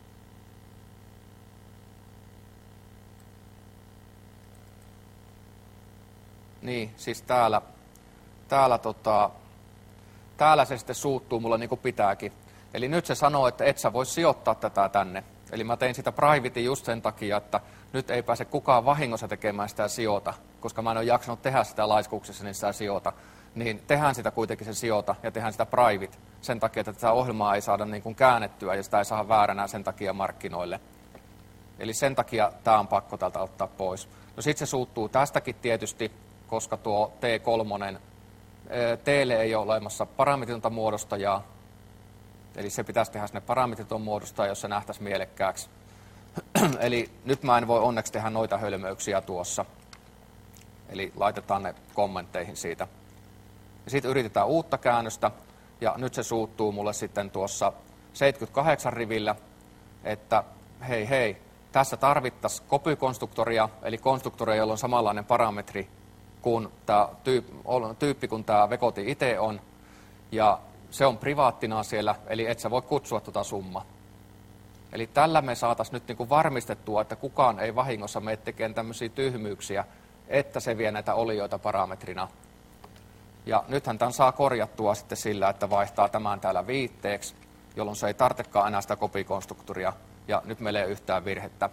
Niin, siis täällä, täällä, tota, täällä se sitten suuttuu mulle niin kuin pitääkin. Eli nyt se sanoo, että et sä voi sijoittaa tätä tänne. Eli mä tein sitä privatein just sen takia, että nyt ei pääse kukaan vahingossa tekemään sitä sijoita, koska mä en ole jaksanut tehdä sitä laiskuuksessa, niin sitä sijoita. Niin tehdään sitä kuitenkin se sijoita ja tehdään sitä private sen takia, että tätä ohjelmaa ei saada niin kuin käännettyä ja sitä ei saada vääränä sen takia markkinoille. Eli sen takia tämä on pakko tältä ottaa pois. No sitten se suuttuu tästäkin tietysti, koska tuo T kolme, T:lle ei ole olemassa parametritonta muodostajaa. Eli se pitäisi tehdä sinne parametriton muodostaa, jos se nähtäisi mielekkääksi. Eli nyt mä en voi onneksi tehdä noita hölmöyksiä tuossa. eli laitetaan ne kommentteihin siitä. Ja sitten yritetään uutta käännöstä, ja nyt se suuttuu mulle sitten tuossa seitsemänkymmentäkahdeksan rivillä, että hei hei, tässä tarvittaisiin copy-konstruktoria, eli konstruktoria, jolla on samanlainen parametri kuin tämä tyyppi, kun tämä vekoti itse on, ja se on privaattina siellä, eli et sä voi kutsua tuota summa. Eli tällä me saataisiin nyt niinku varmistettua, että kukaan ei vahingossa mene tekemään tämmöisiä tyhmyyksiä, että se vie näitä olioita parametrina. Ja nythän tämän saa korjattua sitten sillä, että vaihtaa tämän täällä viitteeksi, jolloin se ei tarvitsekaan enää sitä copy-konstruktoria, ja nyt meillä ei ole yhtään virhettä.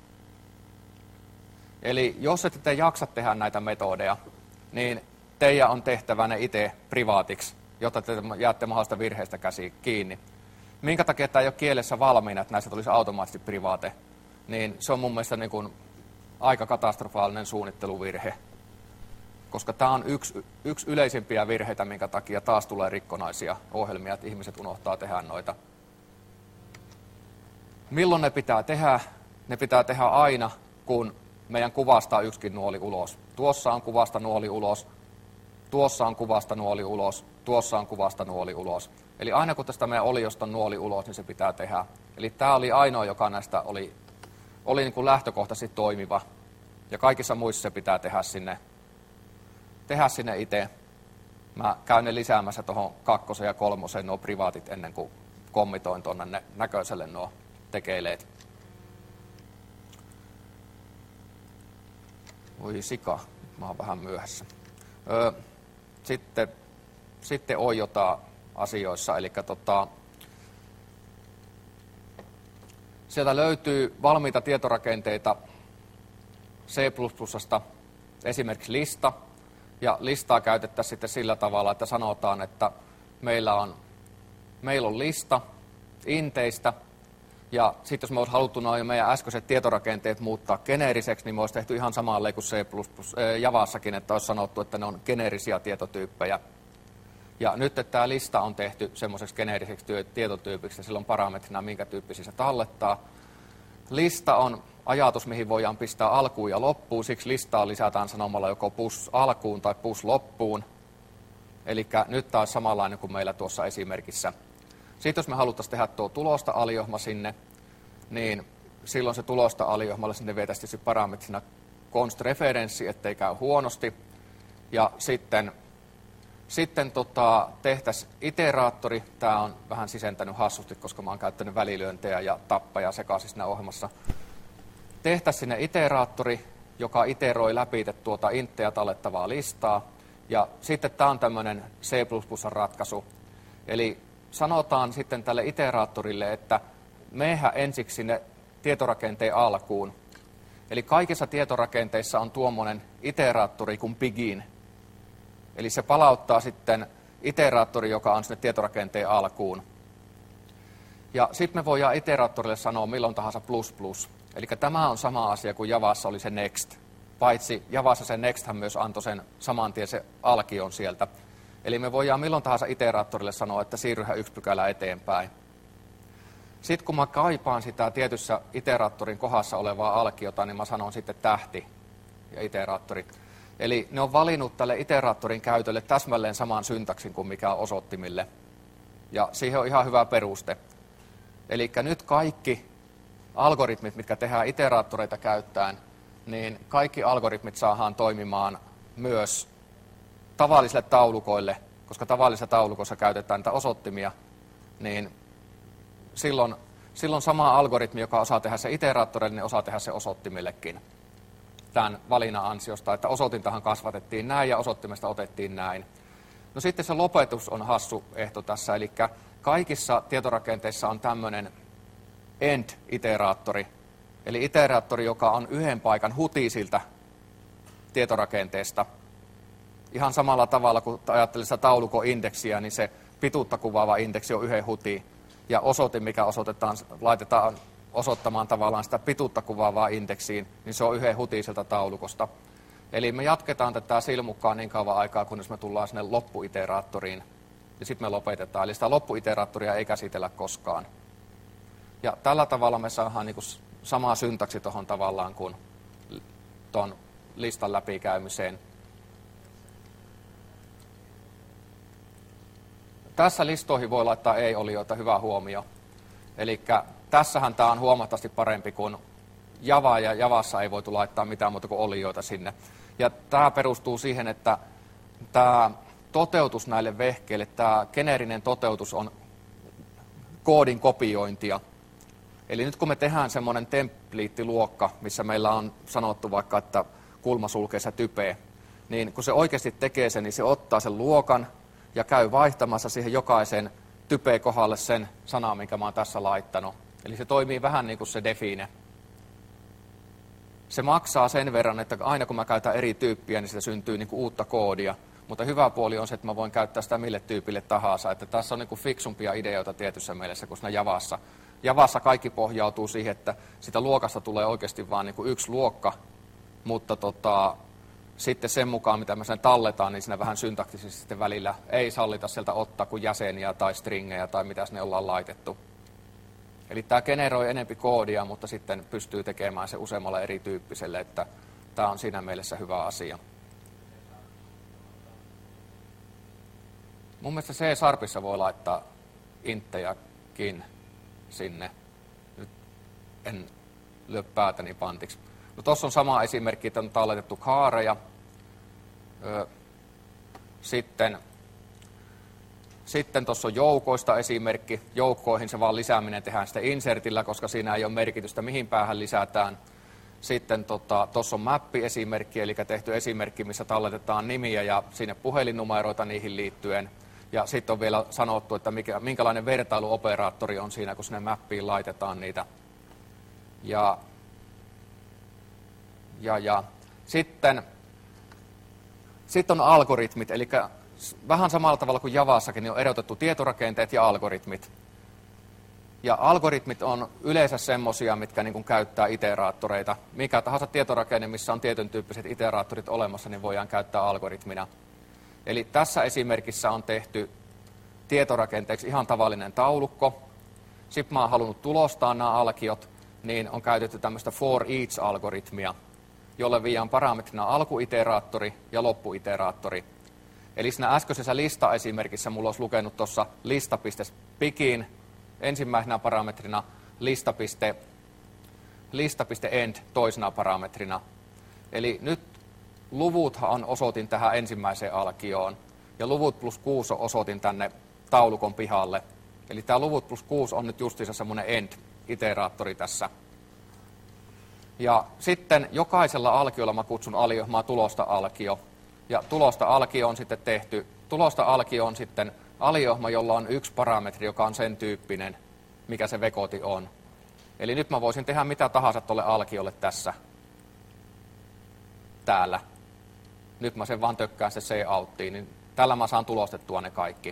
Eli jos ette te jaksa tehdä näitä metodeja, niin teidän on tehtävä ne itse privaatiksi, jotta te jäätte mahdollista virheistä käsi kiinni. Minkä takia tämä ei ole kielessä valmiina, että näistä tulisi automaattisesti privaate, niin se on mun mielestä niin kuin aika katastrofaalinen suunnitteluvirhe. Koska tämä on yksi, yksi yleisimpiä virheitä, minkä takia taas tulee rikkonaisia ohjelmia, että ihmiset unohtaa tehdä noita. Milloin ne pitää tehdä? Ne pitää tehdä aina, kun meidän kuvasta on yksikin nuoli ulos. Tuossa on kuvasta nuoli ulos, tuossa on kuvasta nuoli ulos, tuossa on kuvasta nuoli ulos. Eli aina kun tästä meidän oliosta on nuoli ulos, niin se pitää tehdä. Eli tämä oli ainoa, joka näistä oli, oli niin kuin lähtökohtaisesti toimiva. Ja kaikissa muissa se pitää tehdä sinne, tehdä sinne itse. Mä käyn ne lisäämässä tuohon kakkosen ja kolmosen nuo privaatit ennen kuin kommitoin tuonne näköiselle nuo tekeileet. Voi sika, mä oon vähän myöhässä. Öö, sitten, sitten oijotaan asioissa, eli tota, sieltä löytyy valmiita tietorakenteita C plus plusasta, esimerkiksi lista, ja listaa käytettäisiin sitten sillä tavalla, että sanotaan, että meillä on, meillä on lista inteistä, ja sitten jos me olisi haluttu noin meidän äskeiset tietorakenteet muuttaa geneeriseksi, niin me olisi tehty ihan samalleen kuin C plus plus, äh, Javassakin, että olisi sanottu, että ne on geneerisiä tietotyyppejä. Ja nyt, että tämä lista on tehty semmoiseksi geneeriseksi tietotyypiksi, ja sillä on parametrina, minkä tyyppisiä se tallettaa. Lista on ajatus, mihin voidaan pistää alkuun ja loppuun, siksi listaa lisätään sanomalla joko push alkuun tai push loppuun. Eli nyt taas samanlainen kuin meillä tuossa esimerkissä. Sitten jos me haluttaisiin tehdä tuo tulosta aliohma sinne, niin silloin se tulosta aliohmalle sinne vietäisiin parametrina const referenssi, ettei käy huonosti. Ja sitten, sitten tota, tehtäisiin iteraattori. Tämä on vähän sisentänyt hassusti, koska mä oon käyttänyt välilyöntejä ja tappaja sekaisin siinä ohjelmassa. Tehtäisiin sinne iteraattori, joka iteroi läpi tuota intteä tallettavaa listaa. Ja sitten tämä on tämmöinen C plus plus ratkaisu. Eli sanotaan sitten tälle iteraattorille, että mehän ensiksi sinne tietorakenteen alkuun. Eli kaikissa tietorakenteissa on tuommoinen iteraattori kuin begin. Eli se palauttaa sitten iteraattori, joka on sinne tietorakenteen alkuun. Ja sitten me voidaan iteraattorille sanoa milloin tahansa plus plus. Eli tämä on sama asia kuin Javassa oli se next. Paitsi Javassa se nexthän myös antoi sen saman tien se alkion sieltä. Eli me voidaan milloin tahansa iteraattorille sanoa, että siirryhän yksi pykälä eteenpäin. Sitten kun mä kaipaan sitä tietyssä iteraattorin kohdassa olevaa alkiota, niin mä sanon sitten tähti ja iteraattori. Eli ne on valinnut tälle iteraattorin käytölle täsmälleen saman syntaksin kuin mikä on osoittimille. Ja siihen on ihan hyvä peruste. Eli nyt kaikki algoritmit, mitkä tehdään iteraattoreita käyttäen, niin kaikki algoritmit saadaan toimimaan myös tavallisille taulukoille, koska tavallisessa taulukossa käytetään niitä osoittimia, niin silloin, silloin sama algoritmi, joka osaa tehdä se iteraattorille, niin osaa tehdä se osoittimillekin tämän valinnan ansiosta, että osoitintahan kasvatettiin näin ja osoittimesta otettiin näin. No sitten se lopetus on hassu ehto tässä, eli kaikissa tietorakenteissa on tämmöinen end-iteraattori, eli iteraattori, joka on yhden paikan huti siltä tietorakenteesta. Ihan samalla tavalla, kun ajattelee sitä taulukoindeksiä, niin se pituutta kuvaava indeksi on yhden huti. Ja osoite, mikä osoitetaan, laitetaan osoittamaan tavallaan sitä pituutta kuvaavaa indeksiin, niin se on yhden huti sieltä taulukosta. Eli me jatketaan tätä silmukkaa niin kauan aikaa, kunnes me tullaan sinne loppuiteraattoriin. Ja sitten me lopetetaan. Eli sitä loppuiteraattoria ei käsitellä koskaan. Ja tällä tavalla me saadaan niin kuin sama syntaksi tuohon tavallaan kuin tuon listan läpikäymiseen. tässä listoihin voi laittaa ei-olioita, hyvä huomio. Eli tässähän tämä on huomattavasti parempi kuin Java, ja Javassa ei voitu laittaa mitään muuta kuin olioita sinne. Ja tämä perustuu siihen, että tämä toteutus näille vehkeille, tämä geneerinen toteutus on koodin kopiointia. Eli nyt kun me tehdään semmoinen templiittiluokka, missä meillä on sanottu vaikka, että kulmasulkeessa type, niin kun se oikeasti tekee sen, niin se ottaa sen luokan ja käy vaihtamassa siihen jokaisen typeen kohdalle sen sanan, minkä mä oon tässä laittanut. Eli se toimii vähän niin kuin se define. Se maksaa sen verran, että aina kun mä käytän eri tyyppiä, niin siitä syntyy niin kuin uutta koodia. Mutta hyvä puoli on se, että mä voin käyttää sitä mille tyypille tahansa. Että tässä on niin kuin fiksumpia ideoita tietyssä mielessä kuin siinä Javassa. Javassa kaikki pohjautuu siihen, että sitä luokasta tulee oikeasti vain niin kuin yksi luokka, mutta tota, sitten sen mukaan, mitä me sen talletaan, niin siinä vähän syntaktisesti sitten välillä ei sallita sieltä ottaa kuin jäseniä tai stringejä tai mitä ne ollaan laitettu. Eli tämä generoi enempi koodia, mutta sitten pystyy tekemään se useammalle erityyppiselle, että tämä on siinä mielessä hyvä asia. Mun mielestä C-sharpissa voi laittaa inttejäkin sinne. Nyt en lyö päätäni pantiksi. No, tuossa on sama esimerkki, että on talletettu kaareja. Sitten, sitten tuossa on joukoista esimerkki. Joukkoihin se vaan lisääminen tehdään sitten insertillä, koska siinä ei ole merkitystä, mihin päähän lisätään. Sitten tuossa tota, on mappi-esimerkki, eli tehty esimerkki, missä talletetaan nimiä ja sinne puhelinnumeroita niihin liittyen. Ja sitten on vielä sanottu, että mikä, minkälainen vertailuoperaattori on siinä, kun sinne mappiin laitetaan niitä. Ja, ja, ja. Sitten, sitten on algoritmit, eli vähän samalla tavalla kuin Javassakin niin on erotettu tietorakenteet ja algoritmit. Ja algoritmit on yleensä semmoisia, mitkä niin kuin käyttää iteraattoreita. Mikä tahansa tietorakenne, missä on tietyn tyyppiset iteraattorit olemassa, niin voidaan käyttää algoritmina. Eli tässä esimerkissä on tehty tietorakenteeksi ihan tavallinen taulukko. Sitten mä oon halunnut tulostaa nämä alkiot, niin on käytetty tämmöistä for each-algoritmia, jolle viiään parametrina alkuiteraattori ja loppuiteraattori. Eli siinä äskeisessä lista-esimerkissä mulla olisi lukenut tuossa lista.begin ensimmäisenä parametrina, lista.end lista toisena parametrina. Eli nyt luvuthan on osoitin tähän ensimmäiseen alkioon, ja luvut plus kuusi on osoitin tänne taulukon pihalle. Eli tämä luvut plus kuusi on nyt justiinsa semmoinen end-iteraattori tässä. Ja sitten jokaisella alkiolla mä kutsun aliohmaa tulosta alkio. Ja tulosta alkio on sitten tehty, tulosta alkio on sitten aliohma, jolla on yksi parametri, joka on sen tyyppinen, mikä se vekoti on. Eli nyt mä voisin tehdä mitä tahansa tuolle alkiolle tässä. Täällä. Nyt mä sen vaan tökkään se C-outtiin, niin tällä mä saan tulostettua ne kaikki.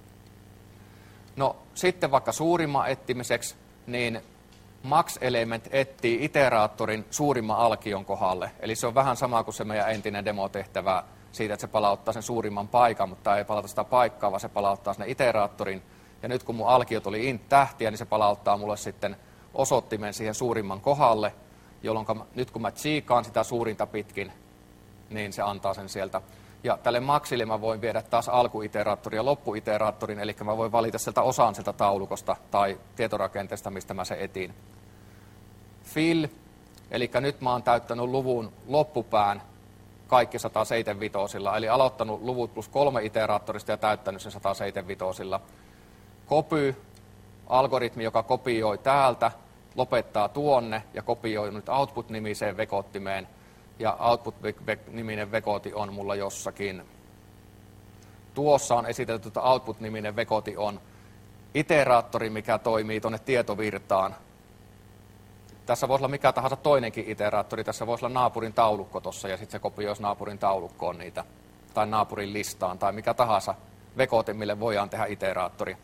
No sitten vaikka suurimman etsimiseksi, niin max-element etsii iteraattorin suurimman alkion kohdalle. Eli se on vähän sama kuin se meidän entinen demotehtävä siitä, että se palauttaa sen suurimman paikan, mutta ei palauta sitä paikkaa, vaan se palauttaa sinne iteraattorin. Ja nyt kun mun alkiot oli int tähtiä, niin se palauttaa mulle sitten osoittimen siihen suurimman kohdalle, jolloin nyt kun mä tsiikaan sitä suurinta pitkin, niin se antaa sen sieltä. Ja tälle maxille mä voin viedä taas alkuiteraattorin ja loppuiteraattorin, eli mä voin valita sieltä osan sieltä taulukosta tai tietorakenteesta, mistä mä se etin. Fill, eli nyt mä oon täyttänyt luvun loppupään kaikki sata seitsemänkymmentäviisi, eli aloittanut luvut plus kolme iteraattorista ja täyttänyt sen sata seitsemänkymmentäviisi. Copy, algoritmi, joka kopioi täältä, lopettaa tuonne ja kopioi nyt output-nimiseen vekottimeen. Ja output-niminen vekoti on mulla jossakin. Tuossa on esitelty, että output-niminen vekoti on iteraattori, mikä toimii tuonne tietovirtaan. Tässä voisi olla mikä tahansa toinenkin iteraattori. Tässä voisi olla naapurin taulukko tuossa ja sitten se kopioisi naapurin taulukkoon niitä. Tai naapurin listaan tai mikä tahansa vekotin, mille voidaan tehdä iteraattori.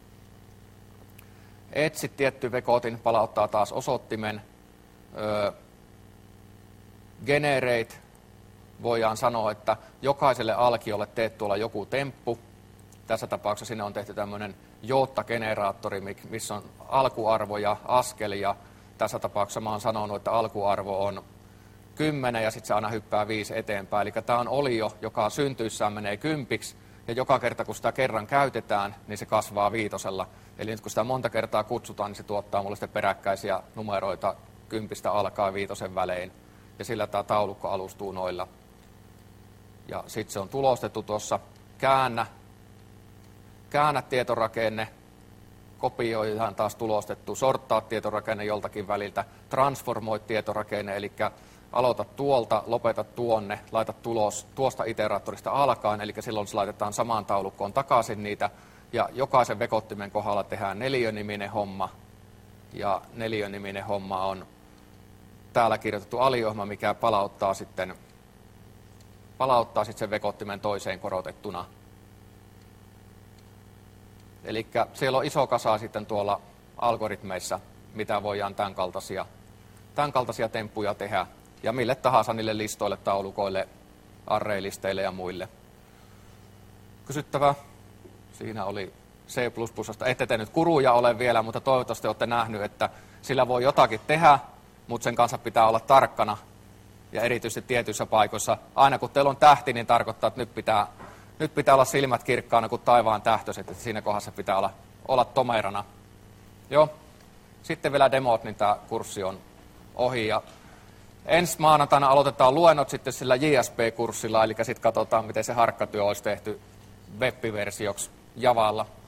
Etsi tietty vekotin, palauttaa taas osoittimen. Öö, Generate, voidaan sanoa, että jokaiselle alkiolle teet tuolla joku temppu. Tässä tapauksessa sinne on tehty tämmöinen jootta-generaattori, missä on alkuarvo ja askel. Ja tässä tapauksessa mä oon sanonut, että alkuarvo on kymmenen ja sitten se aina hyppää viisi eteenpäin. Eli tämä on olio, joka syntyissään menee kympiksi ja joka kerta kun sitä kerran käytetään, niin se kasvaa viitosella. Eli nyt kun sitä monta kertaa kutsutaan, niin se tuottaa mulle sitten peräkkäisiä numeroita kympistä alkaen viitosen välein. Ja sillä tämä taulukko alustuu noilla. Ja sitten se on tulostettu tuossa. Käännä. Käännä tietorakenne. Kopioidaan taas tulostettu. Sorttaa tietorakenne joltakin väliltä. Transformoi tietorakenne, eli aloita tuolta, lopeta tuonne, laita tulos tuosta iteraattorista alkaen, eli silloin se laitetaan samaan taulukkoon takaisin niitä, ja jokaisen vekottimen kohdalla tehdään neliöniminen homma, ja neliöniminen homma on täällä kirjoitettu aliohjelma, mikä palauttaa sitten, palauttaa sitten sen vekottimen toiseen korotettuna. Eli siellä on iso kasa sitten tuolla algoritmeissa, mitä voidaan tämän kaltaisia, tämän kaltaisia temppuja tehdä, ja mille tahansa niille listoille, taulukoille, array-listeille ja muille. Kysyttävä. Siinä oli C plus plus. Ette te nyt kuruja ole vielä, mutta toivottavasti olette nähnyt, että sillä voi jotakin tehdä, mutta sen kanssa pitää olla tarkkana. Ja erityisesti tietyissä paikoissa. Aina kun teillä on tähti, niin tarkoittaa, että nyt pitää, nyt pitää olla silmät kirkkaana kuin taivaan tähtöiset, että siinä kohdassa pitää olla, olla tomerana. Joo. Sitten vielä demot, niin tämä kurssi on ohi. Ja ensi maanantaina aloitetaan luennot sitten sillä J S P-kurssilla, eli sitten katsotaan, miten se harkkatyö olisi tehty web-versioksi Javalla.